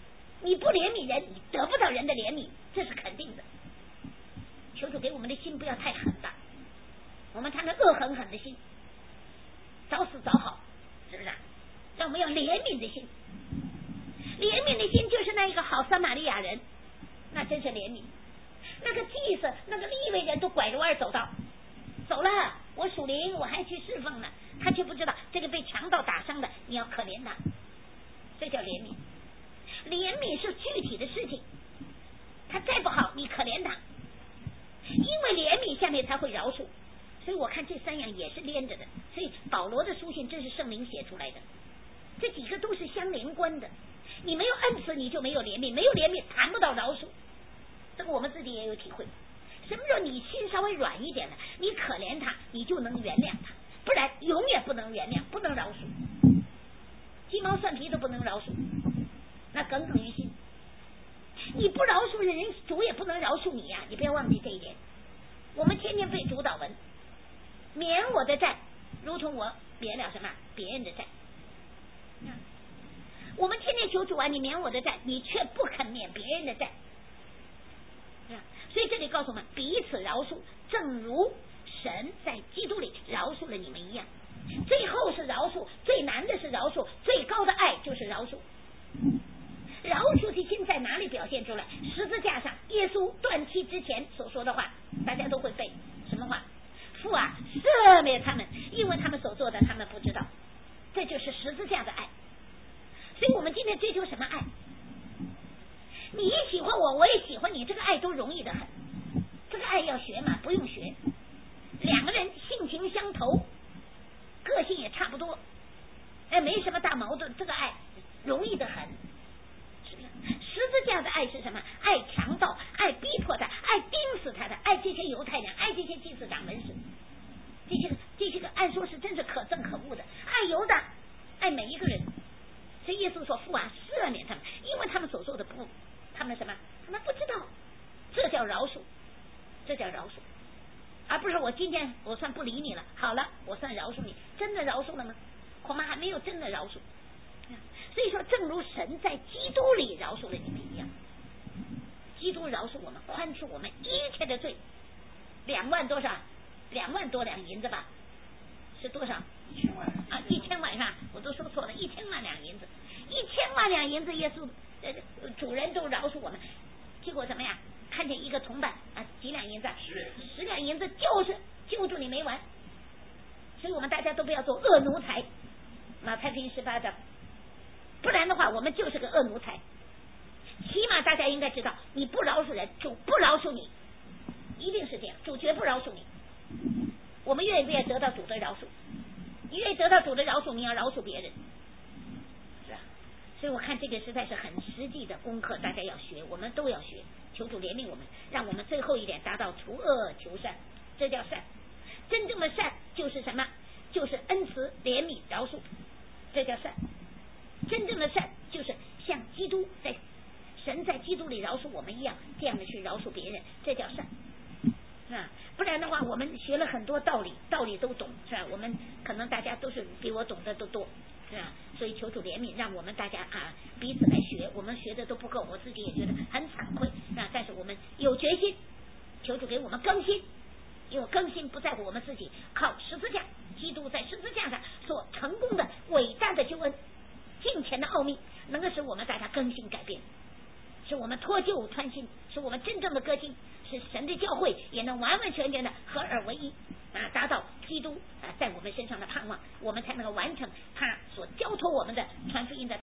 你不怜悯人，你得不到人的怜悯，这是肯定的。求主给我们的心不要太狠吧，我们他那恶狠狠的心，早死早好，是不是？让我们要怜悯的心，怜悯的心就是那一个好撒玛利亚人，那真是怜悯。那个祭司，那个利未人都拐着弯走道，走了，我属灵，我还去侍奉呢，他却不知道这个被强盗打伤的，你要可怜他，这叫怜悯。怜悯是具体的事情，他再不好，你可怜他，因为怜悯下面才会饶恕。所以我看这三样也是连着的，所以保罗的书信真是圣灵写出来的，这几个都是相连贯的。你没有恩慈，你就没有怜悯，没有怜悯谈不到饶恕。这个我们自己也有体会。什么时候你心稍微软一点了，你可怜他，你就能原谅他，不然永远不能原谅，不能饶恕，鸡毛蒜皮都不能饶恕，那耿耿于心。你不饶恕人，主也不能饶恕你呀、啊！你不要忘记这一点。我们天天背主祷文，免我的债，如同我免了什么别人的债。我们天天求主啊，你免我的债，你却不肯免别人的债。所以这里告诉我们，彼此饶恕，正如神在基督里饶恕了你们一样。最后是饶恕，最难的是饶恕，最高的爱就是饶恕。饶恕的心在哪里表现出来？十字架上耶稣断气之前所说的话，大家都会背。什么话？父啊，赦免他们，因为他们所做的他们不知道。这就是十字架的爱。所以我们今天追求什么爱？你喜欢我，我也喜欢你，这个爱都容易的很。这个爱要学嘛？不用学。两个人性情相投，个性也差不多，哎，没什么大矛盾，这个爱容易的很。十字架的爱是什么？爱强盗，爱逼迫他，爱钉死他的，爱这些犹太人，爱这些祭司长文士，这些这些个按说是真是可憎可恶的，爱犹大，爱每一个人。所以耶稣说：“父啊，赦免他们，因为他们所做的不，他们什么？他们不知道。”这叫饶恕，这叫饶恕，而不是我今天我算不理你了，好了，我算饶恕你。真的饶恕了吗？恐怕还没有真的饶恕。所以说，正如神在基督里饶恕了你们一样，基督饶恕我们，宽恕我们一切的罪。两万多少？两万多两银子吧？是多少？
一千万
啊！一千万是吧？我都说错了，一千万两银子，一千万两银子，耶稣呃主人都饶恕我们。结果怎么样？看见一个同伴啊，几两银子？
十
十两银子就是救助你没完。所以我们大家都不要做恶奴才。马太福音十八章。不然的话，我们就是个恶奴才。起码大家应该知道，你不饶恕人，主不饶恕你，一定是这样，主绝不饶恕你。我们愿意不愿意得到主的饶恕？你愿意得到主的饶恕，你要饶恕别人，是啊。所以我看这个实在是很实际的功课，大家要学，我们都要学。求主怜悯我们，让我们最后一点达到除恶求善，这叫善。真正的善就是什么？就是恩慈、怜悯、饶恕，这叫善。真正的善就是像基督在神在基督里饶恕我们一样，这样的去饶恕别人，这叫善啊。不然的话，我们学了很多道理，道理都懂，是吧？我们可能大家都是比我懂得都多，是吧？所以求主怜悯，让我们大家啊彼此来学，我们学的都不够，我自己也觉得很惭愧啊。但是我们有决心，求主给我们更新，因为更新不在乎我们自己，靠十字架，基督在十字架上所成功的伟大的救恩。金钱的奥秘能够使我们大家更新改变，使我们脱旧穿新，使我们真正的革新，使神的教会也能完完全全的合二为一啊，达到基督啊在我们身上的盼望，我们才能够完成他所交托我们的传福音的